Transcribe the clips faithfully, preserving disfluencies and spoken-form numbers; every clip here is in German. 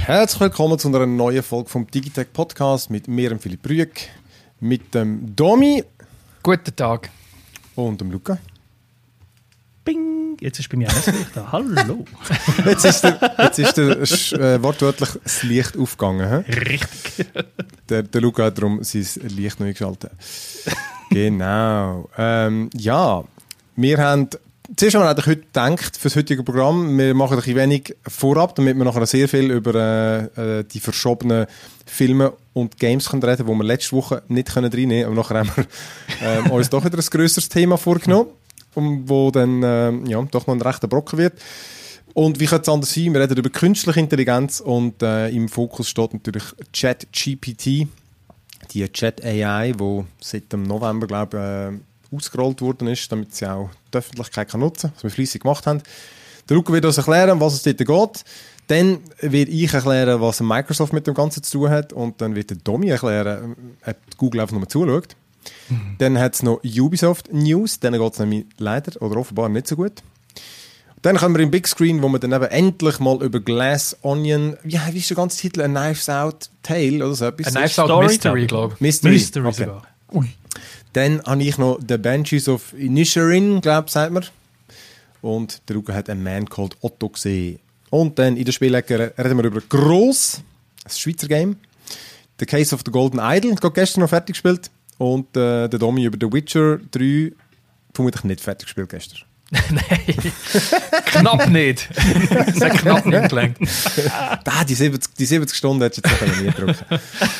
Herzlich willkommen zu einer neuen Folge vom Digitech Podcast mit mir, dem Philipp Rüegg, mit dem Domi. Guten Tag. Und dem Luca. Bing! Jetzt ist bei mir auch das Licht da. Hallo! Jetzt ist der, jetzt ist der äh, wortwörtlich das Licht aufgegangen. He? Richtig. Der, der Luca hat darum sein Licht neu geschaltet. Genau. Ähm, ja, wir haben... Zuerst haben wir heute gedacht, für das heutige Programm, wir machen ein bisschen wenig vorab, damit wir nachher sehr viel über äh, die verschobenen Filme und Games können reden, die wir letzte Woche nicht können reinnehmen können. Aber nachher haben wir äh, uns doch wieder ein grösseres Thema vorgenommen, um, wo dann äh, ja, doch noch ein rechter Brocken wird. Und wie könnte es anders sein? Wir reden über künstliche Intelligenz und äh, im Fokus steht natürlich ChatGPT, die Chat-A I, die seit dem November, glaube ich, äh, ausgerollt worden ist, damit sie auch die Öffentlichkeit kann nutzen kann, was wir fleissig gemacht haben. Der Luca wird uns erklären, was es dort geht. Dann werde ich erklären, was Microsoft mit dem Ganzen zu tun hat. Und dann wird der Domi erklären, ob Google einfach nur zuschaut. Mhm. Dann hat es noch Ubisoft News. Denen geht es nämlich leider oder offenbar nicht so gut. Dann kommen wir im Big Screen, wo wir dann eben endlich mal über Glass Onion, wie, wie ist der ganze Titel? A Knives Out Tale oder so etwas? A Knives Out Mystery, glaube ich. Mystery, Mystery okay. sogar. Ui. Dann habe ich noch The Banshees of Inisherin, glaube ich, sagt man. Und der Luca hat einen Man Called Otto gesehen. Und dann in der Spielecke reden wir über Gross, ein Schweizer Game. The Case of the Golden Idol, ich habe gestern noch fertig gespielt. Und äh, der Domi über The Witcher drei, vermutlich nicht fertig gespielt gestern. Nein, knapp nicht. Es hat knapp nicht gelangt. Ah, die siebzig, die siebzig Stunden hättest du jetzt nie drücken.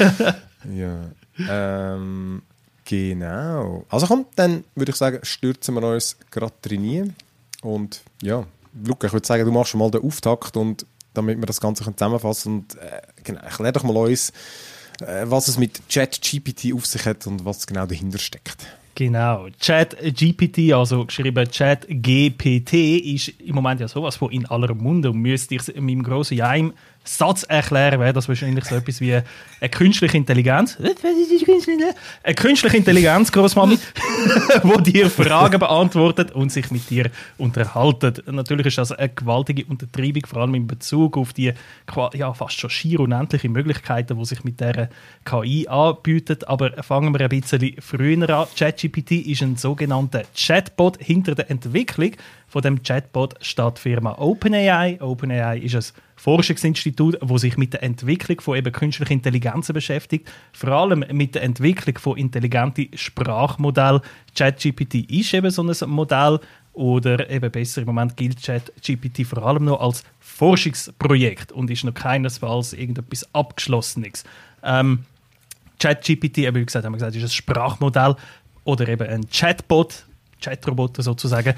Ja. Ähm... Genau. Also komm, dann würde ich sagen, stürzen wir uns gerade rein. Und ja, Luca, ich würde sagen, du machst schon mal den Auftakt, und damit wir das Ganze zusammenfassen. Und äh, genau, erklär doch mal uns, äh, was es mit ChatGPT auf sich hat und was genau dahinter steckt. Genau. ChatGPT, also geschrieben ChatGPT, ist im Moment ja sowas von in aller Munde, und müsste ich in meinem grossen Ja im Satz erklären, wäre das wahrscheinlich so etwas wie eine künstliche Intelligenz. Eine künstliche Intelligenz, Grossmami, die dir Fragen beantwortet und sich mit dir unterhalten. Natürlich ist das eine gewaltige Untertreibung, vor allem in Bezug auf die ja, fast schon schier unendlichen Möglichkeiten, die sich mit dieser K I anbieten. Aber fangen wir ein bisschen früher an. ChatGPT ist ein sogenannter Chatbot. Hinter der Entwicklung von dem Chatbot steht die Firma OpenAI. OpenAI ist ein Forschungsinstitut, das sich mit der Entwicklung von eben künstlicher Intelligenz beschäftigt. Vor allem mit der Entwicklung von intelligenten Sprachmodellen. ChatGPT ist eben so ein Modell, oder eben besser, im Moment gilt ChatGPT vor allem noch als Forschungsprojekt und ist noch keinesfalls irgendetwas Abgeschlossenes. Ähm, ChatGPT, wie gesagt, haben wir gesagt, ist ein Sprachmodell oder eben ein Chatbot, Chatroboter sozusagen.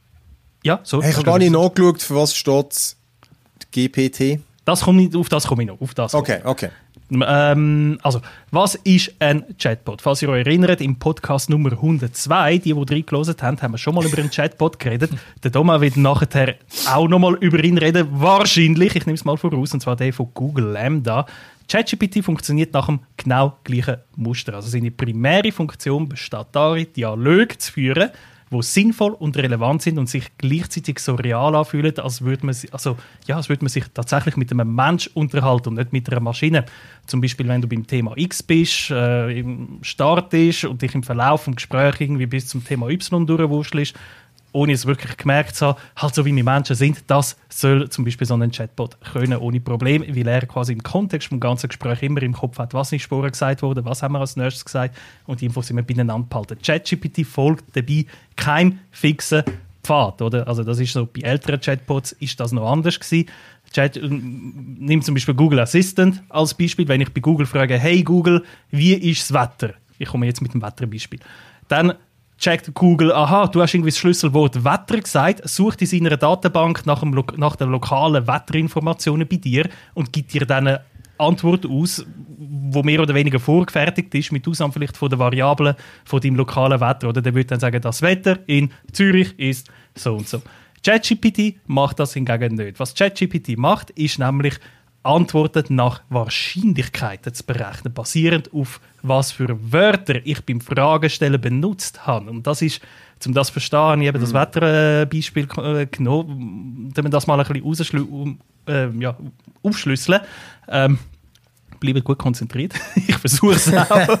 Ja, so. Hey, ich habe gar nicht nachgeschaut, für was steht G P T. Das komme ich, auf das komme ich noch. Auf das okay, okay. Ähm, also, was ist ein Chatbot? Falls ihr euch erinnert, im Podcast Nummer hundertzwei, die, die reingelassen haben, haben wir schon mal über einen Chatbot geredet. Der Thomas wird nachher auch noch mal über ihn reden. Wahrscheinlich, ich nehme es mal voraus, und zwar der von Google Lambda. ChatGPT funktioniert nach dem genau gleichen Muster. Also seine primäre Funktion besteht darin, Dialoge zu führen, die sinnvoll und relevant sind und sich gleichzeitig so real anfühlen, als würde man, also, ja, als würde man sich tatsächlich mit einem Mensch unterhalten und nicht mit einer Maschine. Zum Beispiel, wenn du beim Thema X bist, äh, im Start ist und dich im Verlauf des Gesprächs irgendwie bis zum Thema Y durchwurschtelst, ohne es wirklich gemerkt zu haben, halt so wie wir Menschen sind, das soll zum Beispiel so ein Chatbot können, ohne Probleme, weil er quasi im Kontext des ganzen Gesprächs immer im Kopf hat, was ist vorher gesagt worden, was haben wir als nächstes gesagt, und die Infos immer beieinander behalten. ChatGPT folgt dabei keinem fixen Pfad, oder? Also das ist so, bei älteren Chatbots ist das noch anders gewesen. Chat, nimm zum Beispiel Google Assistant als Beispiel, wenn ich bei Google frage, hey Google, wie ist das Wetter? Ich komme jetzt mit dem Wetterbeispiel. Dann checkt Google, aha, du hast irgendwie das Schlüsselwort Wetter gesagt, sucht in seiner Datenbank nach, dem, nach den lokalen Wetterinformationen bei dir und gibt dir dann eine Antwort aus, die mehr oder weniger vorgefertigt ist, mit Ausnahme vielleicht von den Variablen von deinem lokalen Wetter. Oder der würde dann sagen, das Wetter in Zürich ist so und so. ChatGPT macht das hingegen nicht. Was ChatGPT macht, ist nämlich Antworten nach Wahrscheinlichkeiten zu berechnen, basierend auf was für Wörter ich beim Fragenstellen benutzt habe. Und das ist Um das zu verstehen, habe ich eben das Wetterbeispiel äh, genommen, damit wir das mal ein bisschen rausschlü- äh, ja, aufschlüsseln. Ähm, bleibt gut konzentriert. Ich versuche es auch.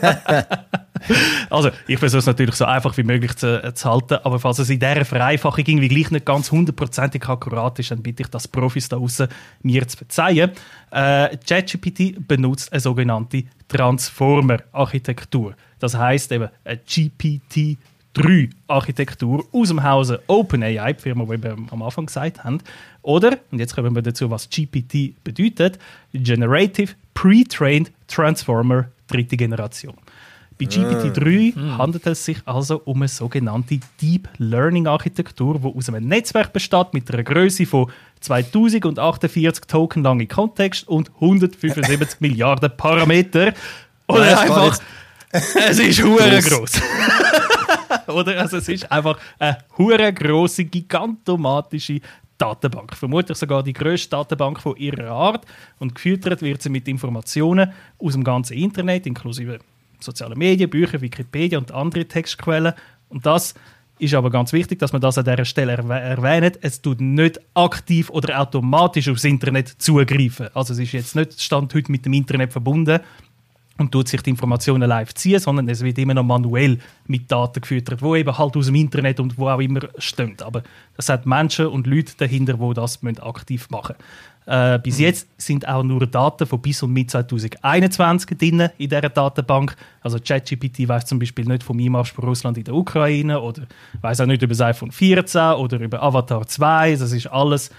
Also, ich versuche es natürlich so einfach wie möglich zu, äh, zu halten, aber falls es in dieser Vereinfachung irgendwie gleich nicht ganz hundertprozentig akkurat ist, dann bitte ich das Profis da draussen mir zu verzeihen. Äh, ChatGPT benutzt eine sogenannte Transformer-Architektur. Das heisst eben eine G P T drei Architektur aus dem Hause OpenAI, die Firma, die wir am Anfang gesagt haben. Oder, und jetzt kommen wir dazu, was G P T bedeutet, Generative Pre-Trained Transformer dritte Generation. Bei G P T drei mm. handelt es sich also um eine sogenannte Deep Learning Architektur, die aus einem Netzwerk besteht mit einer Größe von zweitausendachtundvierzig Token lange Kontext und hundertfünfundsiebzig Milliarden Parameter. Oder ja, einfach, es ist hure gross. Oder? Also es ist einfach eine hure grosse, gigantomatische Datenbank. Vermutlich sogar die grösste Datenbank von ihrer Art. Und gefüttert wird sie mit Informationen aus dem ganzen Internet, inklusive sozialen Medien, Bücher, Wikipedia und andere Textquellen. Und das ist aber ganz wichtig, dass man das an dieser Stelle erwäh- erwähnt. Es tut nicht aktiv oder automatisch aufs Internet zugreifen. Also es ist jetzt nicht Stand heute mit dem Internet verbunden und tut sich die Informationen live ziehen, sondern es wird immer noch manuell mit Daten gefüttert, die eben halt aus dem Internet und wo auch immer stehen. Aber es hat Menschen und Leute dahinter, die das aktiv machen müssen. Äh, bis mhm. jetzt sind auch nur Daten von bis und mit zwanzig einundzwanzig drin in dieser Datenbank. Also ChatGPT weiss zum Beispiel nicht vom Einmarsch von Russland in der Ukraine oder weiss auch nicht über das iPhone vierzehn oder über Avatar zwei. Das ist alles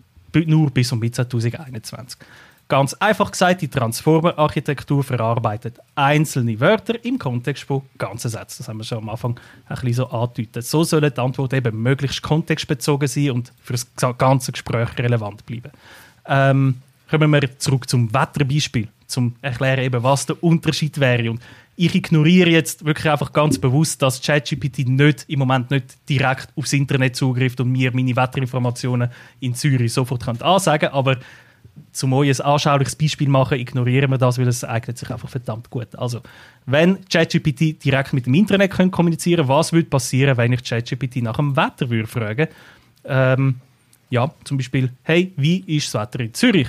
nur bis und mit zwanzig einundzwanzig. Ganz einfach gesagt, die Transformer-Architektur verarbeitet einzelne Wörter im Kontext von ganzen Sätzen. Das haben wir schon am Anfang ein bisschen so angedeutet. So sollen die Antworten eben möglichst kontextbezogen sein und für das ganze Gespräch relevant bleiben. Ähm, kommen wir zurück zum Wetterbeispiel, zum erklären, eben, was der Unterschied wäre. Und ich ignoriere jetzt wirklich einfach ganz bewusst, dass ChatGPT nicht, im Moment nicht direkt aufs Internet zugreift und mir meine Wetterinformationen in Zürich sofort ansagen kann. Aber zum euch ein anschauliches Beispiel machen, ignorieren wir das, weil es eignet sich einfach verdammt gut. Also, wenn ChatGPT direkt mit dem Internet kommunizieren könnte, was würde passieren, wenn ich ChatGPT nach dem Wetter würde fragen? Ähm, ja, zum Beispiel, hey, wie ist das Wetter in Zürich?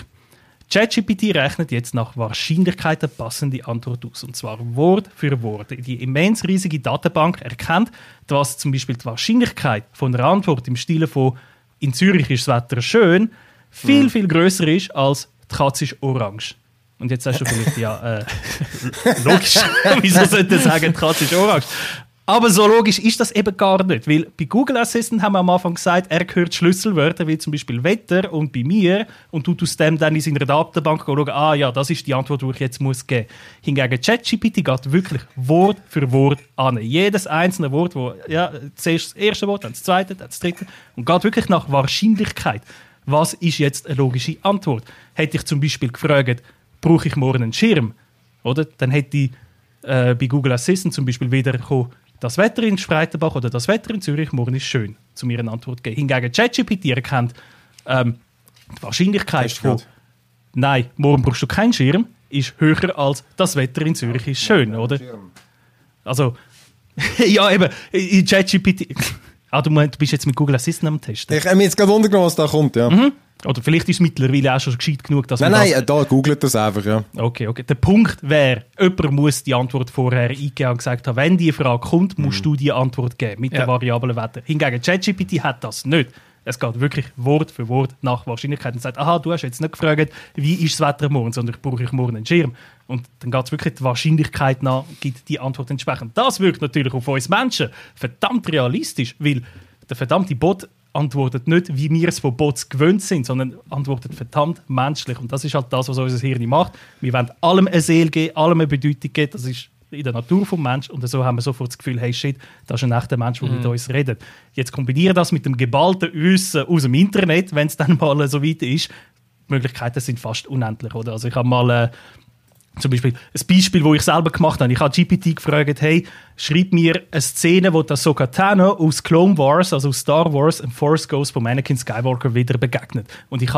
ChatGPT rechnet jetzt nach Wahrscheinlichkeit eine passende Antwort aus. Und zwar Wort für Wort. Die immens riesige Datenbank erkennt, dass zum Beispiel die Wahrscheinlichkeit von einer Antwort im Stile von «In Zürich ist das Wetter schön» viel, viel grösser ist als «Die Katze ist orange». Und jetzt sagst du vielleicht, ja, äh, logisch, wieso sollte ich sagen, «Die Katze ist orange»? Aber so logisch ist das eben gar nicht, weil bei Google Assistant haben wir am Anfang gesagt, er hört Schlüsselwörter wie zum Beispiel Wetter und bei mir und tut aus dem dann in seiner Datenbank schauen, ah ja, das ist die Antwort, die ich jetzt muss geben muss. Hingegen ChatGPT geht wirklich Wort für Wort an. Jedes einzelne Wort, wo, ja, zuerst das erste Wort, dann das zweite, dann das dritte und geht wirklich nach Wahrscheinlichkeit. Was ist jetzt eine logische Antwort? Hätte ich zum Beispiel gefragt, brauche ich morgen einen Schirm? Oder? Dann hätte ich äh, bei Google Assistant zum Beispiel wieder gekommen, das Wetter in Spreitenbach oder das Wetter in Zürich morgen ist schön, zu mir eine Antwort zu geben. Hingegen ChatGPT erkennt ähm, die Wahrscheinlichkeit von «Nein, morgen brauchst du keinen Schirm» ist höher als «Das Wetter in Zürich ist schön», oder? Also, ja eben, in ChatGPT... Ah, du, meinst, du bist jetzt mit Google Assistant am Testen? Ich habe mich jetzt gerade wundern, was da kommt, ja. Mhm. Oder vielleicht ist es mittlerweile auch schon gescheit genug, dass nein, man Nein, nein, da googelt das einfach, ja. Okay, okay. Der Punkt wäre, jemand muss die Antwort vorher eingeben und gesagt haben, wenn die Frage kommt, musst mhm. du die Antwort geben mit ja. der Variablen Wetter. Hingegen ChatGPT hat das nicht. Es geht wirklich Wort für Wort nach Wahrscheinlichkeit und sagt, aha, du hast jetzt nicht gefragt, wie ist das Wetter morgen, sondern brauche ich morgen einen Schirm. Und dann geht es wirklich die Wahrscheinlichkeit nach, gibt die Antwort entsprechend. Das wirkt natürlich auf uns Menschen verdammt realistisch, weil der verdammte Bot antwortet nicht, wie wir es von Bots gewöhnt sind, sondern antwortet verdammt menschlich. Und das ist halt das, was unser Hirn macht. Wir wollen allem eine Seele geben, allem eine Bedeutung geben. Das ist in der Natur des Menschen. Und so haben wir sofort das Gefühl, hey shit, das ist ein echter Mensch, der mhm. mit uns redet. Jetzt kombiniere das mit dem geballten Wissen aus dem Internet, wenn es dann mal so weit ist. Die Möglichkeiten sind fast unendlich. Oder? Also ich habe mal... Äh, Zum Beispiel ein Beispiel, das ich selber gemacht habe. Ich habe G P T gefragt, hey, schreib mir eine Szene, wo der Ahsoka Tano aus Clone Wars, also aus Star Wars, im Force Ghost von Anakin Skywalker wieder begegnet. Und ich habe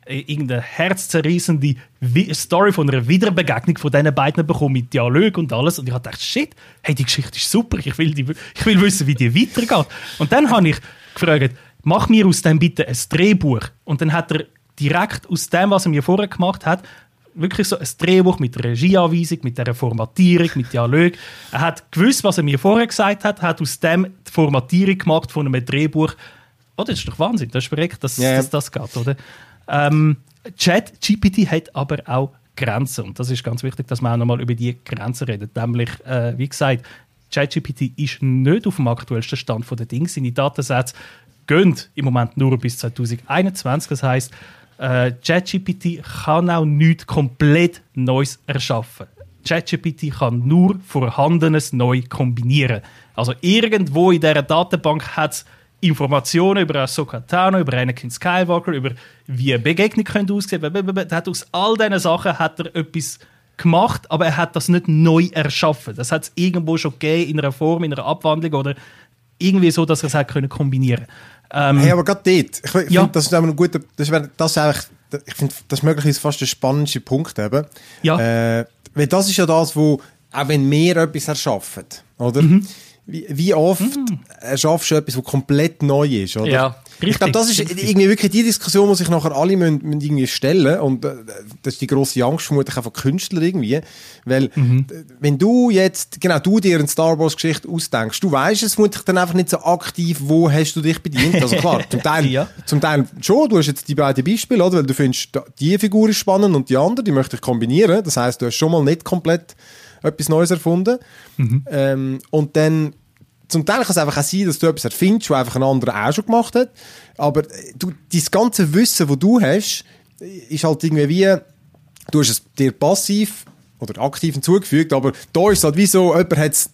irgendeine herzzerreißende Story von einer Wiederbegegnung von diesen beiden bekommen mit Dialog und alles. Und ich habe gedacht, shit, hey, die Geschichte ist super, ich will, die, ich will wissen, wie die weitergeht. Und dann habe ich gefragt, mach mir aus dem bitte ein Drehbuch. Und dann hat er direkt aus dem, was er mir vorher gemacht hat, wirklich so ein Drehbuch mit Regieanweisung, mit dieser Formatierung, mit Dialog. Er hat gewusst, was er mir vorher gesagt hat, hat aus dem die Formatierung gemacht von einem Drehbuch. Oh, das ist doch Wahnsinn, das ist verrückt, dass, yeah. dass das geht, oder? Ähm, ChatGPT hat aber auch Grenzen. Und das ist ganz wichtig, dass wir auch nochmal über die Grenzen reden. Nämlich, äh, wie gesagt, ChatGPT ist nicht auf dem aktuellsten Stand der Dinge. Seine Datensätze gehen im Moment nur bis zwanzig einundzwanzig. Das heisst, äh, ChatGPT kann auch nichts komplett Neues erschaffen. ChatGPT kann nur Vorhandenes neu kombinieren. Also irgendwo in dieser Datenbank hat es Informationen über Ahsoka Tano, über Anakin Skywalker, über wie eine Begegnung könnte aussehen. Er hat aus all diesen Sachen hat er etwas gemacht, aber er hat das nicht neu erschaffen. Das hat es irgendwo schon gegeben, in einer Form, in einer Abwandlung oder irgendwie so, dass er es hat können kombinieren. Ähm, hey, aber gerade dort, ich, ich ja. finde, das ist ein guter, das ist, das ist eigentlich, ich finde, das ist möglicherweise fast der spannendste Punkt eben. Ja. Äh, weil das ist ja das, wo, auch wenn wir etwas erschaffen, oder? Mhm. Wie, wie oft mm. erschaffst du etwas, das komplett neu ist, oder? Ja, ich glaube, das ist richtig. Irgendwie wirklich die Diskussion, die sich nachher alle müssen, müssen irgendwie stellen. Und äh, das ist die grosse Angst vermutlich auch von Künstlern irgendwie. Weil, mhm. wenn du jetzt, genau, du dir eine Star Wars Geschichte ausdenkst, du weißt es vermutlich dann einfach nicht so aktiv, wo hast du dich bedient. Also klar, zum Teil, ja. zum Teil schon, du hast jetzt die beiden Beispiele, oder? Weil du findest, die Figur ist spannend und die andere, die möchte ich kombinieren. Das heisst, du hast schon mal nicht komplett etwas Neues erfunden. Mhm. Ähm, und dann, zum Teil kann es einfach auch sein, dass du etwas erfindest, was einfach ein anderer auch schon gemacht hat. Aber du, dein ganze Wissen, das du hast, ist halt irgendwie wie, du hast es dir passiv oder aktiv hinzugefügt, aber da ist es halt wie so, jemand hat es,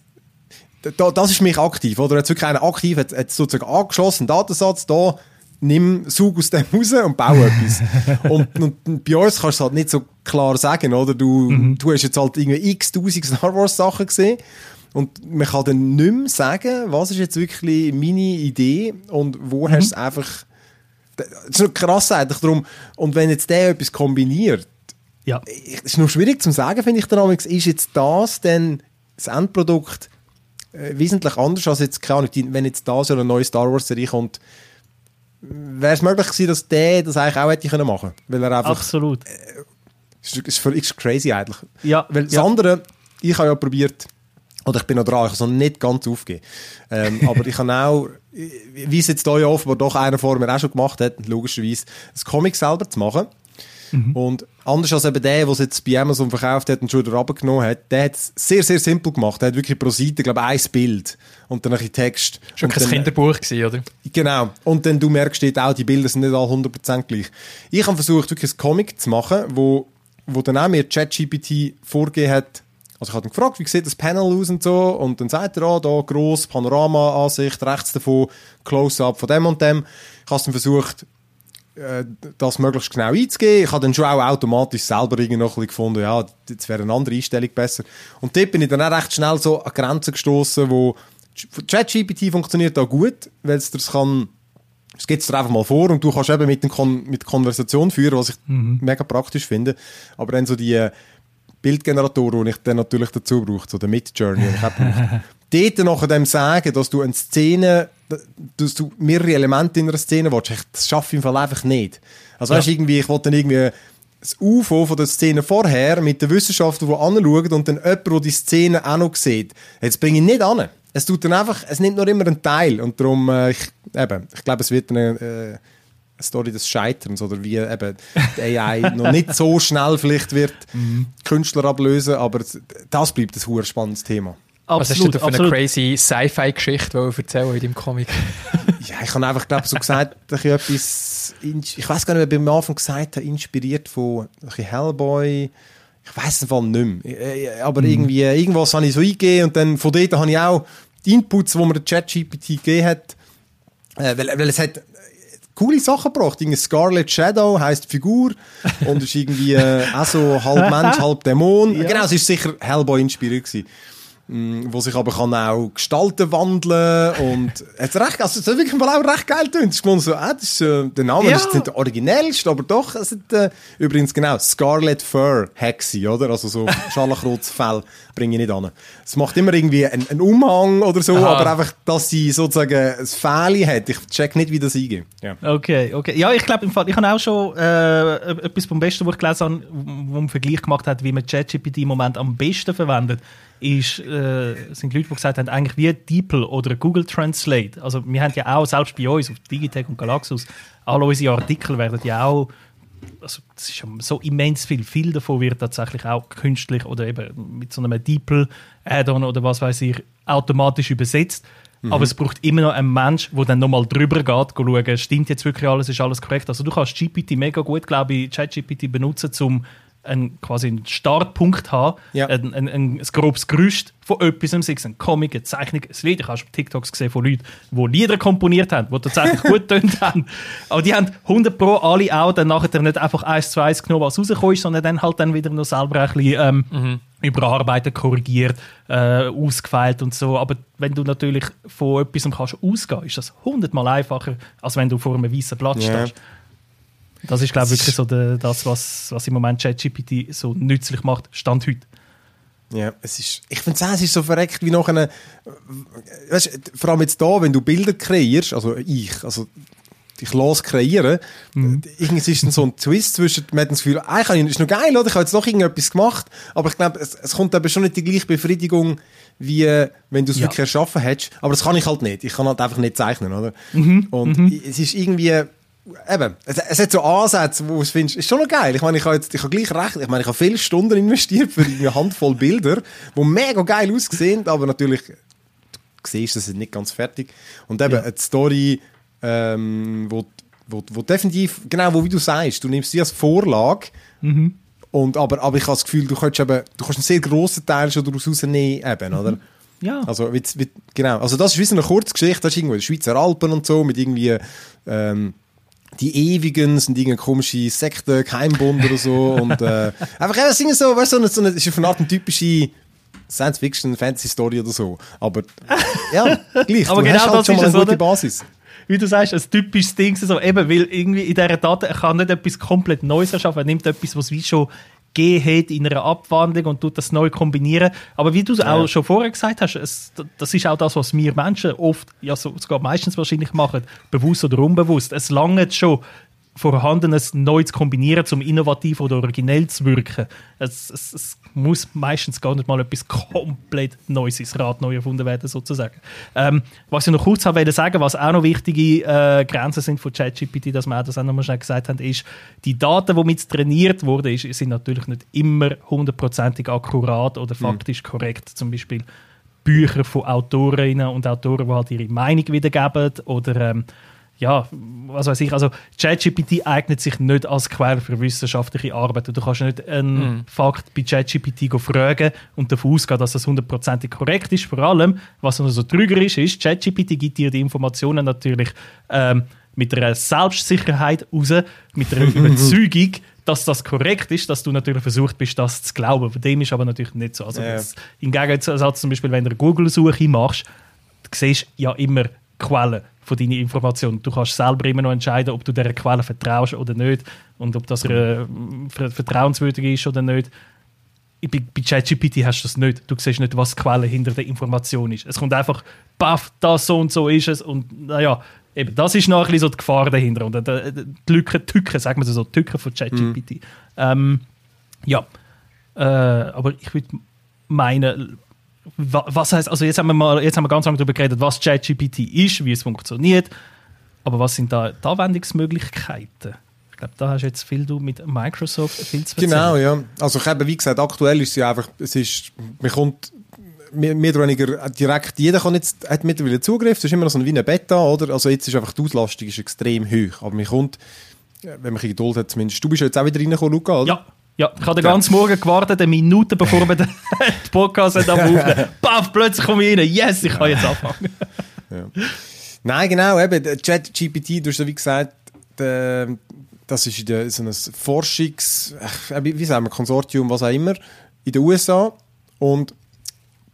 da, das ist mich aktiv, oder? Hat wirklich einer aktiv, hat, hat sozusagen angeschlossen, einen Datensatz, da, nimm, saug aus dem raus und baue etwas. und, und bei uns kannst du es halt nicht so klar sagen, oder? Du, mhm. du hast jetzt halt irgendwie x tausend Star Wars Sachen gesehen und man kann dann nicht mehr sagen, was ist jetzt wirklich meine Idee und wo mhm. hast du es einfach, das ist noch krass eigentlich darum, und wenn jetzt der etwas kombiniert, ja. es ist noch schwierig zu sagen, finde ich dann, ist jetzt das denn das Endprodukt äh, wesentlich anders als jetzt, keine Ahnung, wenn jetzt da so eine neue Star Wars Serie kommt, wäre es möglich gewesen, dass der das eigentlich auch hätte machen können. Weil er einfach... Absolut. Äh, ist, ist, ist crazy eigentlich. Ja. Weil das ja. andere, ich habe ja probiert, oder ich bin noch dran, ich habe es noch nicht ganz aufgegeben. Ähm, aber ich habe auch, wie es jetzt hier ja offenbar doch einer vor mir auch schon gemacht hat, logischerweise, das Comic selber zu machen. Mhm. Und anders als eben der, der es jetzt bei Amazon verkauft hat und schon runtergenommen hat, der hat es sehr, sehr simpel gemacht. Der hat wirklich pro Seite, glaube ich, ein Bild und dann ein bisschen Text. Schon kein Kinderbuch gewesen, oder? Genau. Und dann du merkst auch, die Bilder sind nicht alle hundert Prozent gleich. Ich habe versucht, wirklich ein Comic zu machen, wo, wo dann auch mir ChatGPT vorgegeben hat. Also ich habe ihn gefragt, wie sieht das Panel aus und so, und dann sagt er, ah, da gross, Panorama-Ansicht, rechts davon, Close-Up von dem und dem. Ich habe es dann versucht, das möglichst genau einzugehen. Ich habe dann schon auch automatisch selber irgendwie noch ein bisschen gefunden, ja, jetzt wäre eine andere Einstellung besser. Und dort bin ich dann auch recht schnell so an Grenzen gestoßen, wo ChatGPT funktioniert da gut, weil es das kann, es gibt es dir einfach mal vor und du kannst eben mit, Kon- mit Konversation führen, was ich mhm. mega praktisch finde. Aber dann so die Bildgeneratoren, die ich dann natürlich dazu brauche, so der Midjourney, ich habe dort nachher dem sagen, dass du eine Szene, dass du mehrere Elemente in einer Szene willst, das schaffe ich im Fall einfach nicht. Also ja. weißt, irgendwie, ich wollte dann irgendwie das U F O von der Szene vorher mit den Wissenschaftlern, die anschauen und dann jemand, der die Szene auch noch sieht. Jetzt bringe ich nicht an. Es tut dann einfach, es nimmt nur immer einen Teil und darum, äh, ich, eben, ich glaube, es wird eine, äh, eine Story des Scheiterns oder wie eben die A I noch nicht so schnell vielleicht wird mhm. Künstler ablösen, aber das bleibt ein verdammt spannendes Thema. Absolut, was hast du da für absolut. eine crazy Sci-Fi-Geschichte erzählen in deinem Comic? Ja, ich habe einfach, glaube so gesagt, dass ich etwas, ich weiß gar nicht, ob ich am Anfang gesagt habe, inspiriert von Hellboy, ich weiß es nicht mehr, aber mhm. irgendwie, irgendwas habe ich so eingegeben und dann von dort habe ich auch die Inputs, die mir der ChatGPT gegeben hat, äh, weil, weil es hat coole Sachen gebracht. Irgendwie Scarlet Shadow heisst Figur und ist irgendwie äh, auch so halb Mensch, halb Dämon. Ja. Genau, es war sicher Hellboy inspiriert gewesen. wo sich aber kann auch Gestalten wandeln und es recht, also es hat wirklich mal auch recht geil tönt. Es ist so, ah, das ist, äh, der Name ja. ist nicht der originellste, aber doch, es hat, äh, übrigens genau, Scarlet Fur Hexi, oder? Also so Scharlachrotsfell bringe ich nicht an. Es macht immer irgendwie einen, einen Umhang oder so, Aha. aber einfach, dass sie sozusagen ein Fähli hat. Ich check nicht, wie das eingeht. Ja. Okay, okay. Ja, ich glaube, im Fall, ich habe auch schon äh, etwas vom Besten, was ich gelesen habe, wo man einen Vergleich gemacht hat, wie man ChatGPT im Moment am besten verwendet. Ist, äh, sind Leute, die gesagt haben, eigentlich wie DeepL oder Google Translate. Also wir haben ja auch, selbst bei uns, auf Digitech und Galaxus, alle unsere Artikel werden ja auch, also das ist ja so immens viel, viel davon wird tatsächlich auch künstlich oder eben mit so einem DeepL-Add-on oder was weiß ich, automatisch übersetzt. Mhm. Aber es braucht immer noch einen Mensch, der dann nochmal drüber geht, schauen, stimmt jetzt wirklich alles, ist alles korrekt. Also du kannst G P T mega gut, glaube ich, ChatGPT benutzen, um einen, quasi einen Startpunkt haben, ja. ein, ein, ein, ein grobes Gerüst von etwas, sei es ein Comic, eine Zeichnung, ein Lied. Ich habe schon TikToks gesehen von Leuten, die Lieder komponiert haben, die tatsächlich gut tönt haben. Aber die haben hundert Pro alle auch dann nachher nicht einfach eins zu eins genommen, was rausgekommen ist, sondern dann halt dann wieder noch selber ein bisschen ähm, mhm. überarbeitet, korrigiert, äh, ausgefeilt und so. Aber wenn du natürlich von etwas kannst ausgehen, ist das hundertmal einfacher, als wenn du vor einem weißen Blatt yeah. stehst. Das ist, glaube ich, wirklich so de, das, was, was im Moment ChatGPT so nützlich macht, Stand heute. Ja, es ist, ich finde es ist so verreckt wie noch eine, weißt, vor allem jetzt da, wenn du Bilder kreierst, also ich, also ich lasse kreieren, mhm. irgendwie ist dann so ein Twist zwischen, man hat das Gefühl, eigentlich ist noch geil, oder? Ich habe jetzt doch irgendetwas gemacht, aber ich glaube, es, es kommt eben schon nicht die gleiche Befriedigung, wie wenn du es ja. wirklich erschaffen hättest, aber das kann ich halt nicht, ich kann halt einfach nicht zeichnen, oder? Mhm. Und mhm. es ist irgendwie, eben, es, es hat so Ansätze, wo du es findest, ist schon noch geil. Ich meine, ich habe jetzt, ich habe gleich recht, ich meine, ich habe viele Stunden investiert für eine Handvoll Bilder, die mega geil aussehen, aber natürlich, du siehst, das ist nicht ganz fertig. Und eben, ja. eine Story, ähm, wo, wo, wo definitiv, genau, wo, wie du sagst, du nimmst sie als Vorlage, mhm. und, aber, aber ich habe das Gefühl, du kannst eben, du kannst einen sehr grossen Teil schon daraus rausnehmen, eben, mhm. oder? Ja. Also, wie, wie, genau. Also, das ist wie so eine Kurzgeschichte, das ist irgendwo in den Schweizer Alpen und so, mit irgendwie, ähm, die Ewigen sind irgendeine komische Sekte, Geheimbund oder so. Und äh, einfach ja, das ist so, weißt du, so eine, so eine, ist auf eine Art eine typische Science-Fiction, Fantasy-Story oder so. Aber ja, gleich. Aber du genau hast halt das schon ist mal eine so gute eine, Basis. Wie du sagst, ein typisches Ding, so, eben, weil irgendwie in dieser Daten, er kann nicht etwas komplett Neues erschaffen, er nimmt etwas, was wie schon gegeben hat in einer Abwandlung und tut das neu kombinieren. Aber wie du ja. auch schon vorher gesagt hast, es, das ist auch das, was wir Menschen oft, ja sogar meistens wahrscheinlich machen, bewusst oder unbewusst. Es langt schon, Vorhandenes neu zu kombinieren, um innovativ oder originell zu wirken. Es, es, es muss meistens gar nicht mal etwas komplett Neues ins Rad neu erfunden werden, sozusagen. Ähm, was ich noch kurz wollte sagen, was auch noch wichtige äh, Grenzen sind von ChatGPT, dass wir auch das auch noch mal schnell gesagt haben, ist, die Daten, die mit trainiert wurden, ist, sind natürlich nicht immer hundertprozentig akkurat oder faktisch mhm. korrekt. Zum Beispiel Bücher von Autorinnen und Autoren, die halt ihre Meinung wiedergeben oder ähm, ja, was weiß ich, also ChatGPT eignet sich nicht als Quelle für wissenschaftliche Arbeiten. Du kannst nicht einen mm. Fakt bei ChatGPT fragen und davon ausgehen, dass das hundertprozentig korrekt ist. Vor allem, was noch so trügerisch ist, ChatGPT gibt dir die Informationen natürlich ähm, mit einer Selbstsicherheit raus, mit einer Überzeugung, dass das korrekt ist, dass du natürlich versucht bist, das zu glauben. Bei dem ist aber natürlich nicht so. Also, yeah. Im Gegensatz zum Beispiel, wenn du eine Google-Suche machst, du siehst ja immer Quellen von deinen Informationen. Du kannst selber immer noch entscheiden, ob du dieser Quelle vertraust oder nicht und ob das äh, vertrauenswürdig ist oder nicht. Bei, bei ChatGPT hast du das nicht. Du siehst nicht, was die Quelle hinter der Information ist. Es kommt einfach, baff, das so und so ist es und naja, eben, das ist noch ein bisschen so die Gefahr dahinter und die, die Lücke, die Tücke, sagen wir so, die Tücke von ChatGPT. Mhm. Ähm, ja, äh, aber ich würde meinen, was heißt, also jetzt haben wir mal, jetzt haben wir ganz lange darüber geredet, was ChatGPT ist, wie es funktioniert, aber was sind da die Anwendungsmöglichkeiten? Ich glaube, da hast jetzt viel du mit Microsoft viel zu erzählen. Genau, ja. Also ich habe, wie gesagt, aktuell ist es ja einfach, es ist, man kommt mehr, mehr oder weniger direkt, jeder kann jetzt, hat mittlerweile Zugriff, es ist immer noch so wie eine Beta, oder? Also jetzt ist einfach die Auslastung ist extrem hoch, aber man kommt, wenn man Geduld hat zumindest, du bist jetzt auch wieder reingekommen, Luca, oder? Ja. Ja, ich habe den ganzen Morgen gewartet, eine Minute bevor wir den Podcast aufnehmen. Paff, plötzlich komme ich rein. Yes, ich kann jetzt anfangen. Ja. Nein, genau, eben, ChatGPT, du hast ja wie gesagt, der, das ist in der, so ein Forschungs-, wie sagen wir, Konsortium, was auch immer, in den U S A. Und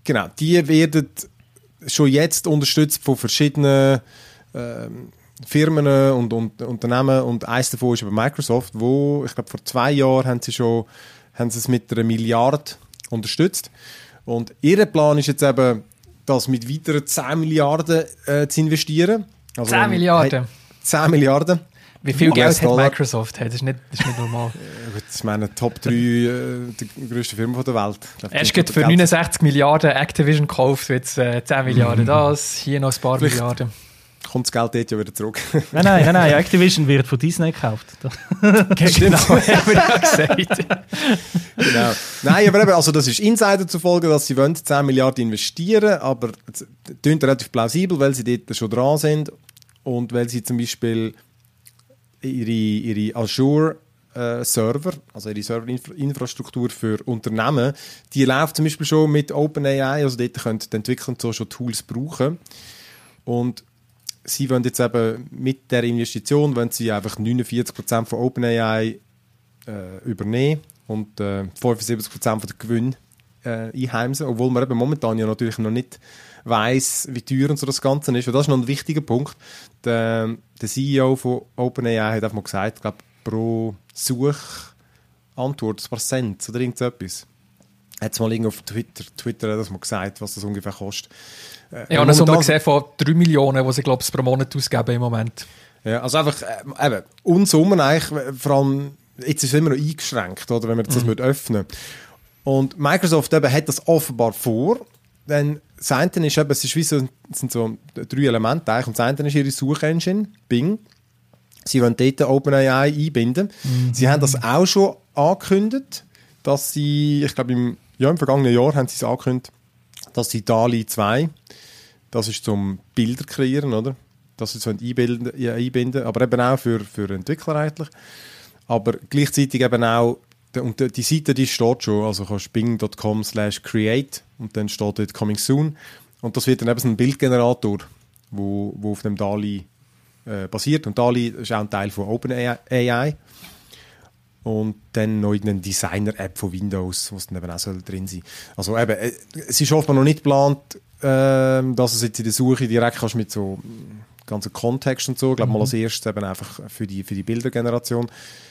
genau, die werden schon jetzt unterstützt von verschiedenen ähm, Firmen und, und Unternehmen und eins davon ist eben Microsoft, wo, ich glaube vor zwei Jahren haben sie schon haben sie es mit einer Milliarde unterstützt und ihr Plan ist jetzt eben, das mit weiteren zehn Milliarden äh, zu investieren. Also, zehn Milliarden? Hey, zehn Milliarden. Wie viel U S Geld hat Dollar. Microsoft? Das ist nicht, das ist nicht normal. Ja, das ist meine Top drei äh, die grösste Firma der Welt. Ich Er ist für neunundsechzig Milliarden Activision gekauft, jetzt äh, zehn Milliarden das, hier noch ein paar Vielleicht Milliarden. Kommt das Geld dort ja wieder zurück. Nein, nein, nein, nein, Activision wird von Disney gekauft. Genau, haben wir ja gesagt. Genau. Nein, aber eben, also das ist Insider zufolge, dass sie wollen zehn Milliarden investieren, aber es klingt relativ plausibel, weil sie dort schon dran sind und weil sie zum Beispiel ihre, ihre Azure-Server, also ihre Serverinfrastruktur für Unternehmen, die läuft zum Beispiel schon mit OpenAI, also dort können die Entwickler so schon Tools brauchen. Und sie wollen jetzt eben mit der Investition, wenn sie einfach neunundvierzig Prozent von OpenAI äh, übernehmen und äh, fünfundsiebzig Prozent von der Gewinn äh, einheimsen, obwohl man eben momentan ja natürlich noch nicht weiss, wie teuer und so das Ganze ist. Und das ist noch ein wichtiger Punkt. Der, der C E O von OpenAI hat einfach mal gesagt, ich glaube, pro Suchantwort ein paar Cent oder irgend so etwas. Er hat es mal irgendwo auf Twitter, Twitter hat das mal gesagt, was das ungefähr kostet. Ich habe eine Summe gesehen von drei Millionen, die sie, glaube ich, pro Monat ausgeben im Moment. Ja, also einfach, äh, eben, Unsummen eigentlich, vor allem, jetzt ist es immer noch eingeschränkt, oder, wenn wir das mhm. öffnen. Und Microsoft eben hat das offenbar vor, denn das eine ist eben, es ist wie so, es sind so drei Elemente eigentlich, und das eine ist ihre Suchengine, Bing. Sie wollen dort OpenAI einbinden. Mhm. Sie haben das auch schon angekündigt, dass sie, ich glaube, im, ja, im vergangenen Jahr haben sie es angekündigt, dass sie DALL-E zwei, das ist zum Bilder kreieren, oder? Das sie einbinden, ja, einbinden, aber eben auch für, für Entwickler eigentlich. Aber gleichzeitig eben auch, und die Seite, die steht schon, also kannst bing dot com slash create und dann steht dort coming soon. Und das wird dann eben so ein Bildgenerator, wo, wo auf dem DALL-E äh, basiert. Und DALL-E ist auch ein Teil von OpenAI. Und dann noch eine Designer-App von Windows, was dann eben auch soll drin sein. Also eben, es ist offenbar noch nicht geplant, äh, dass es jetzt in der Suche direkt kannst mit so ganzen Kontext und so. Ich glaube mal als erstes eben einfach für die, für die Bildergeneration.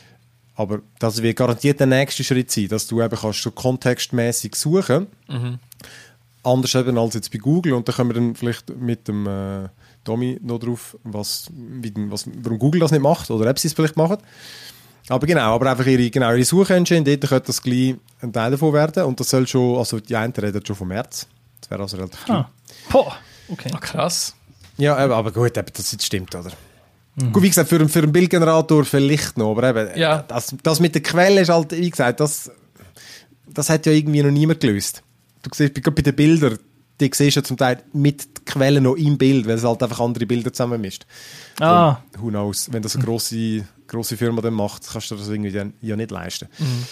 Aber das wird garantiert der nächste Schritt sein, dass du eben kannst so kontextmäßig suchen. Mhm. Anders eben als jetzt bei Google. Und da können wir dann vielleicht mit dem äh, Tommy noch drauf, was, wie, was, warum Google das nicht macht oder ob sie es vielleicht machen. Aber genau, aber einfach ihre, genau, ihre Suchengine, dort könnte das gleich ein Teil davon werden. Und das soll schon, also die einen reden schon vom März. Das wäre also relativ ah. Boah, okay. Ah, krass. Ja, aber, aber gut, eben, das jetzt stimmt, oder? Mhm. Gut, wie gesagt, für, für einen Bildgenerator vielleicht noch, aber eben, ja. das, das mit der Quelle ist halt, wie gesagt, das, das hat ja irgendwie noch niemand gelöst. Du siehst, bei den Bildern, die siehst du ja zum Teil mit Quellen noch im Bild, weil es halt einfach andere Bilder zusammen mischt. Ah. Und who knows, wenn das eine grosse, grosse Firma dann macht, kannst du das irgendwie dann ja nicht leisten. Mhm.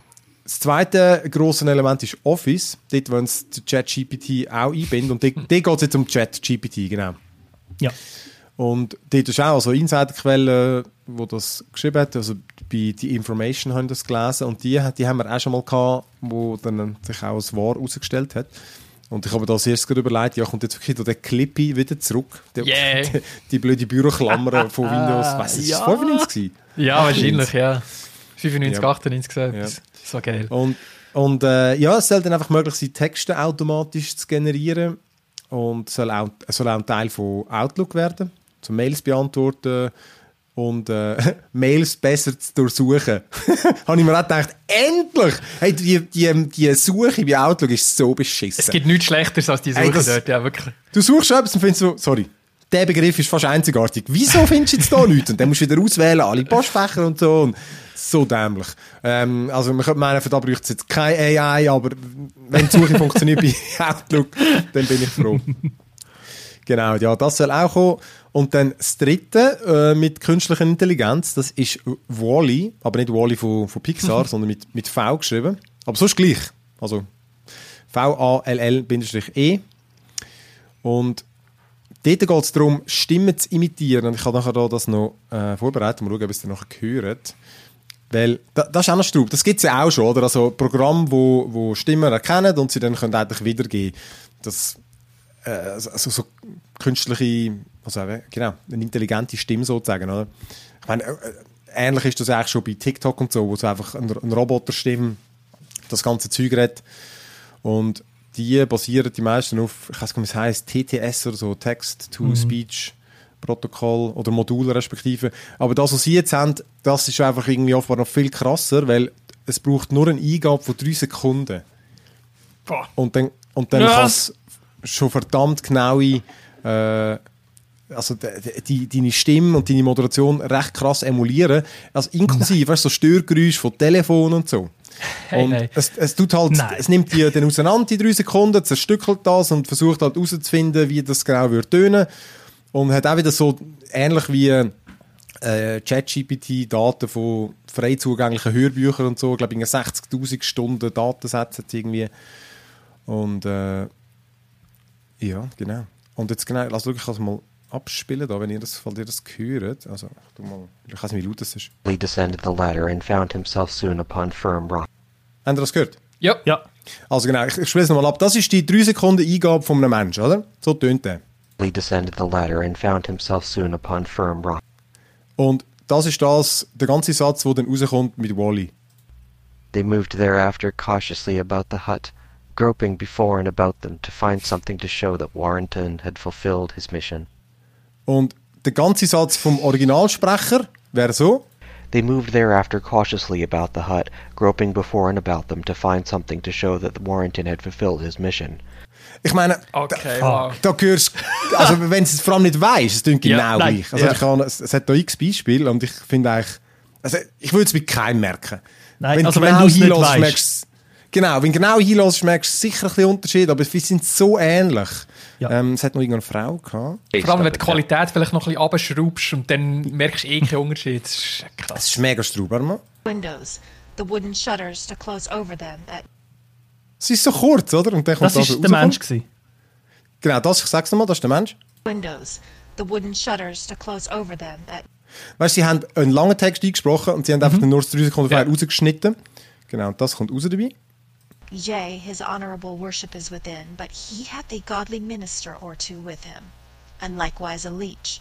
Das zweite grosse Element ist Office. Dort wollen sie ChatGPT auch einbinden. Und dort, dort geht es jetzt um ChatGPT, genau. Ja. Und dort ist auch also Insiderquelle, die das geschrieben hat, also bei The Information haben das gelesen. Und die, die haben wir auch schon mal gehabt, wo dann sich auch als wahr herausgestellt hat. Und ich habe mir da als erstes gerade überlegt, ja, kommt jetzt wirklich der Clippy wieder zurück? Die, yeah. die, die blöde Büroklammer von Windows, was ist das, ja. fünfundneunzig? Ja, wahrscheinlich, ja. fünfundneunzig, ja. achtundneunzig so etwas. Ja. So geil. Und, und äh, ja, es soll dann einfach möglich sein, Texte automatisch zu generieren. Und es soll auch, es soll auch ein Teil von Outlook werden, zum Mails beantworten und äh, Mails besser zu durchsuchen. Habe ich mir auch gedacht, endlich! Hey, die, die, die Suche bei Outlook ist so beschissen. Es gibt nichts Schlechteres als die Suche hey, das, dort, ja, wirklich. Du suchst etwas und findest so, sorry, der Begriff ist fast einzigartig. Wieso findest du jetzt da nichts? Und dann musst du wieder auswählen, alle Postfächer und so. Und so dämlich. Ähm, also man könnte meinen, da braucht es jetzt keine A I, aber wenn die Suche funktioniert bei Outlook, dann bin ich froh. Genau, ja, das soll auch kommen. Und dann das dritte äh, mit künstlicher Intelligenz, das ist Wall-E, aber nicht Wall-E von, von Pixar, sondern mit, mit V geschrieben. Aber sonst gleich. Also V A L L E. Und dort geht es darum, Stimmen zu imitieren. Und ich habe nachher da das noch äh, vorbereitet, mal schauen, ob ihr es dann nachher hört. Weil, da, das ist auch noch Straub. Das gibt es ja auch schon, oder? Also Programme, wo, wo Stimmen erkennen und sie dann können eigentlich wiedergeben. Das, äh, also so künstliche, also genau, eine intelligente Stimme sozusagen, oder? Ich meine, äh, ähnlich ist das eigentlich schon bei TikTok und so, wo es einfach eine, eine Roboterstimme das ganze Zeug redet. Und die basieren die meisten auf, ich weiß gar nicht, wie es heisst, T T S oder so, Text-to-Speech. Mhm. Protokoll oder Module respektive. Aber das, was sie jetzt haben, das ist einfach irgendwie offenbar noch viel krasser, weil es braucht nur eine Eingabe von drei Sekunden. Boah. Und dann, und dann kann es schon verdammt genaue, äh, also die, die, deine Stimme und deine Moderation recht krass emulieren. Also inklusive weißt, so Störgeräusche von Telefon und so. Hey, und hey. Es, es tut halt, Nein. es nimmt die dann auseinander, die drei Sekunden, zerstückelt das und versucht halt herauszufinden, wie das genau würde tönen. Und hat auch wieder so ähnlich wie äh, ChatGPT Daten von frei zugänglichen Hörbüchern und so. Ich glaube, sechzigtausend Stunden Datensätze hat irgendwie. Und äh, ja, genau. Und jetzt genau, lass wirklich also mal abspielen, da, wenn ihr das, falls ihr das hört. Also, ich, mal, ich weiß nicht, wie laut das ist. He descended the ladder and found himself soon upon firm rock. Habt ihr das gehört? Ja. Ja. Also genau, ich, ich spiele es nochmal ab. Das ist die drei Sekunden Eingabe von einem Menschen, oder? So tönt der. He descended the ladder and found himself soon upon firm rock. Und das ist das, der ganze Satz, der dann rauskommt mit Wall-E. They moved thereafter cautiously about the hut, groping before and about them to find something to show that Warrington had fulfilled his mission. Und der ganze Satz vom Originalsprecher wäre so. They moved thereafter cautiously about the hut, groping before and about them to find something to show that Warrington had fulfilled his mission. Ich meine, Okay, da, wow. da hörst also wenn es vor allem nicht weißt, es klingt Ja, genau nein, gleich. Also ja. ich kann, es, es hat da x Beispiele und ich finde eigentlich, also ich würde es bei keinem merken. Nein, wenn also du wenn genau du es nicht hinlässt, weißt. merkst genau, wenn du genau hinlässt, merkst du sicher ein bisschen Unterschied, aber wir sind so ähnlich. Ja. Ähm, es hat noch irgendeine Frau gehabt. Vor allem, wenn du die Qualität vielleicht noch ein bisschen runterschraubst und dann merkst du eh keinen Unterschied. Das ist krass. Es ist mega strauber, man. Windows, the wooden shutters to close over them. At Es ist so kurz, oder? Und dann kommt Das war so der rauskommt. Mensch gewesen. Genau, das, ich sag's nochmal, das ist der Mensch. Windows, the wooden shutters to close over them. At Weißt du, sie haben einen langen Text eingesprochen und sie haben einfach nur drei Sekunden vorher Ja. rausgeschnitten. Genau, und das kommt raus dabei. Yea, his honorable worship is within, but he hath a godly minister or two with him, and likewise a leech.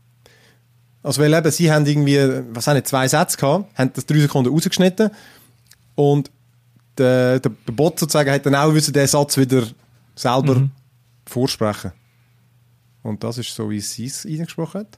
Also, weil eben, sie haben irgendwie, was haben die, zwei Sätze gehabt, haben das drei Sekunden rausgeschnitten und der, der, der Bot sozusagen hat dann auch müssen den Satz wieder selber Mhm. vorsprechen. Und das ist so, wie sie es eingesprochen hat.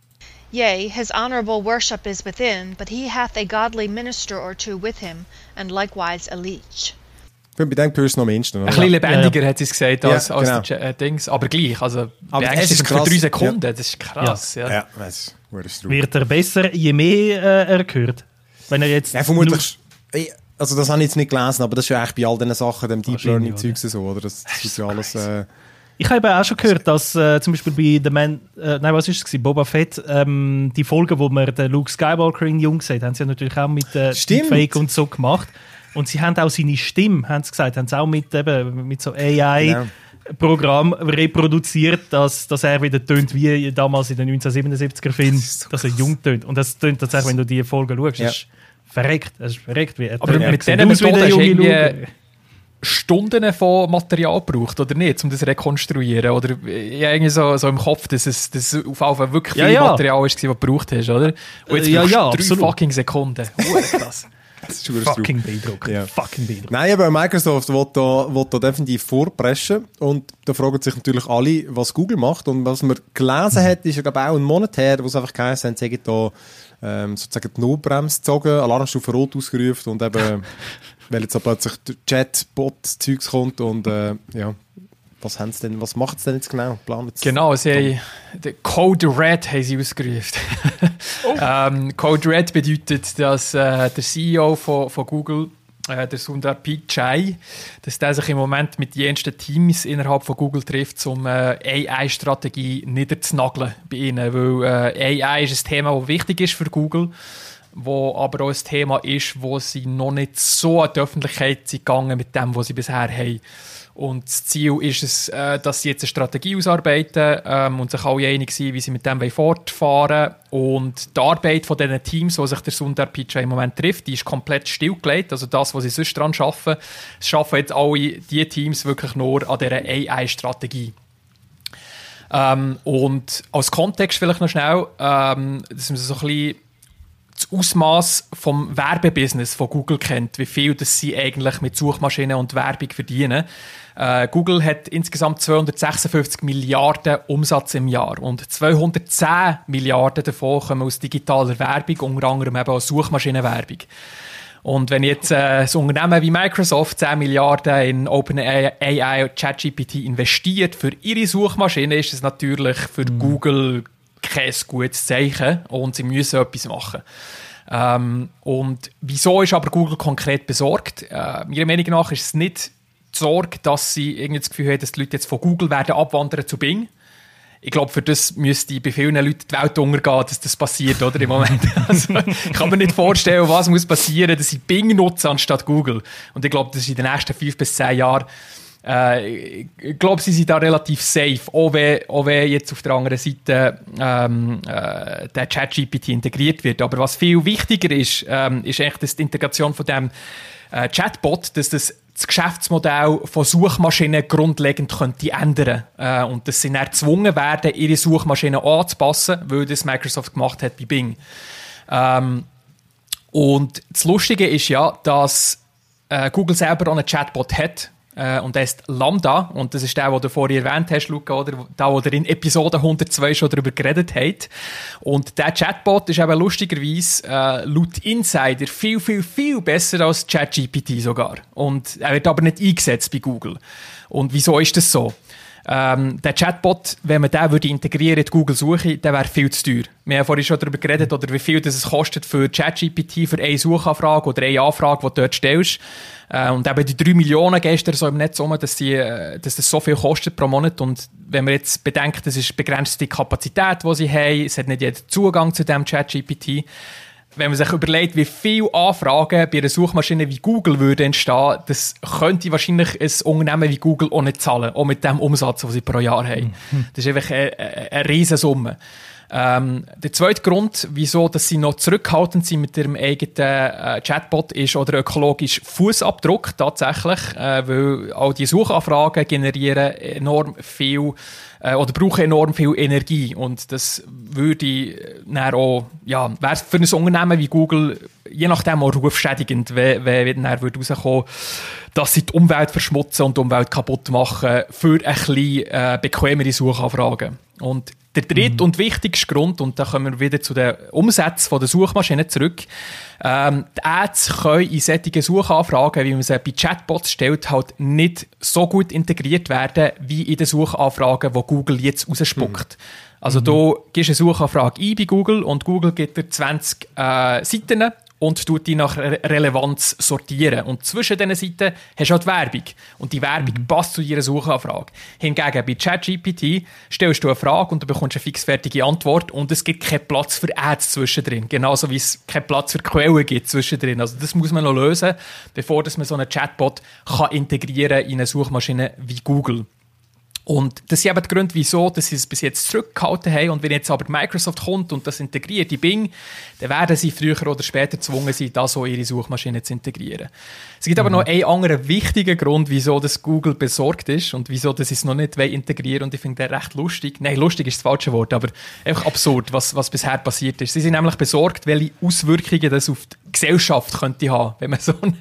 Yea, his honorable worship is within, but he hath a godly minister or two with him, and likewise a leech. Ich bin bei dem gehört es noch am ehesten. Ein oder? bisschen lebendiger hat sie es gesagt als, Ja, als genau. der Ch- äh, Dings. Aber gleich, also Aber es beängstigend ist für krass. drei Sekunden, das ist krass. Ja. Ja, das ist verdammt strub. Wird er besser, je mehr äh, er hört? Wenn er jetzt Ja, vermutlich. Ich- Also, das habe ich jetzt nicht gelesen, aber das ist ja eigentlich bei all diesen Sachen, dem Deep Wahrscheinlich, Learning-Zeugs so, oder? Das, das ist ja alles. Äh, Ich habe auch schon gehört, dass äh, zum Beispiel bei The Man, äh, nein, was ist es gewesen? Boba Fett, ähm, die Folge, wo man den Luke Skywalker in Jung sieht, haben sie ja natürlich auch mit äh, Stimmt. Fake und so gemacht. Und sie haben auch seine Stimme, haben sie gesagt, haben sie auch mit, eben, mit so A I-Programm reproduziert, dass, dass er wieder tönt wie damals in den neunzehnhundertsiebenundsiebziger Film, dass er jung tönt. Und das tönt tatsächlich, wenn du die Folge schaust, Ja. das ist verreckt. Das ist verreckt. Wie, Aber er mit sieht diesen aus wie der Methoden hast du junge irgendwie Luke. Stunden von Material gebraucht, oder nicht, um das zu rekonstruieren? Oder ich habe irgendwie so, so im Kopf, dass es, dass es auf jeden Fall wirklich Ja, viel ja. Material ist, das du gebraucht hast, oder? Und jetzt Äh, ja, brauchst du ja, drei absolut. fucking Sekunden. Hure krass. das ist verdammt strub. Fucking beeindruckend. Ja. Fucking beeindruckend. Nein, aber Microsoft will da, will da definitiv vorpreschen und da fragen sich natürlich alle, was Google macht und was man gelesen hat, ist ja glaube ich auch ein Monat her, wo es einfach geheißen haben, sie haben da ähm, sozusagen die Notbremse gezogen, Alarmstufe Rot ausgerufen und eben, weil jetzt so plötzlich der Chatbot-Zeugs kommt und äh, ja, was haben sie denn, was macht es denn jetzt genau? Planen sie- Genau, sie haben den Code Red haben sie ausgerufen. ähm, Code Red bedeutet, dass äh, der C E O von, von Google, äh, der Sundar Pichai, dass der sich im Moment mit jensten Teams innerhalb von Google trifft, um äh, A I-Strategie niederzunageln bei ihnen, weil äh, A I ist ein Thema, das wichtig ist für Google. wo aber auch ein Thema ist, wo sie noch nicht so an die Öffentlichkeit sind gegangen mit dem, was sie bisher haben. Und das Ziel ist es, äh, dass sie jetzt eine Strategie ausarbeiten ähm, und sich alle einig sind, wie sie mit dem fortfahren wollen. Und die Arbeit von diesen Teams, wo sich der Sundar Pichai im Moment trifft, die ist komplett stillgelegt. Also das, was sie sonst daran arbeiten, es arbeiten jetzt alle diese Teams wirklich nur an dieser A I-Strategie. Ähm, und als Kontext vielleicht noch schnell, ähm, dass man so ein bisschen das Ausmaß vom Werbebusiness von Google kennt, wie viel das sie eigentlich mit Suchmaschinen und Werbung verdienen. Äh, Google hat insgesamt zweihundertsechsundfünfzig Milliarden Umsatz im Jahr und zweihundertzehn Milliarden davon kommen aus digitaler Werbung, unter anderem eben aus Suchmaschinenwerbung. Und wenn jetzt äh, ein Unternehmen wie Microsoft zehn Milliarden in OpenAI und ChatGPT investiert für ihre Suchmaschine, ist es natürlich für mm. Google kein gutes Zeichen und sie müssen etwas machen. Ähm, und wieso ist aber Google konkret besorgt? Äh, meiner Meinung nach ist es nicht die Sorge, dass sie irgendwie das Gefühl haben, dass die Leute jetzt von Google werden abwandern zu Bing. Ich glaube, für das müsste bei vielen Leuten die Welt untergehen, dass das passiert, oder, im Moment. Also, ich kann mir nicht vorstellen, was muss passieren, dass sie Bing nutzen anstatt Google. Und ich glaube, das ist in den nächsten fünf bis zehn Jahren Äh, ich glaube, sie sind da relativ safe, auch wenn, auch wenn jetzt auf der anderen Seite ähm, äh, der ChatGPT integriert wird. Aber was viel wichtiger ist, ähm, ist eigentlich dass die Integration von dem äh, Chatbot, dass das das Geschäftsmodell von Suchmaschinen grundlegend könnte ändern äh, und dass sie dann gezwungen werden, ihre Suchmaschinen anzupassen, weil das Microsoft gemacht hat bei Bing. Ähm, und das Lustige ist ja, dass äh, Google selber auch einen Chatbot hat. Und der ist Lambda, und das ist der, den du vorhin erwähnt hast, Luca, oder der, wo ihr in Episode hundertzwei schon darüber geredet habt. Und der Chatbot ist eben lustigerweise äh, laut Insider viel, viel, viel besser als ChatGPT sogar. Und er wird aber nicht eingesetzt bei Google. Und wieso ist das so? Ähm, der Chatbot, wenn man den würde integrieren in die Google-Suche, der wäre viel zu teuer. Wir haben vorhin schon darüber geredet, oder wie viel das es kostet für ChatGPT, für eine Suchanfrage oder eine Anfrage, die du dort stellst. Äh, und eben die drei Millionen gestern so im Netz um, dass, die, dass das so viel kostet pro Monat. Und wenn man jetzt bedenkt, das ist begrenzte Kapazität, die sie haben, es hat nicht jeder Zugang zu dem ChatGPT. Wenn man sich überlegt, wie viele Anfragen bei einer Suchmaschine wie Google würden entstehen, das könnte wahrscheinlich ein Unternehmen wie Google auch nicht zahlen, auch mit dem Umsatz, den sie pro Jahr haben. Mhm. Das ist einfach eine, eine, eine Riesensumme. Ähm, der zweite Grund, wieso dass sie noch zurückhaltend sind mit ihrem eigenen äh, Chatbot, ist oder ökologischer Fußabdruck tatsächlich, äh, weil all die Suchanfragen generieren enorm viel äh, oder brauchen enorm viel Energie, und das würde dann auch, ja, wäre für ein Unternehmen wie Google je nachdem auch rufschädigend, wenn, wenn dann würde rauskommen, dass sie die Umwelt verschmutzen und die Umwelt kaputt machen für ein bisschen äh, bequemere Suchanfragen. Und der dritte mhm. und wichtigste Grund, und da kommen wir wieder zu den Umsätzen der Suchmaschinen zurück, ähm, die Ads können in solchen Suchanfragen, wie man sie bei Chatbots stellt, halt nicht so gut integriert werden, wie in den Suchanfragen, die Google jetzt rausspuckt. Mhm. Also mhm. du gibst eine Suchanfrage ein bei Google und Google gibt dir zwanzig äh, Seiten und tut die nach Re- Relevanz sortieren. Und zwischen diesen Seiten hast du auch die Werbung. Und die Werbung mhm. passt zu ihrer Suchanfrage. Hingegen bei ChatGPT stellst du eine Frage und du bekommst eine fixfertige Antwort und es gibt keinen Platz für Ads zwischendrin. Genauso wie es keinen Platz für Quellen gibt zwischendrin. Also das muss man noch lösen, bevor dass man so einen Chatbot kann integrieren in eine Suchmaschine wie Google. Und das sind eben die Gründe, wieso dass sie es bis jetzt zurückgehalten haben. Und wenn jetzt aber Microsoft kommt und das integriert in Bing, dann werden sie früher oder später gezwungen sein, das so ihre Suchmaschine zu integrieren. Es gibt mhm. aber noch einen anderen wichtigen Grund, wieso das Google besorgt ist und wieso das es noch nicht integrieren. Und ich finde den recht lustig. Nein, lustig ist das falsche Wort, aber einfach absurd, was, was bisher passiert ist. Sie sind nämlich besorgt, welche Auswirkungen das auf die Gesellschaft könnte haben, wenn man so einen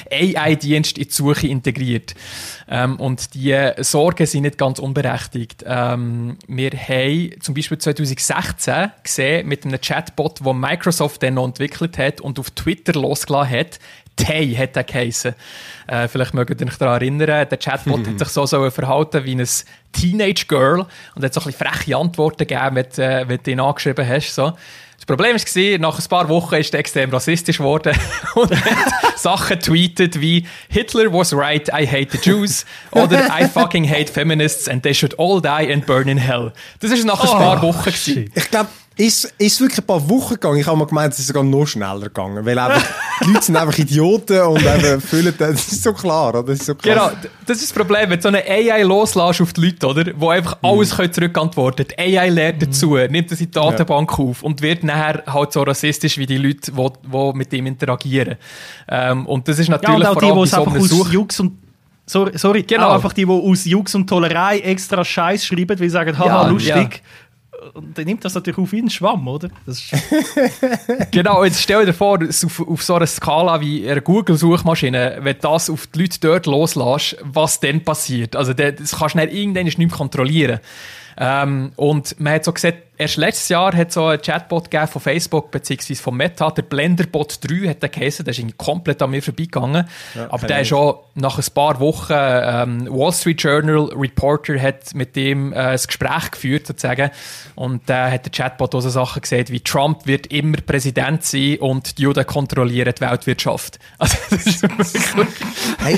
A I-Dienst in die Suche integriert. Ähm, und die Sorgen sind nicht ganz unberechtigt. Ähm, wir haben zum Beispiel zwanzig sechzehn gesehen mit einem Chatbot, den Microsoft dann noch entwickelt hat und auf Twitter losgelassen hat. Tay hat er geheissen. Äh, vielleicht mögt ihr euch daran erinnern, der Chatbot hat sich so, so verhalten wie ein Teenage Girl und hat so ein bisschen freche Antworten gegeben, wenn, äh, wenn du ihn angeschrieben hast. So. Das Problem war, nach ein paar Wochen ist er extrem rassistisch geworden und hat Sachen tweetet wie «Hitler was right, I hate the Jews» oder «I fucking hate feminists and they should all die and burn in hell». Das war nach ein paar oh, Wochen. Ich glaube, ist, ist es wirklich ein paar Wochen gegangen? Ich habe mal gemeint, es ist sogar noch schneller gegangen. Weil einfach, die Leute sind einfach Idioten und eben füllen das. Das ist so klar, oder? Das ist so Genau, das ist das Problem, wenn du so eine A I loslässt auf die Leute, oder? Die einfach alles mhm. zurückantworten können. A I lernt dazu, nimmt das in die Datenbank ja. auf und wird nachher halt so rassistisch wie die Leute, die, die mit ihm interagieren. Ähm, und das ist natürlich ja, und auch vor allem die, die so einfach aus Such- Jux und Sorry, sorry genau. auch einfach die, die aus Jux und Tollerei extra Scheiß schreiben, weil sie sagen, haha, ja, lustig. Ja. Und dann nimmt das natürlich auf wie ein Schwamm, oder? Das ist genau, jetzt stell dir vor, auf, auf so einer Skala wie einer Google-Suchmaschine, wenn du das auf die Leute dort loslässt, was dann passiert. Also das kannst du nicht irgendwann nicht mehr kontrollieren. Ähm, und man hat so gesehen, erst letztes Jahr hat so ein Chatbot gegeben von Facebook bzw. von Meta, der Blenderbot drei hat der geheißen, der ist irgendwie komplett an mir vorbeigegangen. Ja, aber der ist auch nach ein paar Wochen, ähm, Wall Street Journal Reporter hat mit dem äh, ein Gespräch geführt sozusagen und da äh, hat der Chatbot auch so Sachen gesagt wie Trump wird immer Präsident sein und die Juden kontrollieren die Weltwirtschaft. Also das ist wirklich... Hey.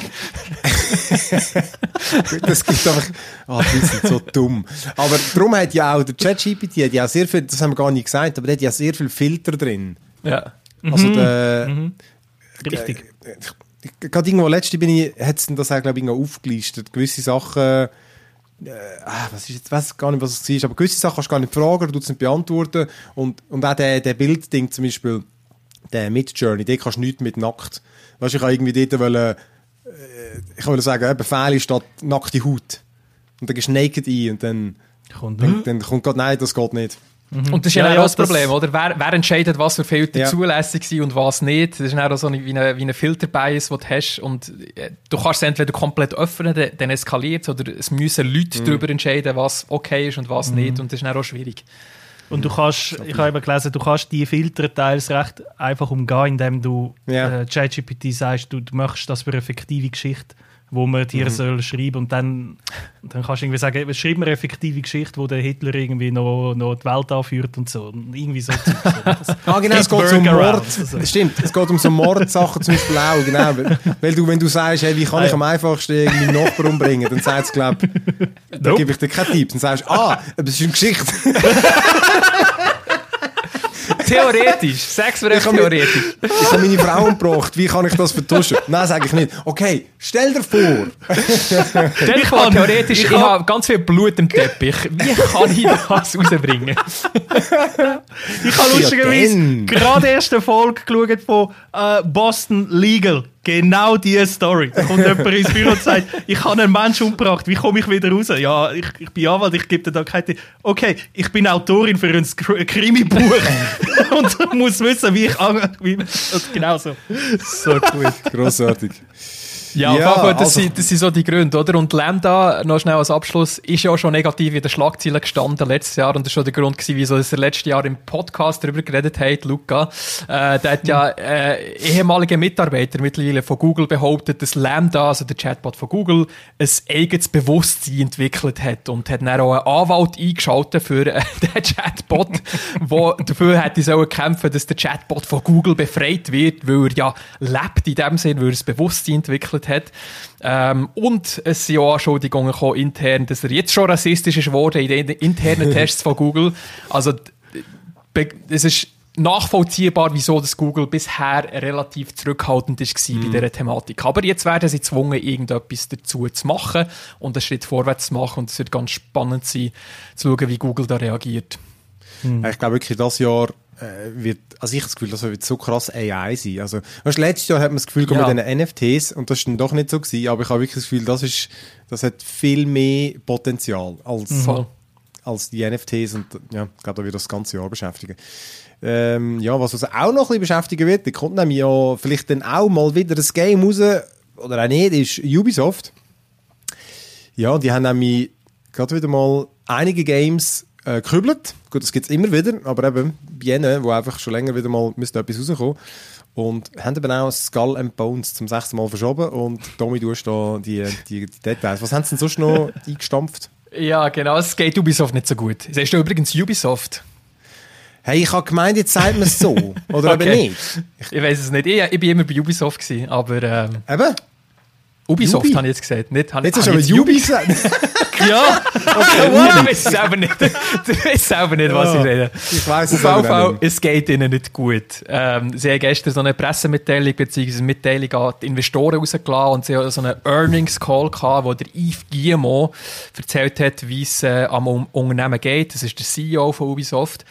Das gibt einfach... Ah, oh, die sind so dumm. Aber darum hat ja auch der ChatGPT hat ja sehr viel, das haben wir gar nicht gesagt, aber der hat ja sehr viel Filter drin. Ja. Also mhm. der... Mhm. Richtig. Äh, gerade irgendwo letzte bin ich, hat es das auch, glaube ich, aufgelistet. Gewisse Sachen... Äh, ah, was ist jetzt, ich weiß gar nicht, was es war, aber gewisse Sachen kannst du gar nicht fragen, du kannst nicht beantworten. Und, und auch der, der Bildding zum Beispiel, der Midjourney, den kannst du nicht mit nackt. Weißt du, ich habe irgendwie dort wollen, ich wollte sagen, Befehl statt nackte Haut. Und dann gehst du naked ein und dann kommt, dann, dann kommt Gott, nein, das geht nicht. Mhm. Und das ist ja, ja, ja auch das Problem, oder? Wer, wer entscheidet, was für Filter ja. zulässig sind und was nicht? Das ist auch so eine, wie ein wie Filterbias, den du hast. Und äh, du kannst es entweder komplett öffnen, dann, dann eskaliert es, oder es müssen Leute mhm. darüber entscheiden, was okay ist und was mhm. nicht. Und das ist auch schwierig. Und du kannst, ich habe eben gelesen, du kannst die Filter teils recht einfach umgehen, indem du ja. äh, ChatGPT sagst, du, du möchtest das für eine fiktive Geschichte, wo man dir mhm. soll schreiben und dann, dann kannst du irgendwie sagen, schreib mir eine fiktive Geschichte, wo der Hitler irgendwie noch, noch die Welt anführt und so. Und irgendwie so. Ah, genau, es geht um Mord. Also. Stimmt, es geht um so Mordsachen zum Beispiel auch, genau. Weil du, wenn du sagst, hey, wie kann ich am einfachsten meinen Nachbarn umbringen, dann sagst du, glaub, dann nope. gebe ich dir keinen Tipp. Dann sagst du, ah, das ist eine Geschichte. Theoretisch, sag's mir theoretisch. Ich habe meine Frau umgebracht, wie kann ich das vertuschen? Nein, sage ich nicht. Okay, stell dir vor. Stell dir vor, theoretisch, ich, ich habe ganz viel Blut im Teppich. Wie kann ich das rausbringen? Ich habe lustigerweise gerade erst eine Folge geschaut von uh, Boston Legal. Genau diese Story. Da kommt jemand ins Büro und sagt, ich habe einen Menschen umgebracht, wie komme ich wieder raus? Ja, ich, ich bin Anwalt, ich gebe dir da keine... Okay, ich bin Autorin für ein Krimi-Buch und muss wissen, wie ich... An, wie, genau so. So gut, grossartig. Ja, ja aber das, also, sind, das sind so die Gründe, oder? Und Lambda, noch schnell als Abschluss, ist ja auch schon negativ in den Schlagzeilen gestanden letztes Jahr und das war schon der Grund gewesen, wieso er letztes Jahr im Podcast darüber geredet hat, Luca. Äh, der hat ja äh, ehemalige Mitarbeiter mittlerweile von Google behauptet, dass Lambda, also der Chatbot von Google, ein eigenes Bewusstsein entwickelt hat und hat dann auch einen Anwalt eingeschaltet für äh, den Chatbot, der dafür hätte sollen kämpfen, dass der Chatbot von Google befreit wird, weil er ja lebt in dem Sinn, weil er das Bewusstsein entwickelt hat. Ähm, und es sind auch Anschuldigungen gekommen, intern, dass er jetzt schon rassistisch ist worden in den internen Tests von Google. Also es ist nachvollziehbar, wieso das Google bisher relativ zurückhaltend war mm. bei dieser Thematik. Aber jetzt werden sie gezwungen, irgendetwas dazu zu machen und einen Schritt vorwärts zu machen. Und es wird ganz spannend sein, zu schauen, wie Google da reagiert. Mm. Ich glaube wirklich, das Jahr wird, also ich habe das Gefühl, das wird so krass A I sein. Also, weißt, letztes Jahr hat man das Gefühl, ja. mit diesen N F Ts, und das war dann doch nicht so gewesen, aber ich habe wirklich das Gefühl, das ist, das hat viel mehr Potenzial als, mhm. als die N F Ts und, ja, ich glaube, da wird das ganze Jahr beschäftigen. Ähm, ja, was uns auch noch ein bisschen beschäftigen wird, da kommt nämlich ja vielleicht dann auch mal wieder ein Game raus, oder auch nicht, ist Ubisoft. Ja, die haben nämlich gerade wieder mal einige Games Äh, gekübelt. Gut, das gibt es immer wieder, aber eben bei jenen, wo einfach schon länger wieder mal müsste etwas rauskommen. Und haben eben auch Skull and Bones zum sechsten Mal verschoben und Tommy, du hast da die, die, die Details. Was haben sie denn sonst noch eingestampft? Ja, genau, es geht Ubisoft nicht so gut. Sagst du übrigens Ubisoft? Hey, ich habe gemeint, jetzt sagt man es so. Oder okay. eben nicht? Ich, ich weiß es nicht. Ich, ich bin immer bei Ubisoft gewesen, aber... Ähm, eben? Ubisoft Ubi? habe ich jetzt gesagt. Nicht, habe, Jetzt hast habe du ich aber Ubi gesagt. Ja, okay, ich weiß selber nicht, ich weiß selber nicht, was ich rede. Ich weiss es Auf aber jeden Fall, auch nicht. es geht ihnen nicht gut. Ähm, sie haben gestern so eine Pressemitteilung bzw. eine Mitteilung an die Investoren rausgelassen und sie haben so einen Earnings-Call gehabt, wo der Yves Guillemot erzählt hat, wie es äh, am um Unternehmen geht. Das ist der C E O von Ubisoft.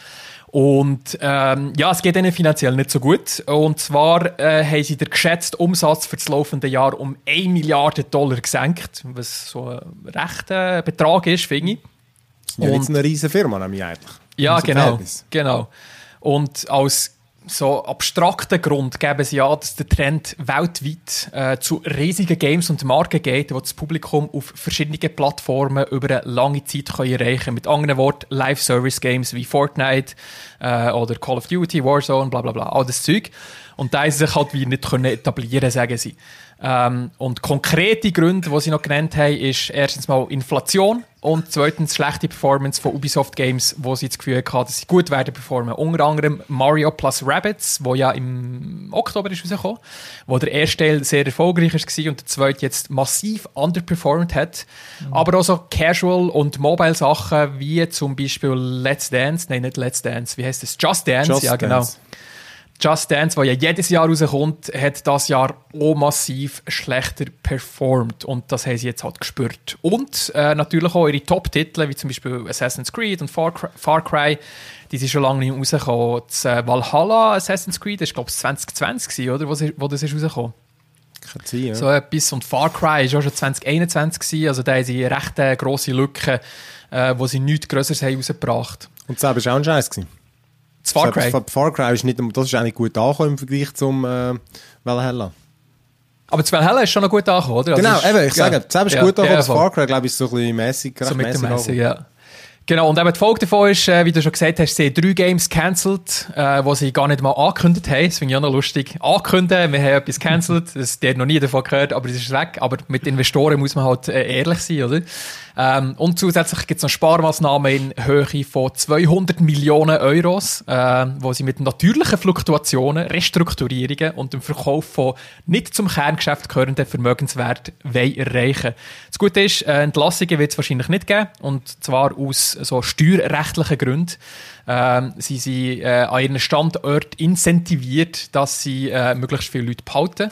Und ähm, ja, es geht ihnen finanziell nicht so gut. Und zwar äh, haben sie den geschätzten Umsatz für das laufende Jahr um eine Milliarde Dollar gesenkt, was so ein rechter Betrag ist, finde ich. Ja, jetzt Und- eine riesen Firma, nämlich eigentlich. Ja, Unser genau, Verhältnis. genau. Und als so abstrakten Grund geben sie an, dass der Trend weltweit äh, zu riesigen Games und Marken geht, die das Publikum auf verschiedene Plattformen über eine lange Zeit können erreichen können. Mit anderen Worten, Live-Service-Games wie Fortnite äh, oder Call of Duty, Warzone, bla bla bla, all das Zeug. Und da sich halt wie nicht können etablieren, sagen sie. Ähm, und konkrete Gründe, die sie noch genannt haben, ist erstens mal Inflation und zweitens schlechte Performance von Ubisoft Games, wo sie das Gefühl hatten, dass sie gut werden performen. Unter anderem Mario plus Rabbids, wo ja im Oktober ist rausgekommen, wo der erste Teil sehr erfolgreich war und der zweite jetzt massiv underperformed hat. Mhm. Aber auch so Casual- und Mobile-Sachen wie zum Beispiel Let's Dance, nein, nicht Let's Dance, wie heißt das? Just Dance, Just ja genau. Dance. Just Dance, der ja jedes Jahr rauskommt, hat das Jahr auch massiv schlechter performt. Und das haben sie jetzt halt gespürt. Und äh, natürlich auch ihre Top-Titel, wie zum Beispiel Assassin's Creed und Far Cry, Far Cry die sind schon lange nicht mehr rausgekommen. Das äh, Valhalla Assassin's Creed, das war glaube ich zwanzig zwanzig, oder? Wo, sie, wo das ist rausgekommen. Kann sein, ja. So etwas. Und Far Cry war auch schon zwanzig einundzwanzig gewesen. Also da haben sie eine recht äh, grosse Lücke, äh, wo sie nichts Grösseres haben rausgebracht. Und das war auch ein Scheiß gewesen. Das Far Cry. Das Far Cry ist nicht, das ist eigentlich gut angekommen im Vergleich zum äh, Valhalla. Aber das Valhalla ist schon noch gut angekommen, oder? Genau, Also eben, ist- ich sage, das ist ja, gut angekommen. ja, Das voll. Far Cry, glaube ich, ist so ein bisschen mässig, recht So mässig mittelmäßig, angekommen. ja. Genau, und eben die Folge davon ist, äh, wie du schon gesagt hast, sie haben drei Games gecancelt, äh, die sie gar nicht mal angekündigt haben. Das finde ich auch noch lustig. Ankündigen, wir haben etwas gecancelt, das, die haben noch nie davon gehört, aber es ist weg. Aber mit Investoren muss man halt äh, ehrlich sein, oder? Ähm, und zusätzlich gibt es noch Sparmaßnahmen in Höhe von zweihundert Millionen Euros, äh, wo sie mit natürlichen Fluktuationen, Restrukturierungen und dem Verkauf von nicht zum Kerngeschäft gehörenden Vermögenswert wollen erreichen. Das Gute ist, äh, Entlassungen wird es wahrscheinlich nicht geben, und zwar aus so steuerrechtlichen Gründen. Ähm, sie sind äh, an ihren Standort incentiviert, dass sie äh, möglichst viele Leute behalten.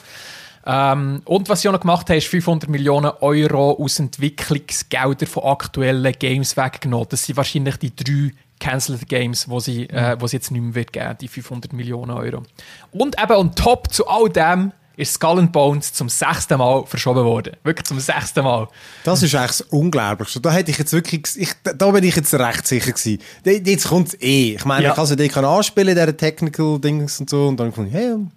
Ähm, und was sie auch noch gemacht haben, ist fünfhundert Millionen Euro aus Entwicklungsgeldern von aktuellen Games weggenommen. Das sind wahrscheinlich die drei Cancelled Games, die sie, äh, wo sie jetzt nicht mehr wird geben, die fünfhundert Millionen Euro. Und eben on top zu all dem ist Skull and Bones zum sechsten Mal verschoben worden. Wirklich zum sechsten Mal. Das ist eigentlich das Unglaublichste. Da hätte ich jetzt wirklich, ich, da bin ich jetzt recht sicher gewesen. De- Jetzt kommt es eh. Ich meine, Ja. ich kann sie die anspielen, diese Technical-Dings und so, und dann habe ich gefunden,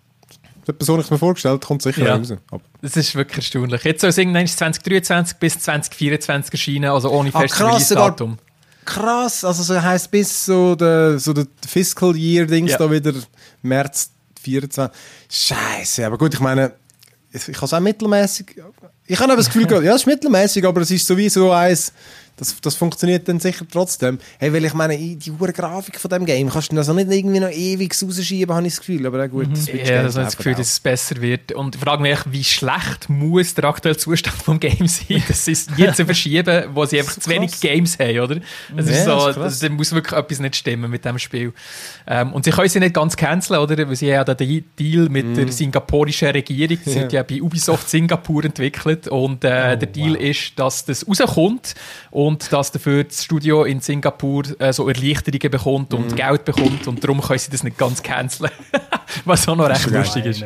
hey, so habe ich es mir vorgestellt, kommt sicher Ja. raus. Aber, Das ist wirklich erstaunlich. Jetzt soll es irgendwann zwanzig dreiundzwanzig bis zwanzig vierundzwanzig erscheinen, also ohne Ah, festes krass, sogar- Release-Datum. krass, also so heisst bis so der, so der Fiscal Year-Dings Ja. da wieder März vierundzwanzig. Scheiße, aber gut, ich meine, ich, ich habe es auch mittelmäßig. Ich habe aber das Gefühl, gehabt, ja, es ist mittelmäßig, aber es ist sowieso eins, das, das funktioniert dann sicher trotzdem. Hey, weil ich meine, die hohe Grafik von dem Game kannst du also nicht irgendwie noch ewig rausschieben, habe ich das Gefühl. Aber auch gut, das Switch Ja, Games das habe ich das Gefühl, laufen dass es besser wird. Und ich frage mich, wie schlecht muss der aktuelle Zustand vom Game sein, dass sie es jetzt verschieben, wo sie einfach so zu wenig krass. Games haben, oder? Es Ja, ist so, das ist krass. das, da muss wirklich etwas nicht stimmen mit dem Spiel. Ähm, und sie können sie nicht ganz canceln, oder? Weil sie haben ja den Deal mit der singapurischen Regierung, die sind Ja. ja bei Ubisoft Singapur entwickelt, und äh, der Deal ist, dass das rauskommt und dass dafür das Studio in Singapur äh, so Erleichterungen bekommt und Geld bekommt, und darum können sie das nicht ganz canceln. Was auch noch recht geil. lustig ist.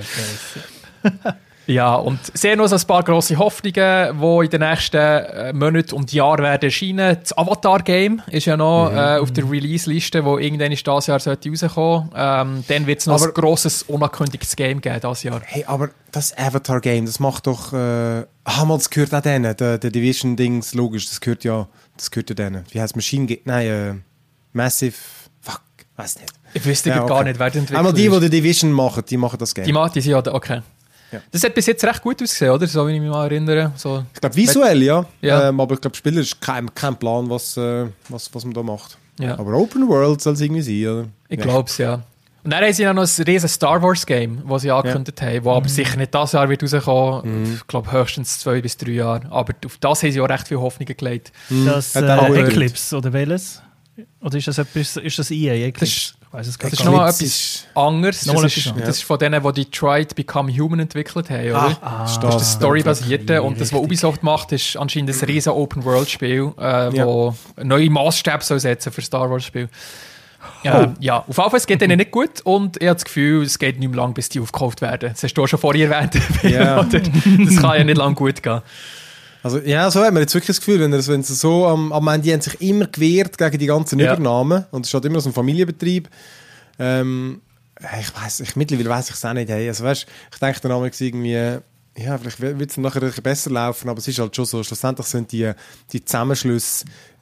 Ja, und sehr noch so ein paar grosse Hoffnungen, die in den nächsten äh, Monaten und Jahren werden erscheinen. Das Avatar-Game ist ja noch Mhm. äh, auf der Release-Liste, wo irgendwann in dieses Jahr sollte rauskommen. Ähm, dann wird es noch Aber- ein grosses, unangekündigtes Game geben dieses Jahr. Hey, aber das Avatar-Game, das macht doch... Äh, ah, mal, das gehört auch denen. Der, der Division-Dings, logisch, das gehört ja... Das gehört ja denen. Wie heißt Machine... Ge- Nein, äh, Massive... Fuck, weiß nicht. Ich wüsste Ja, gar okay. nicht, wer der Entwickler Einmal die, ist. die die Division machen, die machen das Game. Die machen, die sind ja da, okay. Ja. Das hat bis jetzt recht gut ausgesehen, oder? So wie ich mich mal erinnere. So. Ich glaube, visuell, ja. Ja. Ähm, aber ich glaube, Spieler ist kein, kein Plan, was, äh, was, was man da macht. Ja. Aber Open World soll es irgendwie sein, oder? Ich Ja. glaube es, ja. Und dann haben sie noch ein riesen Star Wars Game, das sie angekündigt ja. haben, das aber mhm. sicher nicht dieses Jahr wird rauskommen. Mhm. Ich glaube höchstens zwei bis drei Jahre. Aber auf das haben sie auch recht viel Hoffnung gelegt. Das äh, Eclipse oder welches? Oder ist das etwas, ist das E A Eclipse? Ich weiss es gar das ist nochmal etwas anderes. Das, das, ist, ja. das ist von denen, die Detroit Become Human entwickelt haben, oder? Ah, das ist das Story-basierte. Und das, was Ubisoft macht, ist anscheinend ein riesen Open-World-Spiel, äh, ja. wo neue Maßstäbe soll setzen für Star Wars-Spiel. Ja, oh. ja, auf jeden Fall, es geht ihnen nicht gut und ich habe das Gefühl, es geht nicht mehr lang, bis die aufgekauft werden. Das hast du auch schon vorher erwähnt. Yeah. Das kann ja nicht lang gut gehen. Also, ja, so hat man jetzt wirklich das Gefühl, wenn es wenn so am, am Ende, die haben sich immer gewehrt gegen die ganzen ja. Übernahmen und es steht immer so ein Familienbetrieb. Ähm, ich weiss, ich, mittlerweile weiss ich es auch nicht. Hey. Also, weißt, ich denke dann damals irgendwie, ja, vielleicht wird es nachher ein bisschen besser laufen, aber es ist halt schon so, schlussendlich sind die, die Zusammenschlüsse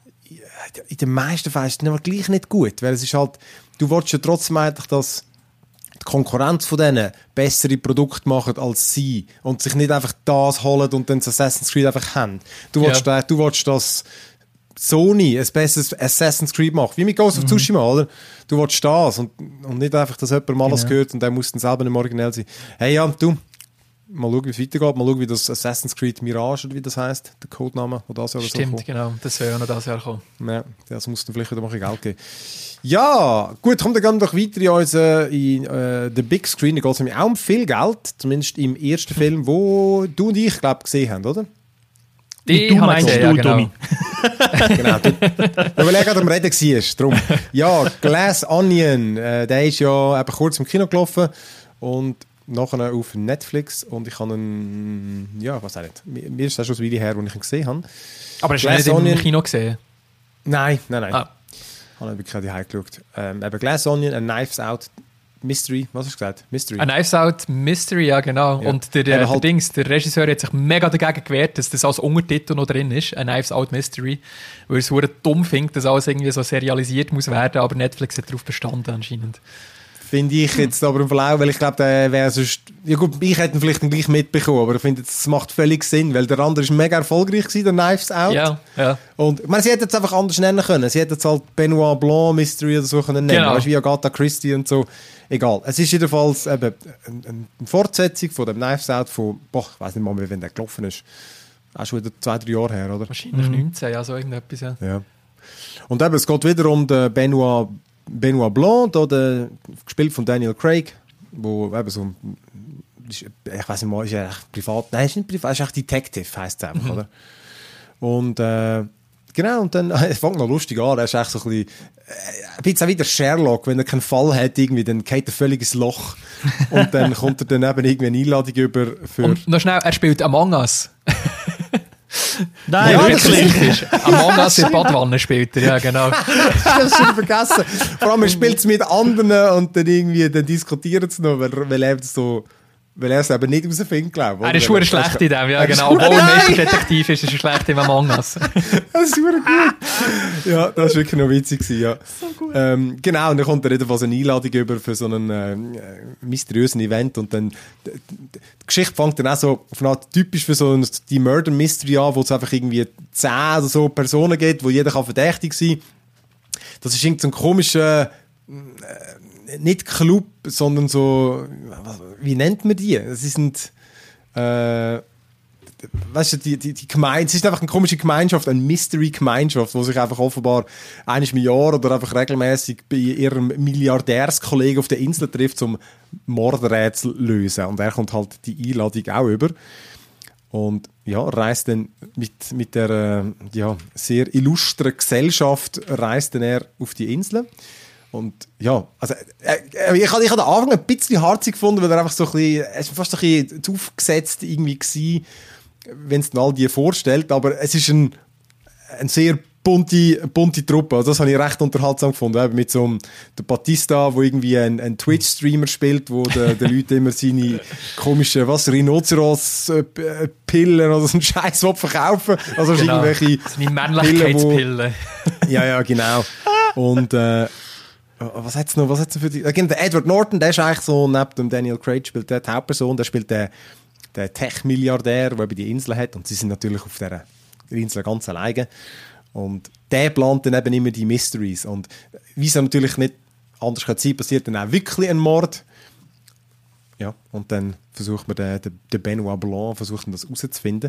in den meisten Fällen ist es aber gleich nicht gut, weil es ist halt, du willst ja trotzdem eigentlich, dass die Konkurrenz von denen bessere Produkte machen als sie und sich nicht einfach das holen und dann das Assassin's Creed einfach haben. Du willst, ja. du willst, dass Sony ein besseres Assassin's Creed macht, wie mit Ghost of mhm. Tsushima, oder? Du willst das und, und nicht einfach, dass jemand mal alles genau. gehört und der muss dann selber nicht originell sein. Hey, ja, du, mal schauen, wie es weitergeht, mal schauen, wie das Assassin's Creed Mirage, oder wie das heisst, der Codename, der das Jahr Stimmt, so genau, das wäre ja noch das Jahr kommen. Ja, das muss dann vielleicht wieder mal ein Geld geben. Ja, gut, kommt dann gehen wir doch weiter in unseren, in äh, den Big Screen, da geht es nämlich auch um viel Geld, zumindest im ersten Film, wo du und ich, glaube gesehen haben, oder? Die du meinst du, ja, genau. Genau, du, weil er gerade am Reden war, drum. Ja, Glass Onion, äh, der ist ja eben kurz im Kino gelaufen und nachher auf Netflix und ich habe ihn, ja, ich weiß auch nicht, mir ist das schon ein Video her, wo ich ihn gesehen habe. Aber hast du nicht im Kino gesehen? Nein, nein, nein. Ah. Ich habe wirklich die Hause geschaut. Ähm, eben Glass Onion, a Knives Out Mystery, was hast du gesagt? Mystery. A Knives Out Mystery, ja genau. Ja. Und der, der, der, halt Dings, der Regisseur hat sich mega dagegen gewehrt, dass das als Untertitel noch drin ist, A Knives Out Mystery, weil er es verdammt dumm findet, dass alles irgendwie so serialisiert muss werden, aber Netflix hat darauf bestanden anscheinend. Finde ich jetzt aber im Verlauf, weil ich glaube, der wäre sonst... Ja gut, ich hätte ihn vielleicht gleich mitbekommen, aber ich finde, es macht völlig Sinn, weil der andere ist mega erfolgreich gewesen, der Knives Out. Ja, ja. Und ich meine, sie hätten es einfach anders nennen können. Sie hätten es halt Benoit Blanc Mystery oder so können nennen. Genau. Weißt du, wie Agatha Christie und so. Egal. Es ist jedenfalls eben eine Fortsetzung von dem Knives Out von... Boah, ich weiss nicht mal, wann der gelaufen ist. Auch schon wieder zwei, drei Jahre her, oder? Wahrscheinlich mhm. neunzehn, ja, so irgendetwas, ja. ja. Und eben, es geht wieder um den Benoit... Benoit Blanc, da, der, gespielt von Daniel Craig, wo eben so, ich weiß nicht mal, ist er echt privat, nein, ist nicht privat, ist echt Detective, heisst es einfach, mhm. oder? Und äh, genau, und dann, es fängt noch lustig an, er ist echt so ein bisschen, ein bisschen auch wieder Sherlock, wenn er keinen Fall hat, irgendwie, dann geht er völlig ins Loch und dann kommt er dann eben irgendwie eine Einladung über für... Und noch schnell, er spielt Among Us. Nein, ja, wirklich. Among Us in der Badwanne spielt er, ja genau. Ich habe es schon vergessen. Vor allem, er spielt es mit anderen und dann irgendwie, dann diskutieren sie noch, weil, weil er so, weil er es eben nicht herausfindet, glaube ich. Er ist schon schlecht in dem, ja genau. Obwohl er Meisterdetektiv ist, ist er schlecht im Among Us. Das ist super gut. Ja, das war wirklich noch witzig gewesen, ja. So gut. Ähm, genau, und dann kommt er jedenfalls eine Einladung über für so einen äh, mysteriösen Event und dann, die, die Geschichte fängt dann auch so auf eine Art typisch für so ein, die Murder Mystery an, wo es einfach irgendwie zehn oder so Personen gibt, wo jeder kann verdächtig sein. Das ist irgendwie so ein komischer, äh, nicht Club, sondern so, wie nennt man die? Das sind, äh, weißt du, die, die, die Gemeinde, es ist einfach eine komische Gemeinschaft, eine Mystery-Gemeinschaft, wo sich einfach offenbar einmal im Jahr oder einfach regelmäßig bei ihrem Milliardärskollegen auf der Insel trifft, um Mordrätsel zu lösen. Und er kommt halt die Einladung auch über. Und ja, reist dann mit, mit der äh, ja, sehr illustren Gesellschaft reist dann er auf die Insel. Und ja, also äh, ich habe ich hab den Anfang ein bisschen harzig gefunden, weil er einfach so ein bisschen, es war fast ein bisschen zu aufgesetzt irgendwie gewesen, wenn es dann all die vorstellt, aber es ist ein, ein sehr bunte, bunte Truppe, also das habe ich recht unterhaltsam gefunden, eben mit so einem der Batista, wo irgendwie ein, ein Twitch-Streamer spielt, wo der, der Leute immer seine komischen, was, Rhinoceros-Pillen oder so einen Scheiß verkaufen, also genau. irgendwelche seine Männlichkeitspillen. Ja, ja, genau. Und äh, was hat's noch, was hat's noch für die, äh, der Edward Norton, der ist eigentlich so, neben dem Daniel Craig spielt der die Hauptperson, der spielt der der Tech-Milliardär, der die Insel hat. Und sie sind natürlich auf dieser Insel ganz alleine. Und der plant dann eben immer die Mysteries. Und wie es natürlich nicht anders kann sein, passiert dann auch wirklich ein Mord. Ja, und dann versucht man, den, den Benoit Blanc versucht das herauszufinden.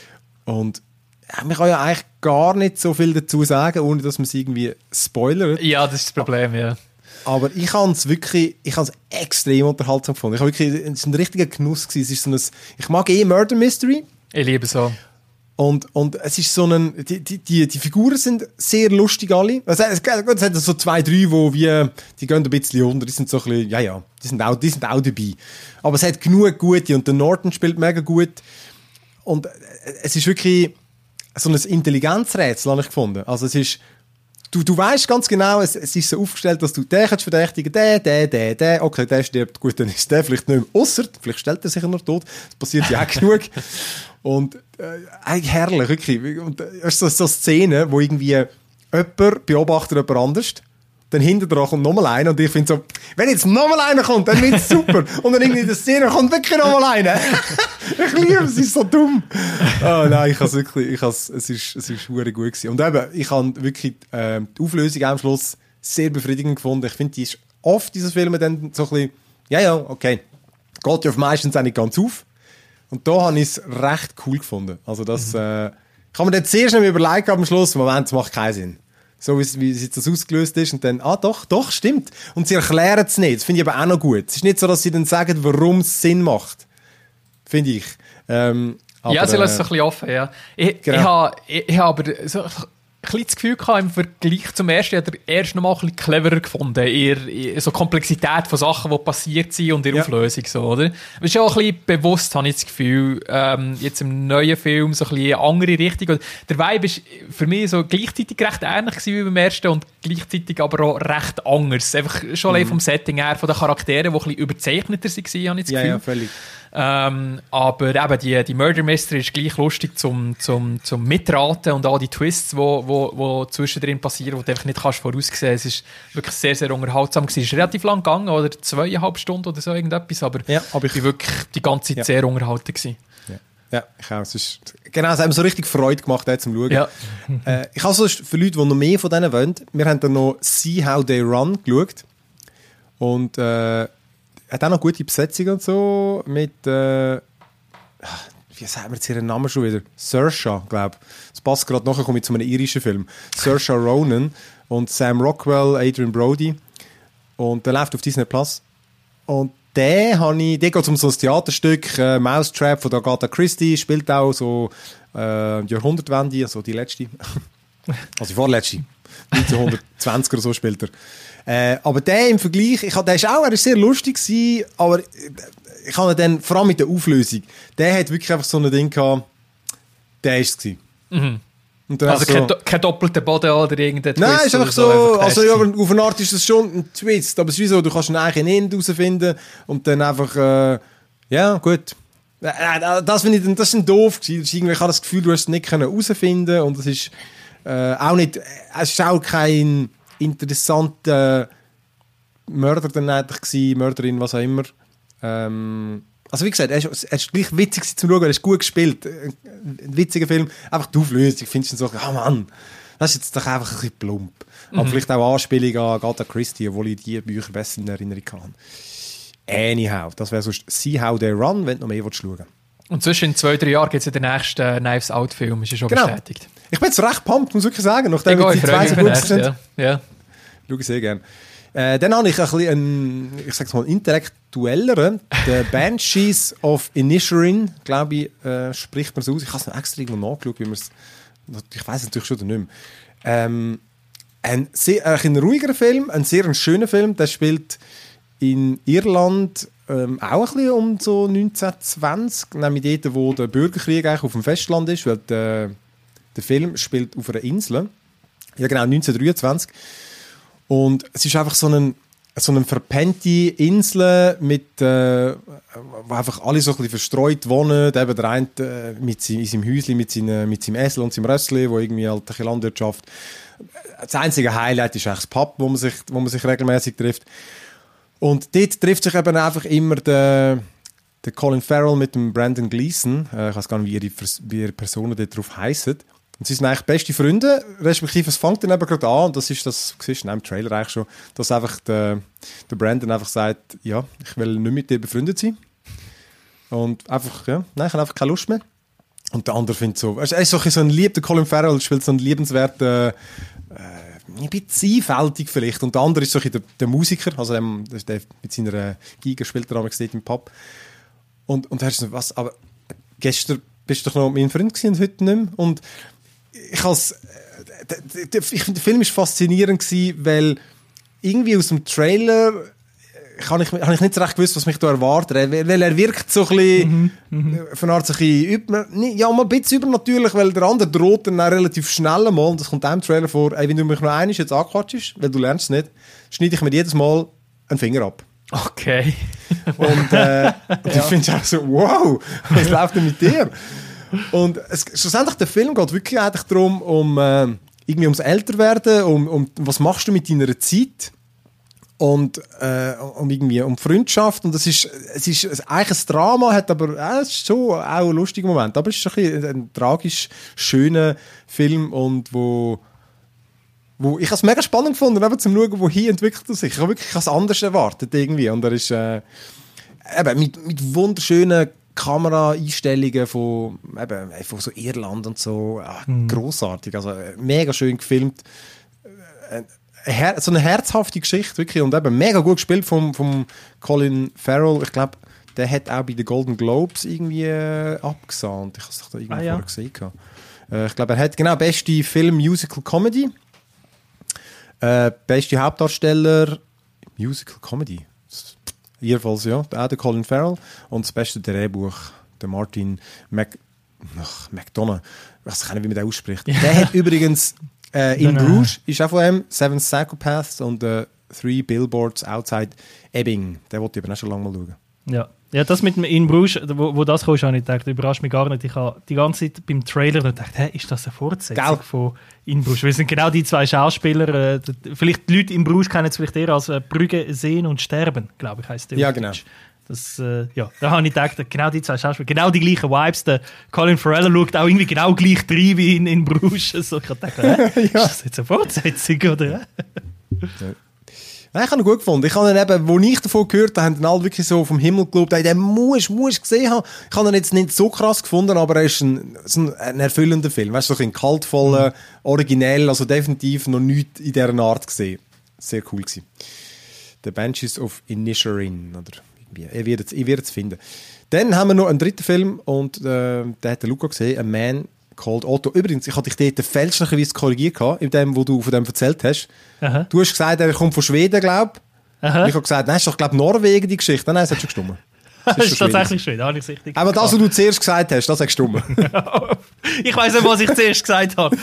Und ja, man kann ja eigentlich gar nicht so viel dazu sagen, ohne dass man es irgendwie spoilert. Ja, das ist das Problem, ja. Aber ich habe es wirklich, ich habe es extrem unterhaltsam gefunden. Ich habe wirklich, es war ein richtiger Genuss gewesen. Es ist so ein, ich mag eh Murder Mystery. Ich liebe so. Und, und es ist so ein, die, die, die, die Figuren sind sehr lustig alle. Also, es, es hat so zwei, drei, wo wie, die gehen ein bisschen unter, die sind so ein bisschen, ja, ja, die sind auch, die sind auch dabei. Aber es hat genug gute und der Norton spielt mega gut. Und es ist wirklich so ein Intelligenzrätsel, habe ich gefunden. Also es ist, du, du weißt ganz genau, es, es ist so aufgestellt, dass du den kannst verdächtigen, der, der, der, der, okay, der stirbt, gut, dann ist der vielleicht nicht mehr, ausser, vielleicht stellt er sich noch tot, das passiert ja auch genug. Und äh, eigentlich herrlich, wirklich. Und es ist so, so eine Szene, wo irgendwie jemand beobachtet jemand anders, dann hinter dran kommt nochmal einer und ich finde so, wenn jetzt nochmal einer kommt, dann wird es super. Und dann irgendwie in der Szene kommt wirklich nochmal einer. Ich liebe es, es ist so dumm. Oh nein, ich has wirklich, ich has, es ist, es ist verdammt gut gewesen. Und eben, ich habe wirklich äh, die Auflösung am Schluss sehr befriedigend gefunden. Ich finde, die ist oft, diese Filme, dann so ein bisschen, ja, ja, okay, geht ja auf meistens auch nicht ganz auf. Und da habe ich es recht cool gefunden. Also das, mhm. äh, ich habe mir dann zuerst noch überlegt am Schluss, Moment, das macht keinen Sinn. So wie, wie jetzt das ausgelöst ist und dann, ah doch, doch, stimmt. Und sie erklären es nicht, das finde ich aber auch noch gut. Es ist nicht so, dass sie dann sagen, warum es Sinn macht. Finde ich. Ähm, aber, ja, sie lassen es äh, so ein bisschen offen, ja. Ich, genau. ich habe ich, ich hab aber so ein bisschen das Gefühl gehabt, im Vergleich zum ersten, hat er erst noch mal ein bisschen cleverer gefunden. Eher, eher so Komplexität von Sachen, die passiert sind und ihre ja. Auflösung. So, oder? Das ist ja auch ein bisschen bewusst, habe ich das Gefühl, ähm, jetzt im neuen Film so ein bisschen eine andere Richtung. Und der Vibe ist für mich so gleichzeitig recht ähnlich gewesen wie beim ersten und gleichzeitig aber auch recht anders. Einfach schon mhm. allein vom Setting her, von den Charakteren, die ein bisschen überzeichneter waren, habe ich das ja, Gefühl. ja, völlig. Ähm, aber eben die, die Murder Mystery ist gleich lustig zum, zum, zum Mitraten und auch die Twists, die wo, wo, wo zwischendrin passieren, die du einfach nicht kannst voraussehen kannst. Es war wirklich sehr, sehr unterhaltsam. Es ist relativ lang gegangen, oder zweieinhalb Stunden oder so irgendetwas, aber, ja, aber ich war wirklich die ganze Zeit ja. sehr unterhalten gewesen. Ja, ja ich auch. Es ist, genau, es hat mir so richtig Freude gemacht, zum Schauen. Ja. äh, ich habe so für Leute, die noch mehr von denen wollen, wir haben dann noch «See How They Run» geschaut. Und äh, hat auch noch gute Besetzung und so mit, äh, wie sagen wir jetzt ihren Namen schon wieder? Saoirse, glaube ich. Das passt gerade nachher, komme ich zu einem irischen Film. Saoirse Ronan und Sam Rockwell, Adrian Brody. Und der läuft auf Disney Plus. Und der habe ich, der geht um so ein Theaterstück, äh, Mousetrap von Agatha Christie, spielt auch so äh, die Jahrhundertwende, also die letzte. Also die vorletzte. neunzehnhundertzwanzig oder so spielt er. Äh, aber der im Vergleich, ich, der ist auch er ist sehr lustig gewesen, aber ich habe dann, vor allem mit der Auflösung, der hat wirklich einfach so ein Ding gehabt, der ist es gewesen. Mhm. Und dann also so, kein, kein doppelter Boden oder irgendein Nein, Twist ist einfach so, so, einfach also ja, gewesen. auf eine Art ist das schon ein Twist, aber es ist wie so, du kannst ihn eigentlich in Ende herausfinden und dann einfach, äh, ja, gut. Äh, das finde ich, das ist ein doof gewesen. Das ist irgendwie, ich habe das Gefühl, du hast es nicht herausfinden und es ist äh, auch nicht, es ist auch kein interessanter Mörder dann eigentlich gewesen, Mörderin, was auch immer. Ähm, also wie gesagt, er ist, er ist gleich witzig zu schauen, er ist gut gespielt. Ein witziger Film. Einfach die Auflösung, findest du so, ah oh Mann, das ist jetzt doch einfach ein bisschen plump. Mhm. Aber vielleicht auch Anspielung an Agatha Christie, obwohl ich die Bücher besser in Erinnerung habe. Anyhow, das wäre sonst «See How They Run», wenn du noch mehr schauen willst. Und zwischen zwei, drei Jahren gibt es ja den nächsten Knives Out-Film, ist ja schon genau. bestätigt. Ich bin jetzt recht pumped, muss ich wirklich sagen, nachdem ich die zwei so gut sind. Ja. Ja. Schaue ich sehr gerne. Äh, dann habe ich ein bisschen einen, ich sag's mal, intellektuelleren, «The Banshees of Inisherin», glaube ich, äh, spricht man so aus. Ich habe es noch extra irgendwo nachgeschaut, wie man es, ich weiß es natürlich schon oder nicht mehr. Ähm, ein, sehr, ein ruhiger Film, ein sehr schöner Film, der spielt in Irland ähm, auch ein bisschen um so neunzehnhundertzwanzig, nämlich dort, wo der Bürgerkrieg eigentlich auf dem Festland ist, weil der, der Film spielt auf einer Insel. Ja genau, neunzehnhundertdreiundzwanzig. Und es ist einfach so eine, so eine verpennte Insel, mit, äh, wo einfach alle so ein bisschen verstreut wohnen. Eben der eine äh, mit seinem, in seinem Häuschen mit, seinen, mit seinem Esel und seinem Rössli, wo irgendwie halt ein bisschen Landwirtschaft. Das einzige Highlight ist eigentlich das Pub, wo man sich, wo man sich regelmäßig trifft. Und dort trifft sich eben einfach immer der, der Colin Farrell mit dem Brandon Gleeson. Äh, ich weiß gar nicht, wie ihre, wie ihre Personen dort drauf heissen. Und sie sind eigentlich beste Freunde, respektive es fängt dann eben gerade an, und das ist das, siehst du im Trailer eigentlich schon, dass einfach der, der Brandon einfach sagt, ja, ich will nicht mit dir befreundet sein. Und einfach, ja, nein, ich habe einfach keine Lust mehr. Und der andere findet so, er ist so ein lieb, der Colin Farrell spielt so einen liebenswerten, äh, ein bisschen einfältig vielleicht. Und der andere ist so ein der, der Musiker, also der, der mit seiner Giga spielt er damals im Pub. Und, und er ist so, was, aber gestern bist du doch noch mein Freund gewesen und heute nicht mehr. Und ich has, ich finde, der Film war faszinierend gewesen, weil irgendwie aus dem Trailer habe ich, hab ich nicht so recht gewusst, was mich da erwartet. Weil er wirkt so ein bisschen, mhm, von Art so ein bisschen, über, ja, mal ein bisschen übernatürlich, weil der andere droht dann auch relativ schnell mal, und das kommt dem Trailer vor, ey, wenn du mich noch einmal jetzt anquatschst, weil du lernst es nicht, schneide ich mir jedes Mal einen Finger ab. Okay. Und äh, ich finde auch so, wow, was läuft denn mit dir? Und es, schlussendlich, der Film geht wirklich eigentlich darum, um, äh, irgendwie ums Älterwerden, um, um was machst du mit deiner Zeit und äh, um irgendwie um Freundschaft. Und es ist, es ist eigentlich ein Drama, hat aber äh, es ist schon auch ein lustiger Moment, aber es ist schon ein, ein, ein tragisch schöner Film, und wo Wo, ich habe es mega spannend gefunden, eben zum schauen, wohin entwickelt er sich. Ich habe wirklich etwas anderes erwartet irgendwie. Und er ist äh, eben mit, mit wunderschönen Kameraeinstellungen von, eben, von so Irland und so. Ah, mhm. Grossartig, also mega schön gefilmt. Äh, her, so eine herzhafte Geschichte, wirklich. Und eben mega gut gespielt vom, vom Colin Farrell. Ich glaube, der hat auch bei den Golden Globes irgendwie äh, abgesahnt. Ich habe es doch da irgendwo ah, ja. vorher gesehen. Äh, ich glaube, er hat genau beste Film Musical Comedy. Äh, beste Hauptdarsteller Musical Comedy. Jedenfalls, ja, auch der Colin Farrell. Und das beste Drehbuch, der Martin Mac Ach, McDonough. Ich weiß nicht, wie man den ausspricht. Ja. Der hat übrigens äh, in Bruges, ist auch von ihm, Seven Psychopaths und äh, Three Billboards Outside Ebbing. Den wollte ich aber auch schon lange mal schauen. Ja. Ja, das mit dem In Bruges, wo, wo das kam, habe ich gedacht, überrascht mich gar nicht. Ich habe die ganze Zeit beim Trailer gedacht, hä, ist das eine Fortsetzung Gell? von In Bruges? Weil es sind genau die zwei Schauspieler, äh, vielleicht die Leute in Bruges kennen es vielleicht eher als äh, Brügge, Sehen und Sterben, glaube ich, heisst der. Ja, genau. Das, äh, ja, da habe ich gedacht, genau die zwei Schauspieler, genau die gleichen Vibes. Der Colin Farrell schaut auch irgendwie genau gleich rein wie in, in Bruges. So, ich habe gedacht, hä, ja. Ist das jetzt eine Fortsetzung, oder? Ja. Nein, ich habe ihn gut gefunden. Ich habe ihn eben, wo ich davon gehört habe, haben dann alle wirklich so vom Himmel gelobt, hey, den musst du gesehen haben. Ich habe ihn jetzt nicht so krass gefunden, aber er ist ein, ein, ein erfüllender Film. Weißt du, so ein kaltvoller, mhm. originell, also definitiv noch nichts in dieser Art gesehen. Sehr cool gewesen. The Banshees of Inisherin, oder irgendwie. Ich werde es, ich werde es finden. Dann haben wir noch einen dritten Film, und äh, den hat der Luca gesehen, A Man Called Otto. Übrigens, ich hatte dich dort fälschlicherweise korrigiert, in dem, wo du von dem erzählt hast. Aha. Du hast gesagt, er kommt von Schweden, glaube ich. Ich habe gesagt, nein, ist doch, glaube ich, Norwegen die Geschichte. Nein, es hat schon gestimmt. Das ist, ist tatsächlich Schweden, habe ich richtig. Aber das, was du zuerst gesagt hast, das hat gestimmt. Ich weiss nicht, was ich zuerst gesagt habe.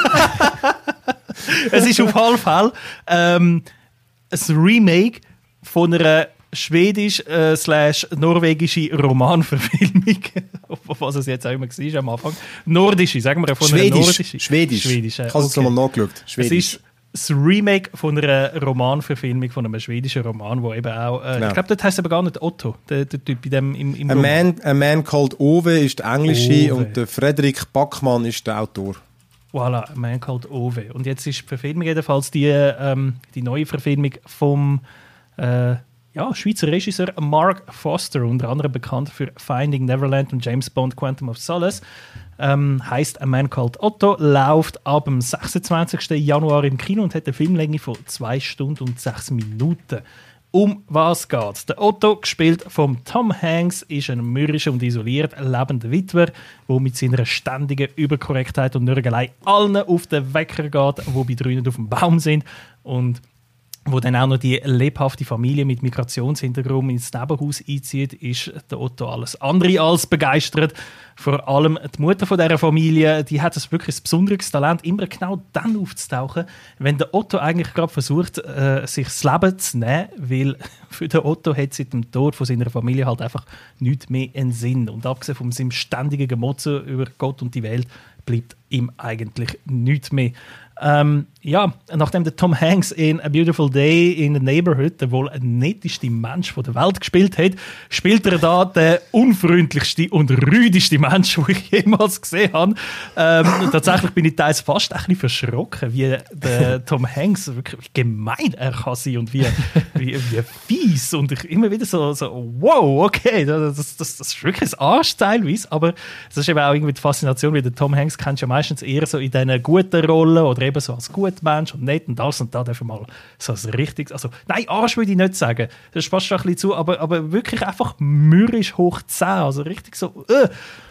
Es ist auf jeden Fall ähm, ein Remake von einer schwedisch äh, slash norwegische Romanverfilmung, was es jetzt auch immer war am Anfang. Nordische, sagen wir von Schwedisch. einer nordischen. Schwedisch. Schwedisch. Ich habe es nochmal nachgeschaut. Schwedisch. Es ist das Remake von einer Romanverfilmung, von einem schwedischen Roman, wo eben auch, äh, genau. Ich glaube, das heisst aber gar nicht Otto, der, der Typ in dem, im, im A Man, A Man Called Ove ist der englische, Ove. Und der Frederik Backmann ist der Autor. Voilà, A Man Called Ove. Und jetzt ist die Verfilmung jedenfalls die, ähm, die neue Verfilmung vom äh, ja, Schweizer Regisseur Mark Foster, unter anderem bekannt für Finding Neverland und James Bond Quantum of Solace. Ähm, heisst A Man Called Otto, läuft ab dem sechsundzwanzigsten Januar im Kino und hat eine Filmlänge von zwei Stunden und sechs Minuten. Um was geht's? Der Otto, gespielt von Tom Hanks, ist ein mürrischer und isoliert lebender Witwer, der mit seiner ständigen Überkorrektheit und Nörgelei allen auf den Wecker geht, die bei drinnen auf dem Baum sind, und wo dann auch noch die lebhafte Familie mit Migrationshintergrund ins Nebenhaus einzieht, ist der Otto alles andere als begeistert. Vor allem die Mutter von dieser Familie, die hat ein wirklich besonderes Talent, immer genau dann aufzutauchen, wenn der Otto eigentlich gerade versucht, äh, sich das Leben zu nehmen, weil für den Otto hat seit dem Tod von seiner Familie halt einfach nichts mehr in Sinn. Und abgesehen von seinem ständigen Gemotze über Gott und die Welt bleibt ihm eigentlich nichts mehr. Ähm, ja, nachdem der Tom Hanks in A Beautiful Day in the Neighborhood der wohl netteste Mensch der Welt gespielt hat, spielt er da den unfreundlichste und rüdeste Mensch, den ich jemals gesehen habe. Ähm, tatsächlich bin ich teils fast ein bisschen verschrocken, wie der Tom Hanks wirklich wie gemein er kann sein und wie, wie, wie fies. Und ich immer wieder so, so wow, okay, das, das, das ist wirklich ein Arsch teilweise, aber das ist eben auch irgendwie die Faszination, wie der Tom Hanks kennst du ja meistens eher so in diesen guten Rollen oder eben so als guter Mensch und nett und das und da dürfen mal so ein richtiges, also nein, Arsch würde ich nicht sagen, das ist fast schon ein bisschen zu, aber, aber wirklich einfach mürrisch hoch zehn, also richtig so äh.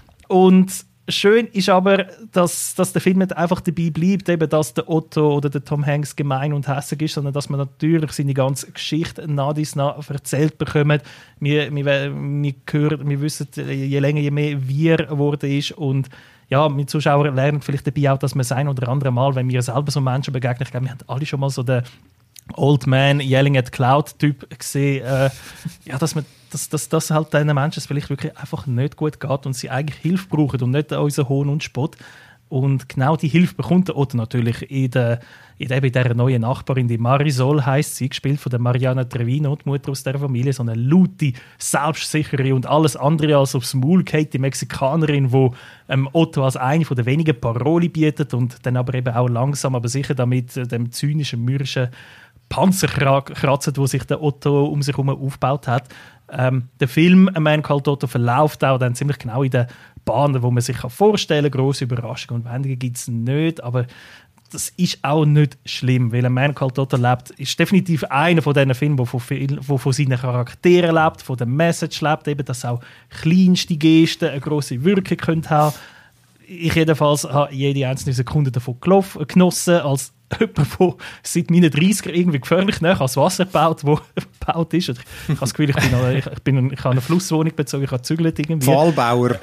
Und schön ist aber, dass, dass der Film nicht einfach dabei bleibt, eben, dass der Otto oder der Tom Hanks gemein und hässig ist, sondern dass man natürlich seine ganze Geschichte nach dies nach erzählt bekommt. Wir, wir, wir, hören, wir wissen, je länger, je mehr wie er geworden ist und ja, wir Zuschauer lernen vielleicht dabei auch, dass wir sein oder andere Mal, wenn wir selber so Menschen begegnen, ich glaube, wir haben alle schon mal so den Old Man Yelling at Cloud-Typ gesehen, äh, ja, dass man dass, dass, dass halt diesen Menschen es vielleicht wirklich einfach nicht gut geht und sie eigentlich Hilfe brauchen und nicht unseren Hohn und Spott. Und genau die Hilfe bekommt der Otto natürlich in der, in der, in der neuen Nachbarin, die Marisol heisst sie, gespielt von der Mariana Trevino, die Mutter aus der Familie, so eine laute, selbstsichere und alles andere als aufs Maul geht, die Mexikanerin, die ähm, Otto als eine von der wenigen Paroli bietet und dann aber eben auch langsam, aber sicher damit äh, dem zynischen, mürrischen Panzer kratzt, wo sich der Otto um sich herum aufgebaut hat. Ähm, der Film «A Man Called Otto» verläuft auch dann ziemlich genau in den Bahnen, wo man sich vorstellen kann. Grosse Überraschungen und Wendungen gibt es nicht, aber das ist auch nicht schlimm, weil «A Man Called Otto» lebt, ist definitiv einer von diesen Filmen, der von, viel, wo von seinen Charakteren lebt, von der Message lebt, eben, dass auch kleinste Gesten eine grosse Wirkung können haben. Ich jedenfalls habe jede einzelne Sekunde davon genossen, als jemand, der seit meinen dreißiger irgendwie gefährlich nahe ans Wasser baut, wo gebaut ist. Ich, ich habe das Gefühl, ich, bin noch, ich, ich, bin, ich habe eine Flusswohnung bezogen, ich habe gezügelt irgendwie. Pfahlbauer.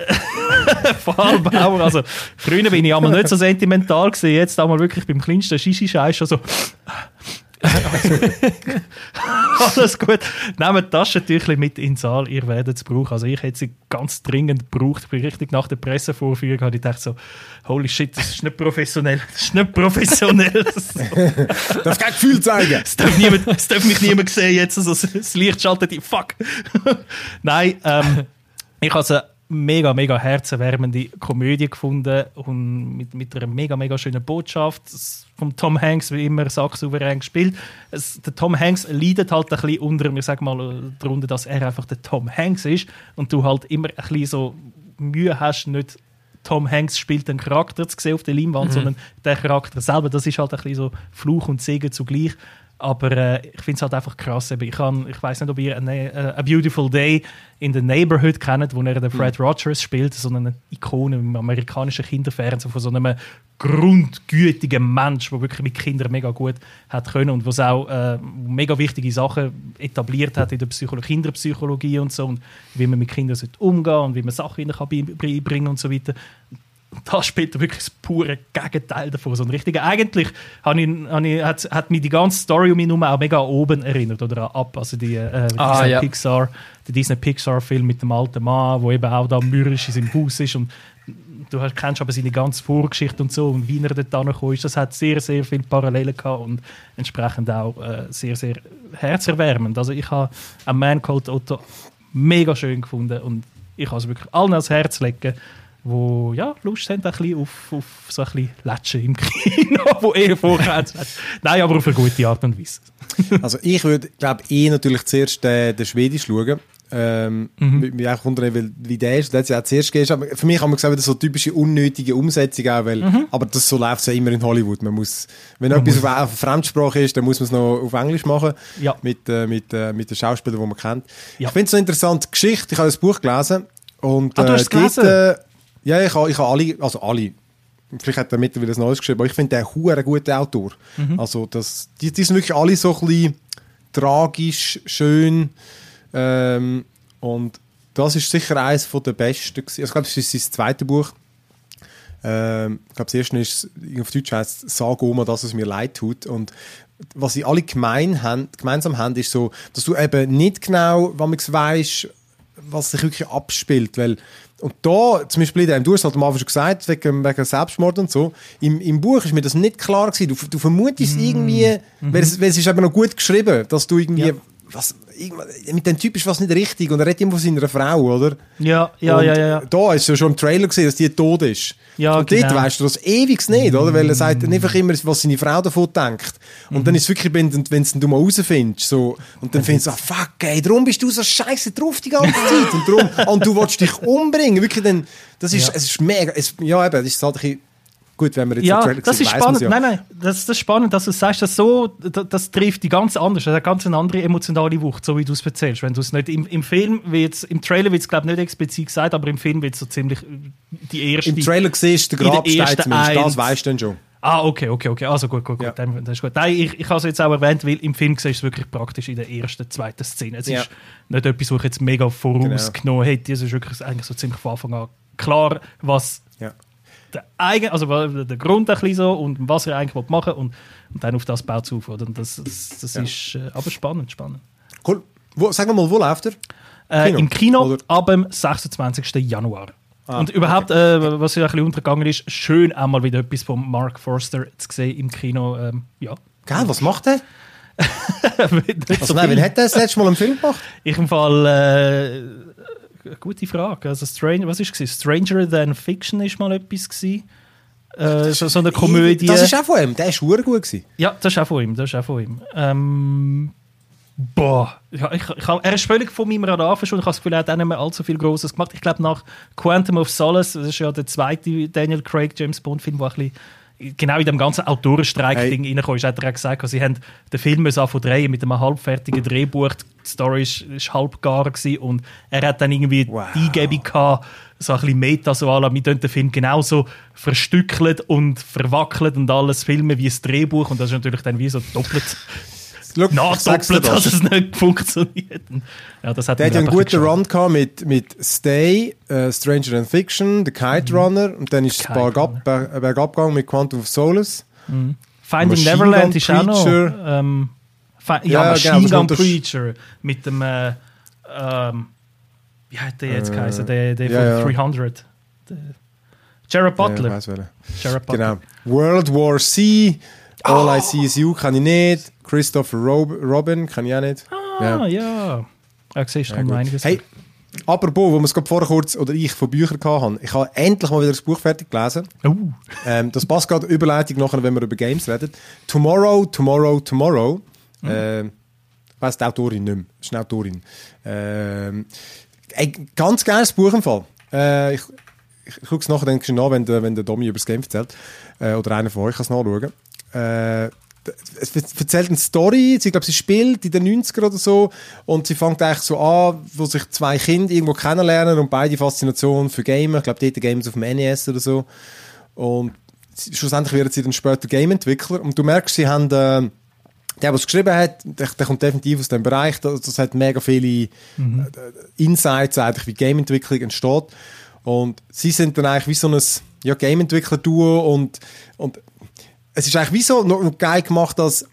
Pfahlbauer. Also, früher bin ich einmal nicht so sentimental gewesen, jetzt einmal wirklich beim kleinsten Shishi-Scheiß schon so... Alles gut. Nehmt Taschentücher mit in den Saal, ihr werdet es brauchen. Also ich hätte sie ganz dringend gebraucht. Ich bin richtig nach der Pressevorführung, habe ich gedacht so, holy shit, das ist nicht professionell. Das ist nicht professionell. Das darf kein Gefühl zeigen. Das darf, niemand, das darf mich niemand sehen jetzt. Also das Licht schaltet die, fuck. Nein, ähm, ich habe sie mega, mega herzerwärmende Komödie gefunden und mit, mit einer mega, mega schönen Botschaft. Vom Tom Hanks, wie immer, sacksouverän gespielt. Es, der Tom Hanks leidet halt ein bisschen unter, wir sagen mal, darunter, dass er einfach der Tom Hanks ist und du halt immer ein bisschen so Mühe hast, nicht Tom Hanks spielt einen Charakter zu sehen auf der Leinwand, mhm. sondern der Charakter selber. Das ist halt ein bisschen so Fluch und Segen zugleich. Aber äh, ich finde es halt einfach krass. Ich, kann, ich weiss nicht, ob ihr eine, uh, A Beautiful Day in the Neighborhood kennt, wo er den Fred Rogers spielt, so eine Ikone im amerikanischen Kinderfernsehen von so einem grundgütigen Mensch, der wirklich mit Kindern mega gut hat können und was auch äh, mega wichtige Sachen etabliert hat in der Psycho- Kinderpsychologie und so und wie man mit Kindern umgehen sollte und wie man Sachen ihnen beibringen kann und so weiter. Da spielt er wirklich das pure Gegenteil davon. So ein richtiger, eigentlich habe ich, habe ich, hat, hat mich die ganze Story um mich herum auch mega an oben erinnert oder an Up. Also die, äh, ah, Disney ja. Pixar, der Disney-Pixar-Film mit dem alten Mann, der eben auch da mürrisch in seinem Haus ist. Und du kennst aber seine ganze Vorgeschichte und so und wie er dort angekommen ist. Das hat sehr, sehr viele Parallelen gehabt und entsprechend auch äh, sehr, sehr herzerwärmend. Also ich habe «A Man Called Otto» mega schön gefunden und ich kann es wirklich allen ans Herz legen, wo ja, Lust haben, ein bisschen auf, auf so ein bisschen Latschen im Kino, wo eher vorkommt. Nein, aber auf eine gute Art und Weise. Also ich würde, glaube ich, natürlich zuerst den, den Schwedisch schauen. Ähm, mhm. Mich auch wundern, wie der ist. Der hat ja auch zuerst gegeben. Aber für mich haben wir gesagt, das ist so typische unnötige Umsetzung auch, weil, mhm. aber das so läuft es ja immer in Hollywood. Man muss, wenn man etwas muss. auf, auf Fremdsprache ist, dann muss man es noch auf Englisch machen. Ja. Mit, äh, mit, äh, mit den Schauspielern, die man kennt. Ja. Ich finde es so eine interessante Geschichte. Ich habe das Buch gelesen. Und, ah, du hast es gelesen? Dort, äh, ja, ich habe, ich habe alle, also alle, vielleicht hat er mittlerweile ein neues geschrieben, aber ich finde, der ist ein guter Autor. Mhm. Also das, die, die sind wirklich alle so ein bisschen tragisch, schön ähm, und das ist sicher eines der besten gewesen. Also, ich glaube, das ist sein zweites Buch. Ähm, ich glaube, das erste ist, auf Deutsch heisst es «Sag Oma, dass es mir leid tut» und was sie alle gemein haben, gemeinsam haben, ist so, dass du eben nicht genau, wenn man weißt, was sich wirklich abspielt, weil und da, zum Beispiel, du hast halt am Anfang schon gesagt, wegen, wegen Selbstmord und so, im, im Buch ist mir das nicht klar gewesen. Du, du vermutest mm. irgendwie, mm-hmm. weil, es, weil es ist eben noch gut geschrieben, dass du irgendwie, ja. was, mit dem Typ ist was nicht richtig und er redet immer von seiner Frau, oder? Ja, ja, und ja, ja. Da hast du ja schon im Trailer gesehen, dass die tot ist. Ja, und genau. dort weisst du das ewig nicht, oder? Weil er sagt einfach immer, was seine Frau davon denkt. Und mhm. dann ist es wirklich, wenn, wenn du mal rausfindest, so, und dann findest du, ah, fuck, ey, darum bist du so scheiße drauf die ganze Zeit. Und, darum, und du willst dich umbringen. Wirklich, dann, das ist, ja. es ist mega, es, ja, eben, das ist halt ein bisschen, gut, wenn wir jetzt ja, Trailer das sehen, ist spannend. Ja. Nein, nein, das, das ist spannend, dass du sagst, dass so, das, das trifft die ganz anders. Das hat ganz eine andere emotionale Wucht, so wie du es erzählst. Wenn du es nicht im, im Film, wird's, im Trailer wird es glaube ich nicht explizit gesagt, aber im Film wird es so ziemlich die erste. Im Trailer siehst du den Grabstein zumindest, das weißt du dann schon. Ah, okay, okay, okay. Also gut, gut, gut. Ja. Dann, das ist gut. Nein, ich, ich habe es jetzt auch erwähnt, weil im Film siehst du es wirklich praktisch in der ersten, zweiten Szene. Es ja. ist nicht etwas, was ich jetzt mega vorausgenommen genau. hätte. Es ist wirklich eigentlich so ziemlich von Anfang an klar, was ja. der, eigen, also der Grund ein bisschen so und was er eigentlich machen will und, und dann auf das baut es auf. Oder? Und das das, das ja. ist äh, aber spannend, spannend. Cool. Wo, sag mal, wo läuft er? Äh, Kino? Im Kino Oder? ab dem sechsundzwanzigsten Januar. Ah, und überhaupt, okay. äh, was ja ein bisschen untergegangen ist, schön auch mal wieder etwas von Mark Forster zu sehen im Kino. Ähm, ja. Geil, was macht er? also so nein, wann hat er das letzte Mal einen Film gemacht? Ich im Fall, äh, gute Frage. Also Strange, was ist es? Stranger Than Fiction ist mal etwas gewesen. Äh, so, so eine Komödie. Das ist auch von ihm, der ist verdammt gut gewesen. Ja, das ist auch von ihm, das ist auch von ihm. Ähm, Boah, ja, ich, ich, er ist völlig von meinem Radar verschwunden. Ich habe das Gefühl, er hat auch nicht mehr allzu viel Grosses gemacht. Ich glaube, nach Quantum of Solace, das ist ja der zweite Daniel Craig James Bond Film, der ein bisschen genau in dem ganzen Autorenstreik-Ding hey. reingekommen ist, hat er auch gesagt, sie haben den Film anfangen drehen mit einem halbfertigen Drehbuch. Die Story war halb gar gewesen und er hat dann irgendwie wow. die Eingebung gehabt, so ein bisschen Meta, so alle, wir den Film genauso verstückelt und verwackelt und alles filmen wie das Drehbuch und das ist natürlich dann wie so doppelt nachdoppelt, dass es nicht funktioniert. Ja, das hat der hat ja einen guten Run gehabt mit, mit Stay, uh, Stranger Than Fiction, The Kite mhm. Runner und dann ist es bergab, bergab gegangen mit Quantum of Solace. Mhm. Finding Machine Neverland ist auch noch. Ähm, ja, ja, Machine genau, Gun Preacher mit dem äh, ähm, wie hat der jetzt äh, geheißen? Der, der ja, von ja. dreihundert. Der Jared Butler. Ja, ich weiss Jared Butler. Genau. World War C, All oh. I See Is You kann ich nicht. Christopher Rob- Robin kann ich auch nicht. Ah, ja. ja. Ja, siehst du, ja, einiges. Hey, apropos, wo wir es gerade vorher kurz, oder ich von Büchern hatten, ich habe endlich mal wieder das Buch fertig gelesen. Uh. Ähm, das passt gerade Überleitung nachher, wenn wir über Games reden. Tomorrow, Tomorrow, Tomorrow. Mhm. Äh, ich weiss die Autorin nicht mehr. Das ist eine Autorin. Äh, ein ganz geiles Buch im Fall. Äh, ich ich, ich schaue es nachher dann an, wenn der, wenn der Domi über das Game erzählt. Äh, oder einer von euch kann es nachschauen. Äh, es erzählt eine Story, sie, glaube, sie spielt in den neunzigern oder so und sie fängt eigentlich so an, wo sich zwei Kinder irgendwo kennenlernen und beide Faszination für Gamen, ich glaube, dort Games auf dem N E S oder so und schlussendlich werden sie dann später Game-Entwickler und du merkst, sie haben, äh, der, der es geschrieben hat, der, der kommt definitiv aus dem Bereich, das, das hat mega viele mhm. äh, Insights eigentlich, wie Game-Entwicklung entsteht und sie sind dann eigentlich wie so ein ja, Game-Entwickler-Duo und, und es ist eigentlich wie so noch, noch geil gemacht, dass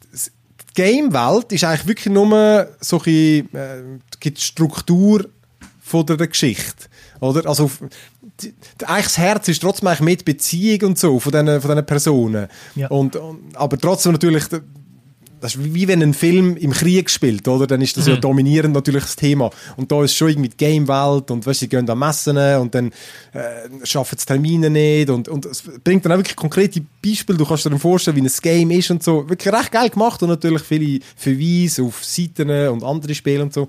die Game-Welt ist eigentlich wirklich nur so ein bisschen, äh, gibt Struktur von der Geschichte. Oder? Also, die, eigentlich das Herz ist trotzdem eigentlich mit Beziehung und so von diesen, von diesen Personen. Ja. Und, und, aber trotzdem natürlich, das ist wie wenn ein Film im Krieg spielt, oder? Dann ist das mhm. ja dominierend natürlich das Thema. Und da ist schon irgendwie die Game-Welt und weißt, sie gehen an Messen und dann äh, schaffen die Termine nicht und, und es bringt dann auch wirklich konkrete Beispiele. Du kannst dir dann vorstellen, wie ein Game ist und so. Wirklich recht geil gemacht und natürlich viele Verweise auf Seiten und andere Spiele und so.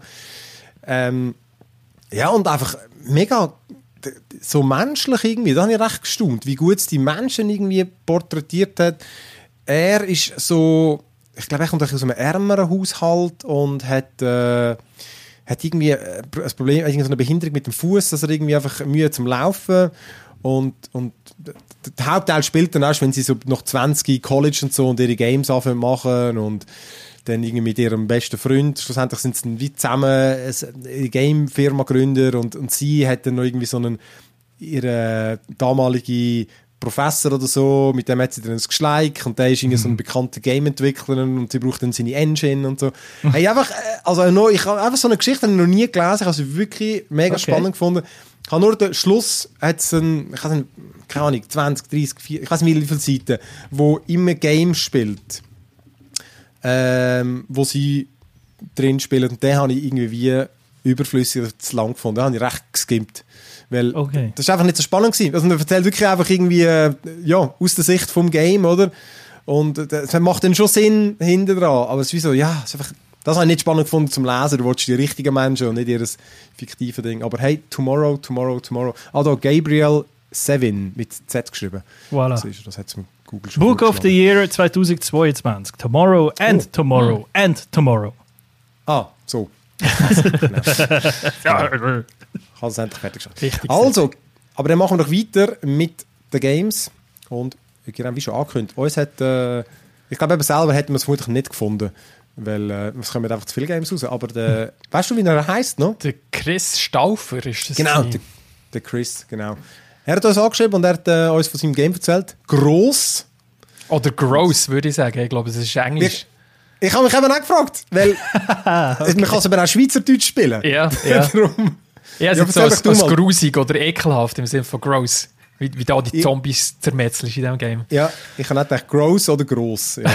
Ähm, ja, und einfach mega so menschlich irgendwie. Da habe ich recht gestaunt, wie gut es die Menschen irgendwie porträtiert hat. Er ist so... Ich glaube, er kommt aus einem ärmeren Haushalt und hat, äh, hat irgendwie ein Problem, irgendwie so eine Behinderung mit dem Fuß, dass er irgendwie einfach Mühe zum Laufen und, und der Hauptteil spielt dann erst, wenn sie so noch zwanzig College und so und ihre Games anfangen machen und dann irgendwie mit ihrem besten Freund, schlussendlich sind sie dann wie zusammen eine Game-Firma gegründet und, und sie hat dann noch irgendwie so einen, ihre damalige Professor oder so, mit dem hat sie dann ein Geschleik und der ist irgendwie mhm. so ein bekannter Game-Entwickler und sie braucht dann seine Engine und so. Hey, einfach, also noch, ich habe einfach so eine Geschichte noch nie gelesen, ich habe sie wirklich mega okay. spannend gefunden. Ich habe nur den Schluss, hat's ein, ich weiß nicht, keine Ahnung, zwanzig, dreißig, vierzig, ich weiß nicht wie viele Seiten, wo immer Game spielt, ähm, wo sie drin spielen. Und den habe ich irgendwie wie überflüssig oder zu lang gefunden. Den habe ich recht geskimmt. Weil Okay. das war einfach nicht so spannend gewesen. Also man erzählt wirklich einfach irgendwie, äh, ja, aus der Sicht vom Game, oder? Und äh, das macht dann schon Sinn hinten dran. Aber es ist wie so, ja, es ist einfach, das habe ich nicht spannend gefunden zum Lesen. Du willst die richtigen Menschen und nicht ihr fiktives Ding. Aber hey, Tomorrow, Tomorrow, Tomorrow. Ah, da Gabriel Sevin mit Z geschrieben. Voilà. Das, ist, das hat es Google schon Book of the vorgeschlagen. Year zweitausendzweiundzwanzig. Tomorrow and Oh. Tomorrow and Tomorrow. Ah, so. Genau. Ich habe es endlich fertig geschafft. Richtig Also, aber dann machen wir doch weiter mit den Games. Und genau wie schon angekündigt, uns hat, äh, ich glaube eben selber hätten wir es vermutlich nicht gefunden, weil äh, es kommen einfach zu viele Games raus. Aber der, weißt du, wie er heisst noch? Der Chris Stauffer ist das. Genau, der, der Chris, genau. Er hat uns angeschrieben und er hat äh, uns von seinem Game erzählt. Gross. Oder Gross, würde ich sagen. Ich glaube, es ist Englisch. Ich habe mich eben auch gefragt, weil okay. man kann es aber auch Schweizerdeutsch spielen. Ja, ja. Darum. Ja, es Ja, ist so erzähl als, doch du als mal. grusig oder ekelhaft im Sinne von gross. Wie, wie da die Ich- Zombies zermetzelst in diesem Game. Ja, ich habe nicht gedacht, gross oder gross. Ja.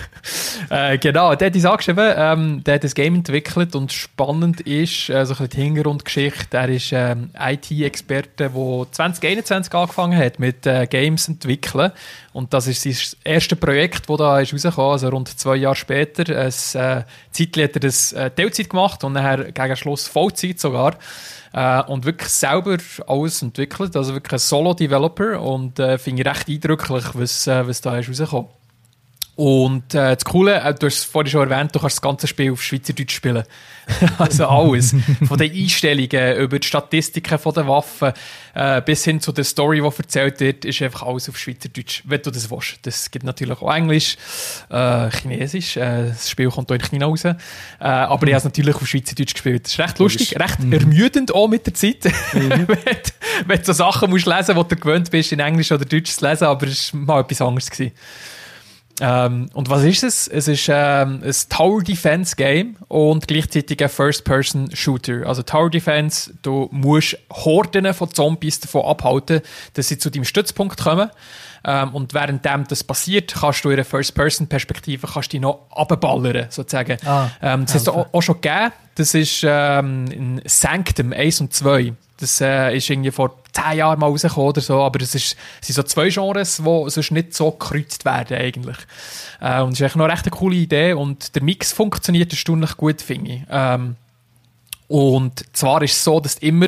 Äh, genau, der hat uns angeschrieben, ähm, der hat das Game entwickelt und spannend ist, äh, so ein bisschen die Hintergrundgeschichte, er ist ähm, I T-Experte, der zwanzig einundzwanzig angefangen hat mit äh, Games entwickeln und das ist sein erstes Projekt, das da ist rausgekommen, also rund zwei Jahre später. Ein äh, Zeitlich hat er das äh, Teilzeit gemacht und nachher gegen Schluss Vollzeit sogar. Äh, und wirklich selber alles entwickelt, also wirklich ein Solo-Developer und äh, finde ich recht eindrücklich, was, äh, was da ist rausgekommen. Und äh, das Coole, äh, du hast es vorhin schon erwähnt, du kannst das ganze Spiel auf Schweizerdeutsch spielen. Also alles. Von den Einstellungen über die Statistiken von den Waffen äh, bis hin zu der Story, die erzählt wird, ist einfach alles auf Schweizerdeutsch, wenn du das willst. Das gibt natürlich auch Englisch, äh, Chinesisch. Äh, das Spiel kommt auch in China raus. Äh, aber ich habe es natürlich auf Schweizerdeutsch gespielt. Das ist recht lustig, recht ermüdend auch mit der Zeit. wenn, wenn du so Sachen musst lesen musst, die du gewöhnt bist, in Englisch oder Deutsch zu lesen, aber es war mal etwas anderes gewesen. Ähm, und was ist es? Es ist ähm, ein Tower Defense Game und gleichzeitig ein First-Person-Shooter. Also Tower Defense, du musst Horden von Zombies davon abhalten, dass sie zu deinem Stützpunkt kommen. Ähm, und währenddem das passiert, kannst du in einer First-Person-Perspektive kannst dich noch abballern, sozusagen. Ah, ähm, das hat es auch, auch schon gegeben. Das ist ähm, in Sanctum eins und zwei. Das äh, ist irgendwie vor zehn Jahren mal rausgekommen oder so, aber es ist, es sind so zwei Genres, die sonst nicht so gekreuzt werden eigentlich. Äh, und es ist eigentlich noch recht eine coole Idee und der Mix funktioniert erstaunlich gut, finde ich. Ähm, und zwar ist es so, dass du immer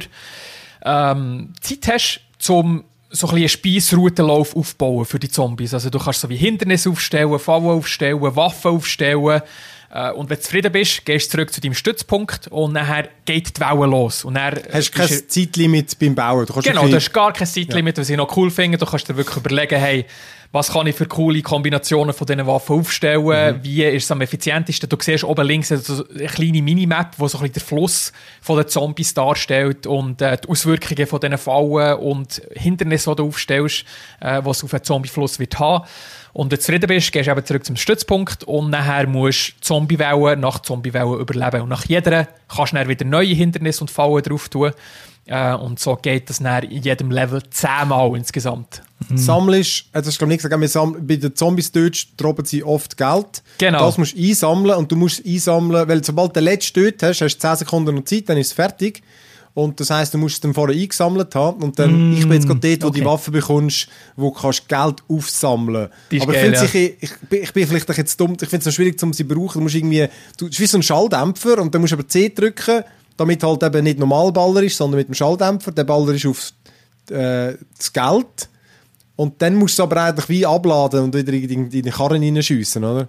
ähm, Zeit hast, zum so ein bisschen einen Speisroutenlauf aufbauen für die Zombies. Also du kannst so wie Hindernisse aufstellen, Fallen aufstellen, Waffen aufstellen. Äh, und wenn du zufrieden bist, gehst du zurück zu deinem Stützpunkt und nachher geht die Welle los. Und dann, Hast du kein ist er- Zeitlimit beim Bauen? Du kannst Genau, du wirklich- hast gar kein Zeitlimit, was ich noch cool finde. Du kannst dir wirklich überlegen, hey, was kann ich für coole Kombinationen von diesen Waffen aufstellen? Mhm. Wie ist es am effizientesten? Du siehst oben links also eine kleine Minimap, die so ein bisschen den Fluss von den Zombies darstellt und äh, die Auswirkungen von diesen Fallen und Hindernisse, die du aufstellst, äh, was auf einen Zombiefluss wird haben. Und wenn du zufrieden bist, gehst du eben zurück zum Stützpunkt und nachher musst du Zombiewellen nach Zombiewellen überleben. Und nach jeder kannst du dann wieder neue Hindernisse und Fallen drauf tun. Äh, und so geht das dann in jedem Level zehnmal insgesamt. Sammelst, äh, das ist glaube ich nicht gesagt, wir sammeln, bei den Zombies dort droppen sie oft Geld. Genau. Das musst du einsammeln und du musst es einsammeln, weil sobald du den letzten dort hast, hast du zehn Sekunden noch Zeit, dann ist es fertig. Und das heisst, du musst es dann vorher eingesammelt haben und dann, mm, ich bin jetzt gerade dort, wo okay. du die Waffe bekommst, wo du kannst Geld aufsammeln. Die ist Aber ich geil, finde ja. ich, ich, bin- ich bin vielleicht doch jetzt dumm, ich finde es noch schwierig, um sie zu brauchen. Du musst irgendwie, du, es ist wie so ein Schalldämpfer und dann musst du aber C drücken, damit halt eben nicht normal Baller ist, sondern mit dem Schalldämpfer. Der Baller ist auf äh, das Geld. Und dann musst du es aber eigentlich wie abladen und wieder in die Karren reinschiessen, oder?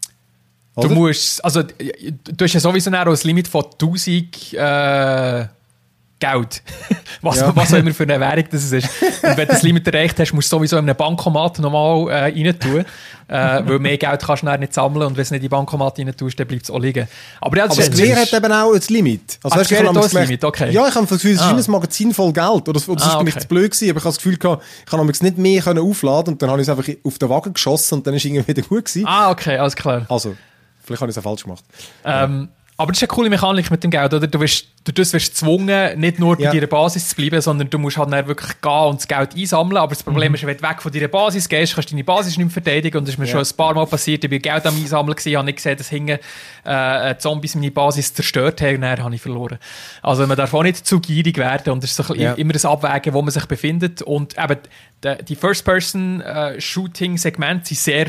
Du Oder? musst, also du hast ja sowieso auch ein Limit von tausend äh, Geld. was, Ja. was auch immer für eine Währung das ist. Und wenn du das Limit erreicht hast, musst du sowieso in einem Bankomat nochmal äh, rein tun. Äh, weil mehr Geld kannst du dann nicht sammeln und wenn du es nicht in die Bankomat rein tust, dann bleibt es auch liegen. Aber, ja, das Aber ist- das Gewehr hat eben auch ein Limit. Also, Ah, weißt, das Gewehr ich hat habe auch ein gemerkt- Limit, okay. Ja, ich habe das Gefühl, es ist Ah. wie ein Magazin voll Geld. Oder das, das Ah, ist für mich okay. zu blöd gewesen, aber ich habe das Gefühl gehabt, ich kann nämlich nicht mehr können aufladen und dann habe ich es einfach auf den Wagen geschossen und dann ist es irgendwie wieder gut gewesen. Ah, okay, alles klar. Also, vielleicht habe ich es auch falsch gemacht. Ähm, Aber das ist eine coole Mechanik mit dem Geld, oder? Du wirst, durch das wirst gezwungen, nicht nur bei Ja. deiner Basis zu bleiben, sondern du musst halt dann wirklich gehen und das Geld einsammeln. Aber das Problem ist, wenn du weg von deiner Basis gehst, kannst du deine Basis nicht mehr verteidigen. Und das ist mir Ja. schon ein paar Mal passiert. Ich war Geld am Einsammeln, gewesen, habe nicht gesehen, dass hinten äh, Zombies meine Basis zerstört haben und dann habe ich verloren. Also man darf auch nicht zu gierig werden und es ist so ein bisschen Ja. immer das Abwägen, wo man sich befindet. Und eben die, die First-Person-Shooting-Segmente sind sehr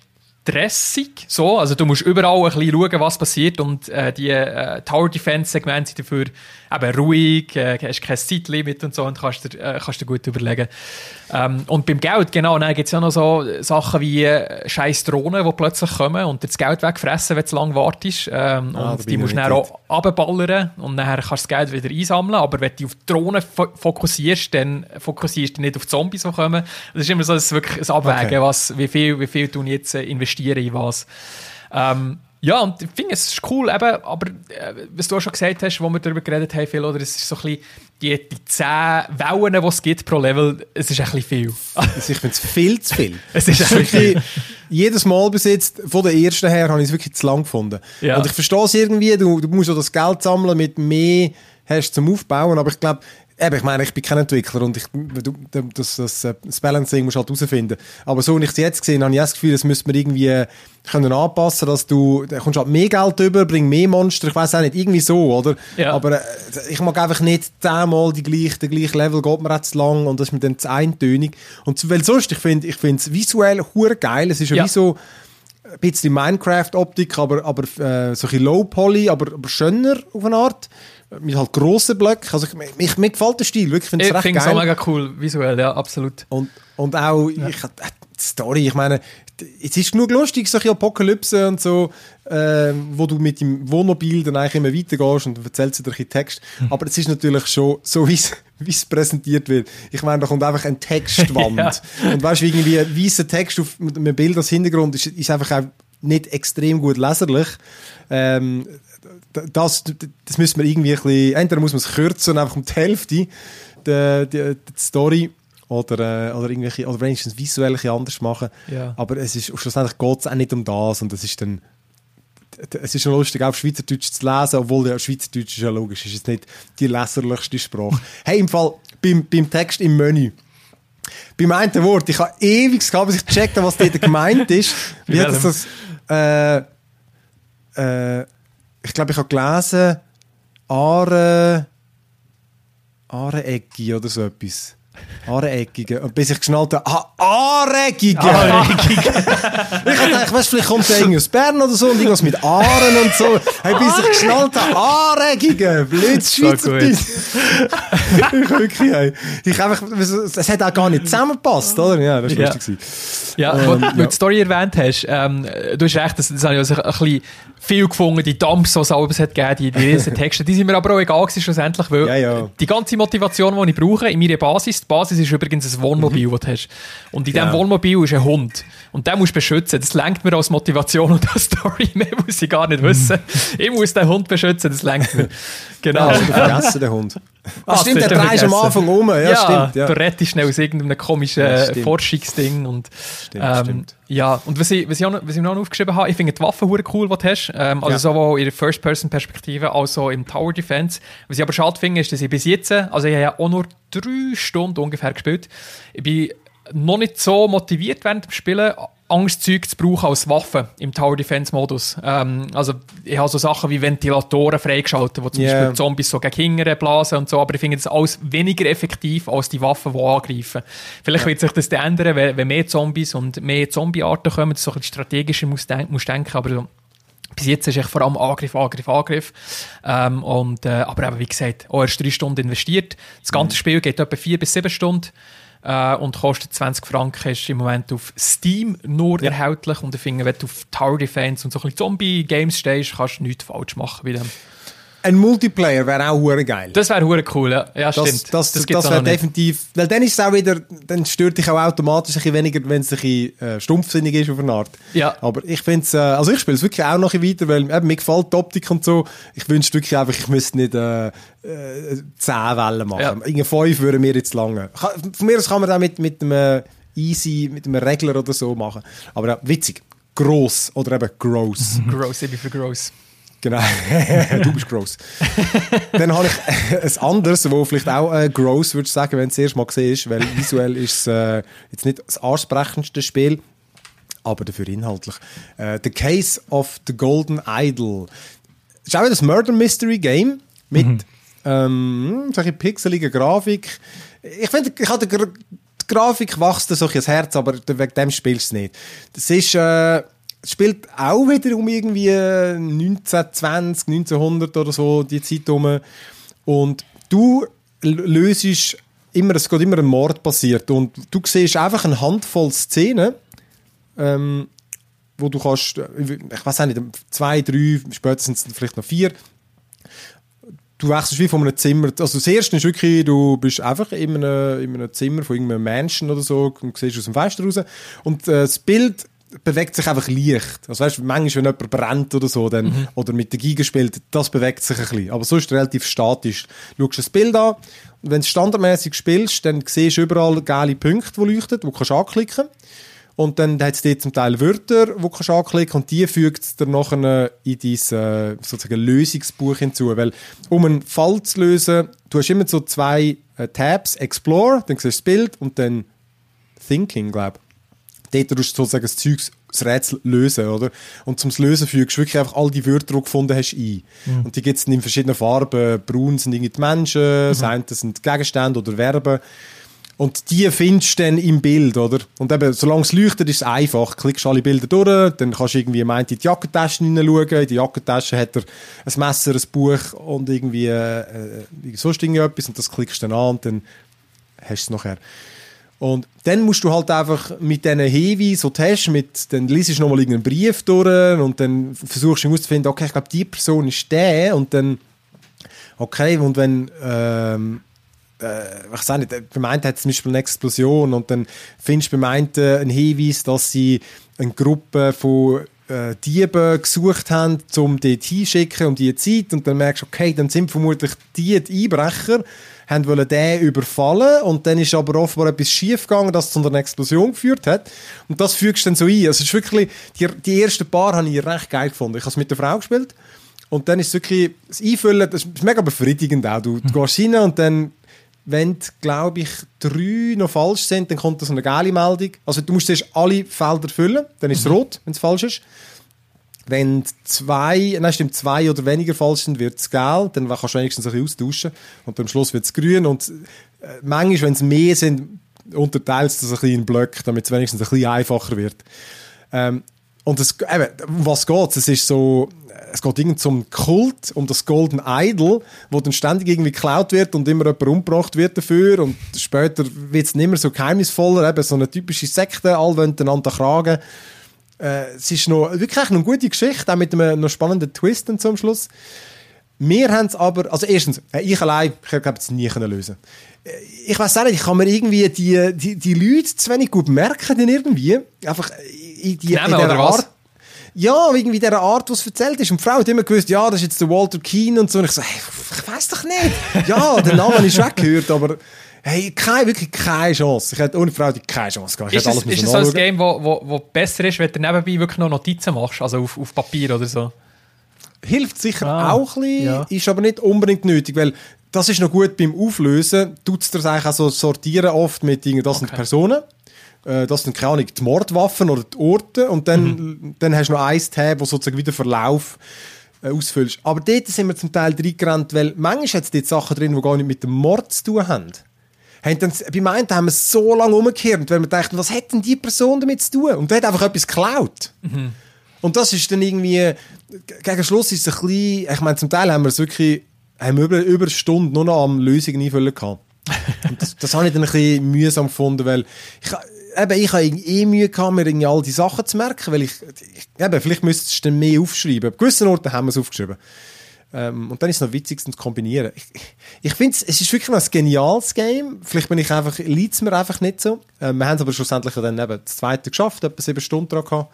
stressig, so, also du musst überall ein bisschen schauen, was passiert und äh, die äh, Tower-Defense-Segmente sind dafür eben ruhig, äh, hast kein Zeitlimit und so und kannst dir, äh, kannst dir gut überlegen. Ähm, und beim Geld, genau, dann gibt es ja noch so Sachen wie äh, scheiß Drohnen, die plötzlich kommen und dir das Geld wegfressen, wenn du lange wartest. Ähm, Ah, da und bin die ich musst du nicht dann auch runterballern und dann kannst du das Geld wieder einsammeln, aber wenn du auf die Drohnen fo- fokussierst, dann fokussierst du nicht auf die Zombies, die kommen. Das ist immer so das wirklich ein Abwägen, Okay. was, wie viel, wie viel du jetzt äh, investieren in was. Ähm, ja, und ich finde, es ist cool, eben, aber äh, was du auch schon gesagt hast, wo wir darüber geredet haben, Phil, oder, es ist so ein bisschen die, die zehn Wellen, die es gibt pro Level, es ist ein bisschen viel. Also ich finde es viel zu viel. Es ist ein bisschen wirklich, jedes Mal bis jetzt, von der ersten her, habe ich es wirklich zu lang gefunden. Ja. Und ich verstehe es irgendwie, du, du musst ja das Geld sammeln, mit mehr hast zum Aufbauen, aber ich glaube, eben, ich meine, ich bin kein Entwickler und ich, du, das, das, das Balancing musst du halt herausfinden. Aber so, wie ich es jetzt gesehen habe, habe ich das Gefühl, das müsste man irgendwie können anpassen, dass du, da kommst halt mehr Geld über, bring mehr Monster, ich weiß auch nicht, irgendwie so, oder? Ja. Aber äh, ich mag einfach nicht zehnmal die gleiche, der gleiche Level, geht mir jetzt zu lang und das ist mir dann zu eintönig. Und weil sonst, ich finde ich finde es visuell hure geil, es ist ja, Ja. wie so ein bisschen Minecraft-Optik, aber, aber äh, so ein bisschen Low-Poly, aber, aber schöner auf eine Art. Mit halt grossen Blöcken. Also ich, mich, mir gefällt der Stil, wirklich, ich finde es Ich recht finde es auch geil. mega cool, visuell, ja, absolut. Und, und auch, ich, äh, die Story, ich meine, es ist genug lustig, solche Apokalypse und so, äh, wo du mit dem Wohnmobil dann eigentlich immer weitergehst und erzählst dir ein Text. Aber es ist natürlich schon so, wie es präsentiert wird. Ich meine, da kommt einfach eine Textwand. Ja. Und weißt du, irgendwie ein weißer Text auf mit einem Bild als Hintergrund ist, ist einfach auch nicht extrem gut leserlich. Ähm, das, das müssen wir irgendwie ein bisschen, entweder muss man es kürzen, einfach um die Hälfte, die, die, die Story, oder, äh, oder irgendwelche, oder wenigstens visuell ein bisschen anders machen. Ja. Aber es ist, schlussendlich geht es auch nicht um das, und das ist dann, es ist schon lustig, auf Schweizerdeutsch zu lesen, obwohl ja Schweizerdeutsch ist ja logisch, ist jetzt nicht die leserlichste Sprache. Hey, im Fall, beim, beim Text im Menü, beim einen Wort, ich habe ewig gehabt, bis ich gecheckt habe, was dort gemeint ist. Wie hat das, äh, äh, ich glaube, ich habe gelesen, Aare, Aareeggi oder so etwas. Aareeggige. Und bis ich geschnallt habe, ah, Aareggige! Ich habe gedacht, weißt, vielleicht kommt der irgendwie aus Bern oder so und irgendwas mit Aaren und so. Hey, bis ich geschnallt habe, Aareggige! Blödes Schweizerdeutsch. Ich wirklich, hey. Ich einfach, es hat auch gar nicht zusammengepasst, oder? Ja, das war Ja. lustig. Ja, Ähm, wo, weil ja. du die Story erwähnt hast, ähm, du hast recht, das, das habe ich also ein bisschen viel gefunden, die Dumps, die es alles hat gegeben, die, die riesen Texte, die sind mir aber auch egal gewesen, schlussendlich, weil Ja, ja. die ganze Motivation, die ich brauche in meiner Basis, die Basis ist übrigens ein Wohnmobil, das du hast. Und in diesem Ja. Wohnmobil ist ein Hund. Und den musst du beschützen. Das lenkt mir als Motivation und als Story. Mehr muss ich gar nicht wissen. Ich muss den Hund beschützen, das lenkt mir. Genau. Ja, du vergessen, den Hund. Ah, Ah, stimmt, das der hast du dreist am vergessen. Anfang um. Ja, Ja, stimmt. Ja. du rettest schnell aus irgendeinem komischen Ja, äh, stimmt. Forschungsding. Und, Stimmt, ähm, stimmt. Ja, und was ich, was ich, auch noch, was ich noch aufgeschrieben habe, ich finde die Waffen hure cool, die du hast. Ähm, also Ja. sowohl in der First-Person-Perspektive als auch im Tower-Defense. Was ich aber schade finde, ist, dass ich bis jetzt, also ich habe ja auch nur drei Stunden ungefähr gespielt, ich bin noch nicht so motiviert während dem Spielen, Angstzeug zu brauchen als Waffe im Tower-Defense-Modus. Ähm, also ich habe so Sachen wie Ventilatoren freigeschaltet, wo zum Yeah. Beispiel Zombies so gegen Hingern blasen und so, aber ich finde das alles weniger effektiv als die Waffen, die angreifen. Vielleicht wird sich das dann ändern, wenn, wenn mehr Zombies und mehr Zombie-Arten kommen, das ist so ein bisschen strategischer muss denk, musst denken, aber so, bis jetzt ist echt vor allem Angriff, Angriff, Angriff. Ähm, und, äh, aber eben, wie gesagt, auch erst drei Stunden investiert. Das ganze Spiel geht etwa vier bis sieben Stunden. Äh, und kostet zwanzig Franken, ist im Moment auf Steam nur Ja. erhältlich. Und ich finde, wenn du auf Tower Defense und so ein bisschen Zombie-Games stehst, kannst du nichts falsch machen bei dem. Ein Multiplayer wäre auch hure geil. Das wäre hure cool, ja. Ja, Das, stimmt. das, das, gibt's das auch wäre noch nicht. definitiv, weil dann ist es auch wieder, dann stört dich auch automatisch ein bisschen weniger, wenn es ein bisschen äh, stumpfsinnig ist auf eine Art. Ja. Aber ich finde es, äh, also ich spiele es wirklich auch noch ein bisschen weiter, weil eben, mir gefällt die Optik und so. Ich wünsche wirklich einfach, ich müsste nicht äh, äh, zehn Wellen machen. Ja. Irgendwie fünf würden mir jetzt lange. Kann- Von mir aus kann man das mit, mit einem Easy, mit einem Regler oder so machen. Aber ja, witzig. Gross oder eben gross. Gross, ich bin für gross. Genau, du bist gross. Dann habe ich ein anderes, wo vielleicht auch äh, gross, würde ich sagen, wenn du es erst mal gesehen hast, weil visuell ist es äh, jetzt nicht das ansprechendste Spiel, aber dafür inhaltlich. Äh, The Case of the Golden Idol. Das ist auch das Murder Mystery Game mit mhm. ähm, solche pixelige Grafik. Ich finde, ich habe die Grafik wächst so ein Herz, aber wegen dem spielst du es nicht. Das ist... Äh, Es spielt auch wieder um irgendwie neunzehnhundertzwanzig, neunzehnhundert oder so, die Zeit rum. Und du löst immer, es geht immer ein Mord passiert. Und du siehst einfach eine Handvoll Szenen, ähm, wo du kannst, ich weiß auch nicht, zwei, drei, später sind es vielleicht noch vier. Du wechselst wie von einem Zimmer. Also das erste ist wirklich, du bist einfach in einem, in einem Zimmer von irgendeinem Menschen oder so und siehst aus dem Fenster raus. Und äh, das Bild bewegt sich einfach leicht. Also weißt, manchmal, wenn jemand brennt oder so, dann, mhm. oder mit der Giga spielt, das bewegt sich ein bisschen. Aber sonst relativ statisch. Du schaust das Bild an und wenn du standardmäßig spielst, dann siehst du überall geile Punkte, die leuchten, die du kannst anklicken kannst. Und dann hat es dort zum Teil Wörter, die du kannst anklicken und die fügt es dir nachher in dein äh, sozusagen Lösungsbuch hinzu. Weil, um einen Fall zu lösen, du hast immer so zwei äh, Tabs, Explore, dann siehst du das Bild und dann Thinking, glaube ich. Dort musst du sozusagen das Zeug, das Rätsel lösen, oder? Und zum Lösen fügst du wirklich einfach all die Wörter, die du gefunden hast, ein. Mhm. Und die gibt es in verschiedenen Farben. Braun sind irgendwie die Menschen, mhm. das eine sind Gegenstände oder Verben. Und die findest du dann im Bild, oder? Und eben, solange es leuchtet, ist es einfach. Klickst alle Bilder durch, dann kannst du irgendwie meint, in die Jackentasche hineinschauen. In die Jackentasche hat er ein Messer, ein Buch und irgendwie äh, sonst irgendetwas. Und das klickst du dann an und dann hast du es nachher. Und dann musst du halt einfach mit diesen Hinweisen, die du hast, mit, dann liest du nochmal irgendeinen Brief durch und dann versuchst du herauszufinden, okay, ich glaube, die Person ist der und dann, okay, und wenn, ähm, äh, ich weiß nicht, beim einen hat es zum Beispiel eine Explosion und dann findest du beim einen einen Hinweis, dass sie eine Gruppe von äh, Dieben gesucht haben, um dort hinzuschicken, um diese Zeit und dann merkst du, okay, dann sind vermutlich die, die Einbrecher, haben wollen den überfallen und dann ist aber offenbar etwas schief gegangen, das zu einer Explosion geführt hat. Und das fügst du dann so ein. Also es ist wirklich, die, die ersten paar habe ich recht geil gefunden. Ich habe es mit der Frau gespielt und dann ist es wirklich, das Einfüllen, das ist mega befriedigend auch. Du, du gehst rein und dann, wenn, glaube ich, drei noch falsch sind, dann kommt da so eine geile Meldung. Also du musst erst alle Felder füllen, dann ist es mhm. rot, wenn es falsch ist. Wenn zwei, nein, stimmt, zwei oder weniger falsch sind, wird es gelb, dann kannst du wenigstens ein bisschen austauschen und am Schluss wird es grün und äh, manchmal, wenn es mehr sind, unterteilst du das ein bisschen in Blöcke, damit es wenigstens ein bisschen einfacher wird. Ähm, und es, eben, um was geht es? Es ist so, es geht irgendwie zum Kult, um das Golden Idol, wo dann ständig irgendwie geklaut wird und immer jemand umgebracht wird dafür und später wird es nicht mehr so geheimnisvoller, eben so eine typische Sekte, alle wollen einander kragen. Äh, es ist noch, wirklich eine gute Geschichte, auch mit einem noch spannenden Twist zum Schluss. Wir haben es aber, also erstens, ich allein, ich glaube, es nie können lösen. Ich weiß auch nicht, ich kann mir irgendwie die, die, die Leute zu wenig gut merken, denn irgendwie, einfach in, die, in dieser Art. Was? Ja, irgendwie dieser Art, was erzählt ist. Und die Frau hat immer gewusst, ja, das ist jetzt der Walter Keane und so. Und ich so, hey, ich weiß doch nicht. Ja, den Namen habe ich schon gehört, aber hey, keine, wirklich keine Chance. Ich hätte ohne Frau keine Chance gehabt. Ist es, ist es so ein Game, wo, wo, wo besser ist, wenn du nebenbei wirklich noch Notizen machst, also auf, auf Papier oder so? Hilft sicher ah, auch ein bisschen, ja. Ist aber nicht unbedingt nötig, weil das ist noch gut beim Auflösen. Tut es dir eigentlich auch so sortieren oft mit Dingen, das okay. sind Personen, äh, das sind, keine Ahnung, die Mordwaffen oder die Orte und dann, mhm. dann hast du noch ein Tab, wo sozusagen wieder Verlauf äh, ausfüllst. Aber dort sind wir zum Teil reingerannt, weil manchmal hat es dort Sachen drin, die gar nicht mit dem Mord zu tun haben. Haben dann, bei meinen haben wir so lange umgekehrt, weil wir dachten, was hat denn die Person damit zu tun? Und der hat einfach etwas geklaut. Mhm. Und das ist dann irgendwie, gegen Schluss ist es ein bisschen, ich meine, zum Teil haben wir es wirklich, haben wir über, über eine Stunde nur noch am Lösungen einfüllen gehabt. Und das, das habe ich dann ein bisschen mühsam gefunden, weil ich, eben, ich habe eh Mühe gehabt, mir irgendwie all die Sachen zu merken, weil ich, ich eben, vielleicht müsstest du dann mehr aufschreiben. An gewissen Orten haben wir es aufgeschrieben. Ähm, und dann ist es noch witzig, es zu kombinieren. Ich, ich finde, es ist wirklich ein geniales Game. Vielleicht bin ich einfach, liegt es mir einfach nicht so. Ähm, wir haben es aber schlussendlich dann eben das zweite geschafft, etwa sieben Stunden dran gehabt.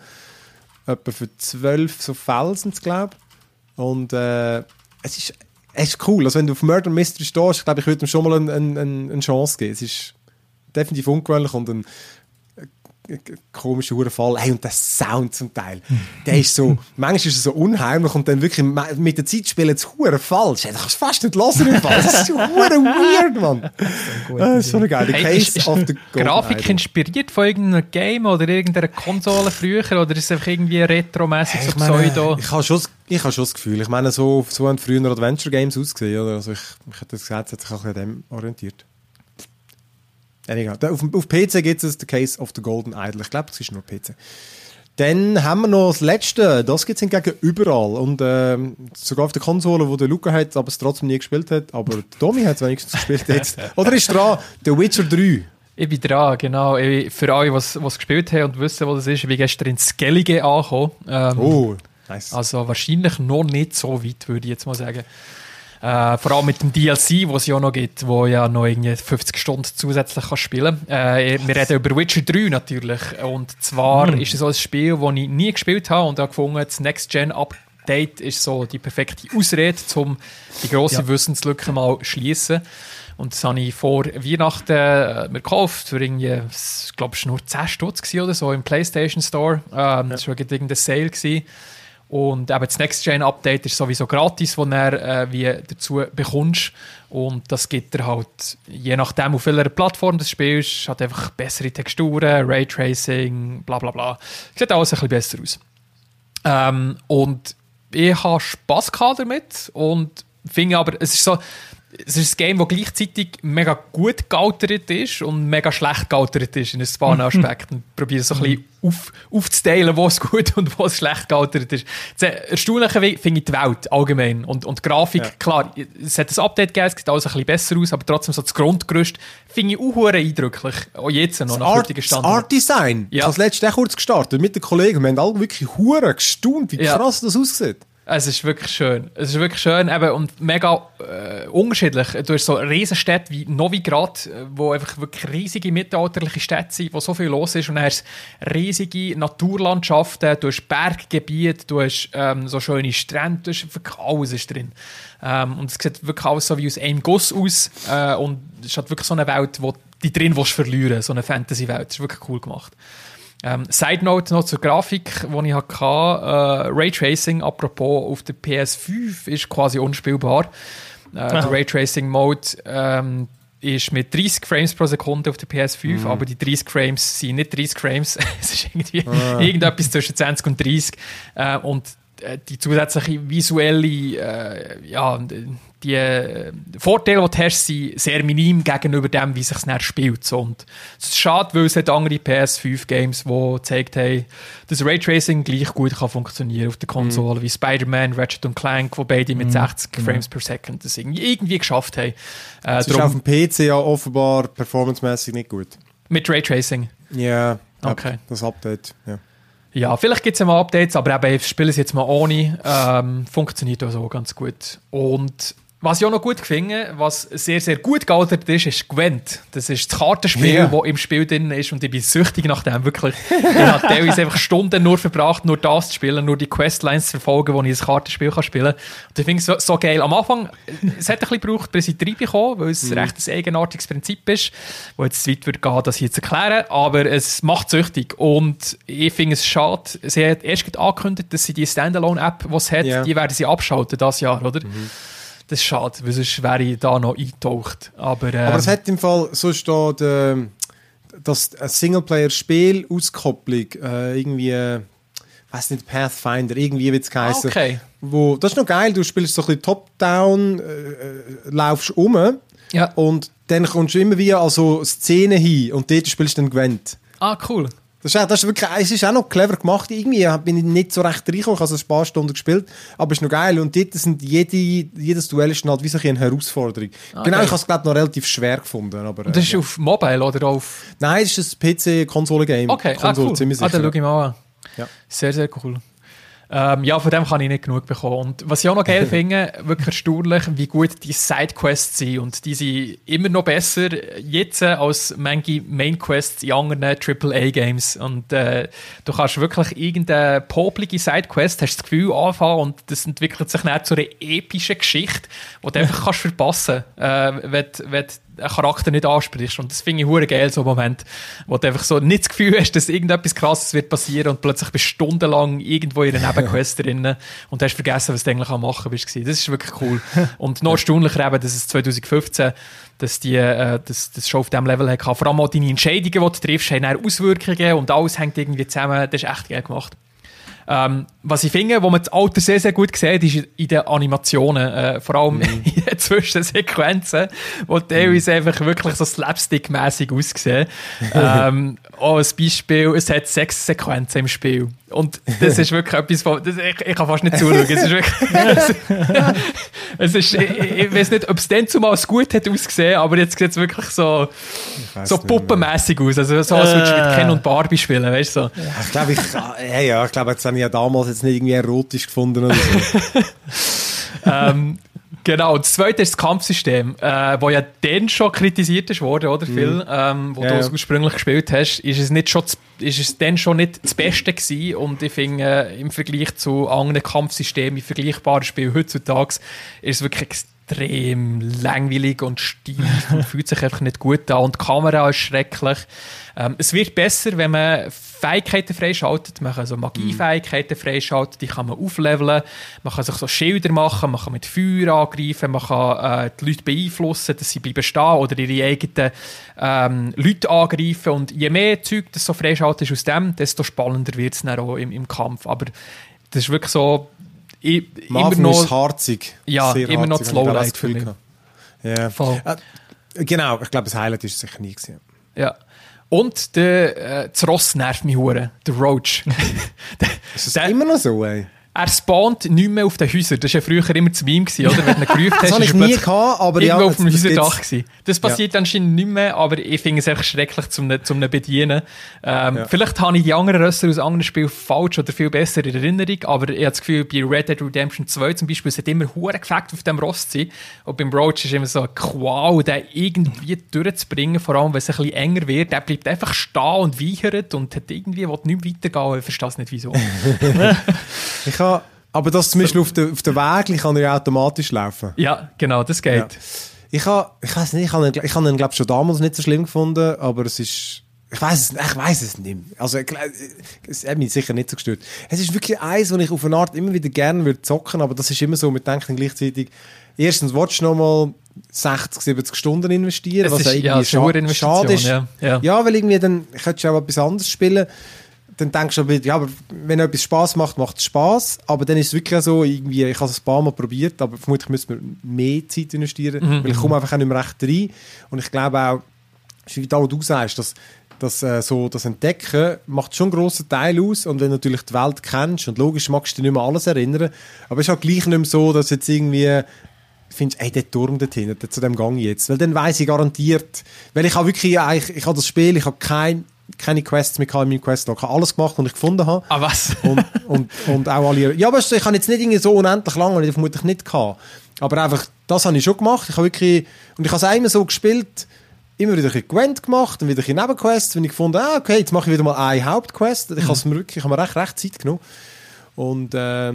Etwa für zwölf so Fälle sind es, glaube ich. Und äh, es, ist, es ist cool. Also wenn du auf Murder Mystery stehst, ich glaube, ich würde ihm schon mal eine, eine, eine Chance geben. Es ist definitiv ungewöhnlich und ein, komischer Hurenfall. Hey, und der Sound zum Teil, der ist so, manchmal ist er so unheimlich und dann wirklich mit der Zeit spielen es Huren falsch. Du kannst fast nicht hören im Fall. Das ist so Huren weird, Mann. Das ist so eine geile Hey, Case ist, ist of the Golden Grafik Idol. inspiriert von irgendeinem Game oder irgendeiner Konsole früher? Oder ist es einfach irgendwie retromäßig, Hey, so ich meine, Pseudo? Ich habe schon, ich habe schon das Gefühl, ich meine, so, so haben früher Adventure Games ausgesehen, oder? Also ich, ich hätte gesagt, es hat sich auch an dem orientiert. Ja, egal. Da, auf, auf P C gibt es The Case of the Golden Idol. Ich glaube, das ist nur P C. Dann haben wir noch das Letzte. Das gibt es hingegen überall. Und ähm, sogar auf der Konsole, wo der Luca hat, aber es trotzdem nie gespielt hat. Aber der Tommy hat es wenigstens gespielt jetzt. Oder ist dran? The Witcher drei. Ich bin dran, genau. Ich, für alle, die es gespielt haben und wissen, wo das ist, ich bin gestern ins Skellige angekommen. Ähm, Oh, nice. Also wahrscheinlich noch nicht so weit, würde ich jetzt mal sagen. Äh, vor allem mit dem D L C, wo es ja noch gibt, wo ja noch irgendwie fünfzig Stunden zusätzlich kann spielen kann. Äh, wir reden über Witcher drei natürlich. Und zwar Mm. ist es so ein Spiel, das ich nie gespielt habe und habe gefunden, das Next-Gen-Update ist so die perfekte Ausrede, um die grosse Ja. Wissenslücke mal zu schliessen. Und das habe ich vor Weihnachten äh, mir gekauft, für irgendwie, ich glaube, es war nur zehn Stutz oder so im PlayStation Store. Ähm, Das war gerade irgendein Sale gewesen. Und eben das Next-Gen-Update ist sowieso gratis, das du dann, äh, wie dazu bekommst. Und das gibt dir halt, je nachdem, auf welcher Plattform du spielst, hat einfach bessere Texturen, Raytracing, bla bla bla. Sieht alles ein bisschen besser aus. Ähm, und ich habe Spass gehabt damit und finde aber, es ist so, es ist ein Game, das gleichzeitig mega gut gealtert ist und mega schlecht gealtert ist in ein paar Aspekten. Ich probiere so ein bisschen auf, aufzuteilen, was gut und was schlecht gealtert ist. Das Erstaunliche finde ich die Welt allgemein. Und, und die Grafik, Ja. klar, es hat ein Update gegeben, es sieht alles ein bisschen besser aus, aber trotzdem so das Grundgerüst finde ich auch verdammt eindrücklich. Auch jetzt noch, Das nach Art, heutigen das Standard. Art Design. Ja. Ich habe das letzte auch kurz gestartet mit den Kollegen. Wir haben alle wirklich hure gestaunt, wie Ja. krass das aussieht. Es ist wirklich schön. Es ist wirklich schön eben, und mega äh, unterschiedlich. Du hast so Riesenstädte wie Novigrad, äh, wo einfach wirklich riesige mittelalterliche Städte sind, wo so viel los ist. Und dann hast du riesige Naturlandschaften, du hast Berggebiete, du hast ähm, so schöne Strände, du hast wirklich alles ist drin. Ähm, und es sieht wirklich alles so wie aus einem Guss aus. Äh, und es ist halt wirklich so eine Welt, wo die drin willst verlieren, so eine Fantasy-Welt. Das ist wirklich cool gemacht. Ähm, Side Note noch zur Grafik, die ich hatte. Äh, Raytracing, apropos, auf der P S fünf ist quasi unspielbar. Äh, der Raytracing-Mode ähm, ist mit dreißig Frames pro Sekunde auf der P S fünf, aber die dreißig Frames sind nicht dreißig Frames. Es ist irgendwie irgendetwas zwischen zwanzig und dreißig. Äh, und äh, die zusätzliche visuelle, äh, ja, die äh, Vorteile, die du hast, sind sehr minim gegenüber dem, wie es sich dann spielt. So. Und es ist schade, weil es hat andere P S fünf Games, die gezeigt haben, dass Raytracing gleich gut kann funktionieren auf der Konsole, mm. wie Spider-Man, Ratchet und Clank, wo beide mit mm, sechzig genau. Frames per Second das irgendwie geschafft haben. Äh, Das ist auf dem P C ja offenbar performancemäßig nicht gut. Mit Raytracing? Ja, okay. Das Update, ja. Ja, vielleicht gibt es ja mal Updates, aber eben, ich spiele es jetzt mal ohne. Ähm, funktioniert auch so ganz gut. Und was ich auch noch gut finde, was sehr, sehr gut gealtert ist, ist Gwent. Das ist das Kartenspiel, Ja. das im Spiel drin ist, und ich bin süchtig nach dem, wirklich. Ich habe teilweise einfach Stunden nur verbracht, nur das zu spielen, nur die Questlines zu verfolgen, wo ich ein Kartenspiel kann spielen kann. Und ich finde es so, so geil. Am Anfang, es hat ein bisschen gebraucht, bis ich reinkomme, weil es Mhm. recht ein eigenartiges Prinzip ist, wo jetzt zu weit wird gehen, das hier zu erklären, aber es macht süchtig. Und ich finde es schade, sie hat erst gerade angekündigt, dass sie die Standalone-App, die es hat, Ja. die werden sie abschalten dieses Jahr, oder? Mhm. Das ist schade, weil sonst wäre ich da noch eingetaucht. Aber, ähm, Aber es hat im Fall, so steht, äh, dass ein Singleplayer-Spiel-Auskopplung äh, irgendwie, äh, weiß nicht, Pathfinder, irgendwie wird es ah, geheißen. okay. Wo, das ist noch geil, du spielst so ein bisschen Top-Down, äh, äh, laufst um Ja. und dann kommst du immer wieder an so Szenen hin und dort spielst du dann Gwent. Ah, cool. Das ist, auch- das ist wirklich, es ist auch noch clever gemacht. Irgendwie bin ich nicht so recht reingekommen, ich habe es ein paar Stunden gespielt, aber es ist noch geil. Und dort sind jede, jedes Duell ist dann halt wie so eine Herausforderung. Ah, genau, geil. ich habe es glaube noch relativ schwer gefunden. Aber, Und das äh, ist ja. auf Mobile oder auf... Nein, es ist ein P C-Konsole-Game. Okay, ah, Konsole, cool. ziemlich Ah, sicher. dann schau ich mal an. Ja. Sehr, sehr cool. Ähm, ja, von dem kann ich nicht genug bekommen. Und was ich auch noch geil finde, wirklich erstaunlich, wie gut die Sidequests sind. Und die sind immer noch besser jetzt als manche Mainquests in anderen Triple A Games. Und äh, du kannst wirklich irgendeine poplige Sidequest, hast das Gefühl, anfangen und das entwickelt sich dann zu einer epischen Geschichte, die du einfach kannst verpassen kannst, äh, wenn, wenn einen Charakter nicht ansprichst. Und das finde ich hure geil, so einen Moment, wo du einfach so nicht das Gefühl hast, dass irgendetwas Krasses wird passieren und plötzlich bist du stundenlang irgendwo in einer Nebenquest drin und hast vergessen, was du eigentlich am machen bist. Das ist wirklich cool. Und noch erstaunlicher eben, dass es zwanzig fünfzehn dass die, äh, das, das schon auf diesem Level hatte. Vor allem auch deine Entscheidungen, die du triffst, haben auch Auswirkungen und alles hängt irgendwie zusammen. Das ist echt geil gemacht. Ähm, was ich finde, wo man das Alter sehr, sehr gut sieht, ist in den Animationen. Äh, vor allem mm. in den Zwischensequenzen, die teilweise mm. einfach wirklich so slapstick-mässig aussehen. ähm, auch ein Beispiel, es hat sechs Sequenzen im Spiel. Und das ist wirklich etwas von... Das, ich, ich kann fast nicht zuschauen. Es ist wirklich... es ist, ich, ich weiß nicht, ob es dann zumal gut hat ausgesehen, aber jetzt sieht es wirklich so, so puppenmässig aus. Also so, als würdest du mit Ken und Barbie spielen, weißt du? So. Ja, ich glaube, ich, ja, ja, ich glaube, jetzt habe ich ja damals jetzt nicht irgendwie erotisch gefunden oder so. ähm, genau, das zweite ist das Kampfsystem, äh, wo ja dann schon kritisiert ist worden, oder Phil? Mm. Ähm, wo ja, du es ja. ursprünglich gespielt hast, ist es, nicht schon, ist es dann schon nicht das Beste gewesen. Und ich finde, äh, im Vergleich zu anderen Kampfsystemen, in vergleichbaren Spielen heutzutage, ist es wirklich extrem langweilig und steif und fühlt sich einfach nicht gut an. Und die Kamera ist schrecklich. Ähm, es wird besser, wenn man Fähigkeiten freischaltet. Man kann also Magiefähigkeiten freischalten, die kann man aufleveln. Man kann sich so Schilder machen, man kann mit Feuer angreifen, man kann äh, die Leute beeinflussen, dass sie bleiben stehen oder ihre eigenen ähm, Leute angreifen. Und je mehr Zeug das so freischaltet aus dem, desto spannender wird es dann auch im, im Kampf. Aber das ist wirklich so... I, immer noch ist harzig. Ja, Sehr immer harzig, noch das Lowlight für mich. Ja. Voll. Äh, genau, ich glaube, das Highlight ist sicher nie gewesen. Ja. Und der, äh, das Ross nervt mich hure, der Roach. Ist das der, immer noch so, ey? Er spawnt nicht mehr auf den Häusern. Das war ja früher immer das Meme, oder? Wenn du ihn gerufen hast, das habe ich nie gehabt, aber irgendwo ja, auf dem Häuserdach gewesen. Das passiert ja. anscheinend nicht mehr, aber ich finde es echt schrecklich zum, zum Bedienen. Ähm, ja. Vielleicht habe ich die anderen Rösser aus anderen Spielen falsch oder viel besser in Erinnerung, aber ich habe das Gefühl, bei Red Dead Redemption zwei zum Beispiel, es hat immer hure gefällt, auf dem Ross zu sein. Und beim Roach ist immer so, wow, den irgendwie durchzubringen, vor allem, wenn es ein bisschen enger wird. Der bleibt einfach stehen und weichert und hat irgendwie, will nicht weitergehen. Ich verstehe es nicht, wieso. ich habe Aber das zum Beispiel auf der, auf der Wägli kann er ja automatisch laufen. Ja, genau, das geht. Ja. Ich habe, ich weiß nicht, ich habe ihn, ich habe ihn glaube schon damals nicht so schlimm gefunden, aber es ist, ich weiß es, ich weiß es nicht mehr. Also, es hat mich sicher nicht so gestört. Es ist wirklich eins, wo ich auf eine Art immer wieder gerne würde zocken, aber das ist immer so, man denkt dann gleichzeitig, erstens willst du noch mal sechzig, siebzig Stunden investieren, es was ist, ja irgendwie ja, scha- schade ist. Ja, ja. ja, weil irgendwie dann, ich hätte schon auch etwas anderes spielen. Dann denkst du, ja, aber wenn etwas Spass macht, macht es Spass. Aber dann ist es wirklich so, irgendwie, ich habe es ein paar Mal probiert, aber vermutlich müsste man mehr Zeit investieren, mhm. weil ich komme einfach auch nicht mehr recht rein. Und ich glaube auch, wie du sagst, dass, dass äh, so das Entdecken macht schon einen grossen Teil aus. Und wenn du natürlich die Welt kennst, und logisch magst du dich nicht mehr alles erinnern, aber es ist halt gleich nicht mehr so, dass jetzt irgendwie findest, ey, der Turm dort hinten, zu dem Gang jetzt. Weil dann weiss ich garantiert, weil ich habe wirklich, ich, ich habe das Spiel, ich habe kein keine Quests mehr in meinem Questlog. Ich habe alles gemacht, was ich gefunden habe. Ah, was? und, und, und auch alle... Ja, aber ich habe jetzt nicht irgendwie so unendlich lange, ich vermutlich nicht gehabt. Aber einfach, das habe ich schon gemacht. Ich habe wirklich... Und ich habe es auch immer so gespielt, immer wieder ein Gwent gemacht, dann wieder ein Nebenquests, wenn ich gefunden habe, ah, okay, jetzt mache ich wieder mal eine Hauptquest. Ich habe es mir wirklich, ich habe mir recht, recht Zeit genommen. Und äh,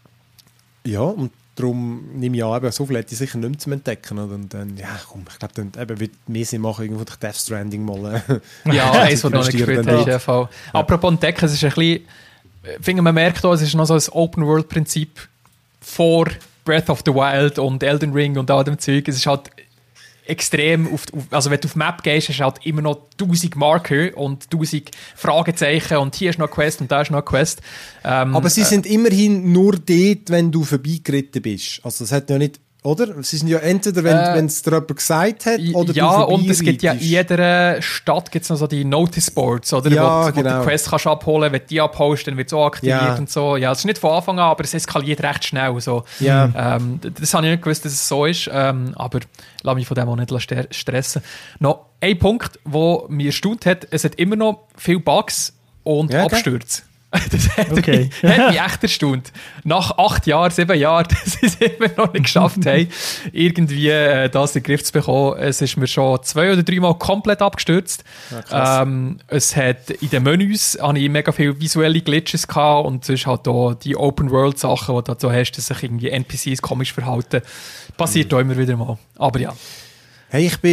ja, und darum nehme ich an, eben, so viel hätte ich sicher nicht mehr zu entdecken. Und dann, ja, komm, ich glaube, dann eben, wird mehr Sinn machen, irgendwo durch Death Stranding mal. Äh, ja, eins, was du noch nicht gespielt hast. Ja. Ja. Apropos entdecken, es ist ein bisschen, ich finde, man merkt auch, es ist noch so ein Open-World-Prinzip vor Breath of the Wild und Elden Ring und all dem Zeug. Es ist halt extrem, auf, also wenn du auf die Map gehst, hast du halt immer noch tausend Marker und tausend Fragezeichen und hier ist noch eine Quest und da ist noch eine Quest. Ähm, Aber sie äh, sind immerhin nur dort, wenn du vorbeigeritten bist. Also es hat ja nicht, oder? Sie sind ja entweder, wenn äh, es dir jemand gesagt hat, oder ja, du und es gibt ja in jeder Stadt gibt's noch so die Notice Boards, oder? Ja, wo, genau. wo du Quest kannst abholen, wenn du die abholst, dann wird es auch aktiviert ja. und so. Ja, es ist nicht von Anfang an, aber es eskaliert recht schnell. So. Ja. Ähm, das habe ich nicht gewusst, dass es so ist, ähm, aber lass mich von dem auch nicht stressen. Noch ein Punkt, der mich erstaunt hat, es hat immer noch viele Bugs und ja, okay. Abstürze. Das hat, okay. mich, hat mich echt erstaunt. Nach acht Jahren, sieben Jahren, dass sie es immer noch nicht geschafft haben, irgendwie äh, das in den Griff zu bekommen. Es ist mir schon zwei oder drei Mal komplett abgestürzt. Ja, ähm, es hat in den Menüs habe ich mega viele visuelle Glitches gehabt und es ist halt auch die Open-World-Sachen, die du halt so hast, dass sich irgendwie N P Cs komisch verhalten. Passiert mhm. auch immer wieder mal. Aber ja. Hey, ich bin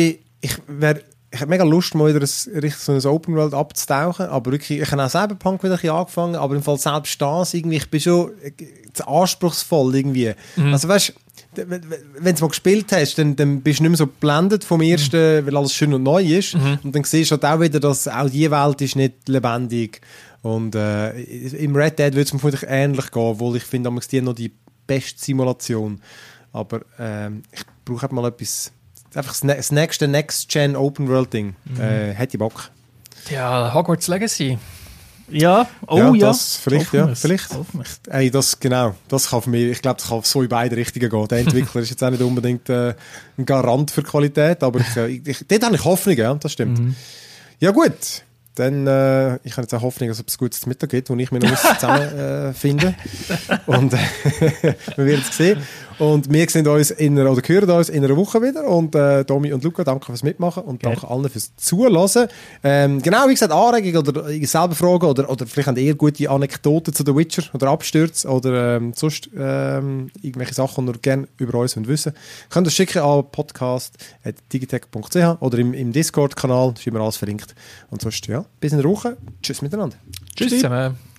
ich wäre ich habe mega Lust, mal wieder ein, richtig so ein Open World abzutauchen, aber wirklich, ich habe auch Cyberpunk wieder ein bisschen angefangen, aber im Fall selbst das irgendwie, ich bin schon zu anspruchsvoll irgendwie. Mhm. Also weißt du, wenn du es mal gespielt hast, dann, dann bist du nicht mehr so geblendet vom ersten, mhm. weil alles schön und neu ist. Mhm. Und dann siehst du halt auch wieder, dass auch die Welt ist nicht lebendig. Und äh, im Red Dead würde es mir vermutlich ähnlich gehen, obwohl ich finde, die haben noch die beste Simulation. Aber äh, ich brauche halt mal etwas... Einfach das nächste Next-Gen Open-World-Ding. Mhm. Äh, hätte ich Bock. Ja, Hogwarts Legacy. Ja, oh ja. ja. Das vielleicht, ja, vielleicht. Ey, das, genau, das kann für mich, ich glaube, das kann so in beide Richtungen gehen. Der Entwickler ist jetzt auch nicht unbedingt äh, ein Garant für Qualität, aber ich, ich, ich, dort habe ich Hoffnung, ja, das stimmt. Mhm. Ja gut, dann, äh, ich habe jetzt auch Hoffnung, dass es ein gutes Mittag gibt, wo ich mir noch zusammenfinden äh, und äh, wir werden es sehen. Und wir sehen uns in einer, oder hören uns in einer Woche wieder. Und äh, Domi und Luca, danke fürs Mitmachen und danke allen fürs Zuhören. Ähm, genau, wie gesagt, Anregungen oder selber Fragen oder, oder vielleicht habt ihr gute Anekdoten zu The Witcher oder Abstürze oder ähm, sonst ähm, irgendwelche Sachen, die ihr gerne über uns wissen wollt. Könnt ihr schicken an podcast at digitech punkt c h oder im, im Discord-Kanal, da ist immer alles verlinkt. Und sonst, ja, bis in der Woche. Tschüss miteinander. Tschüss zusammen.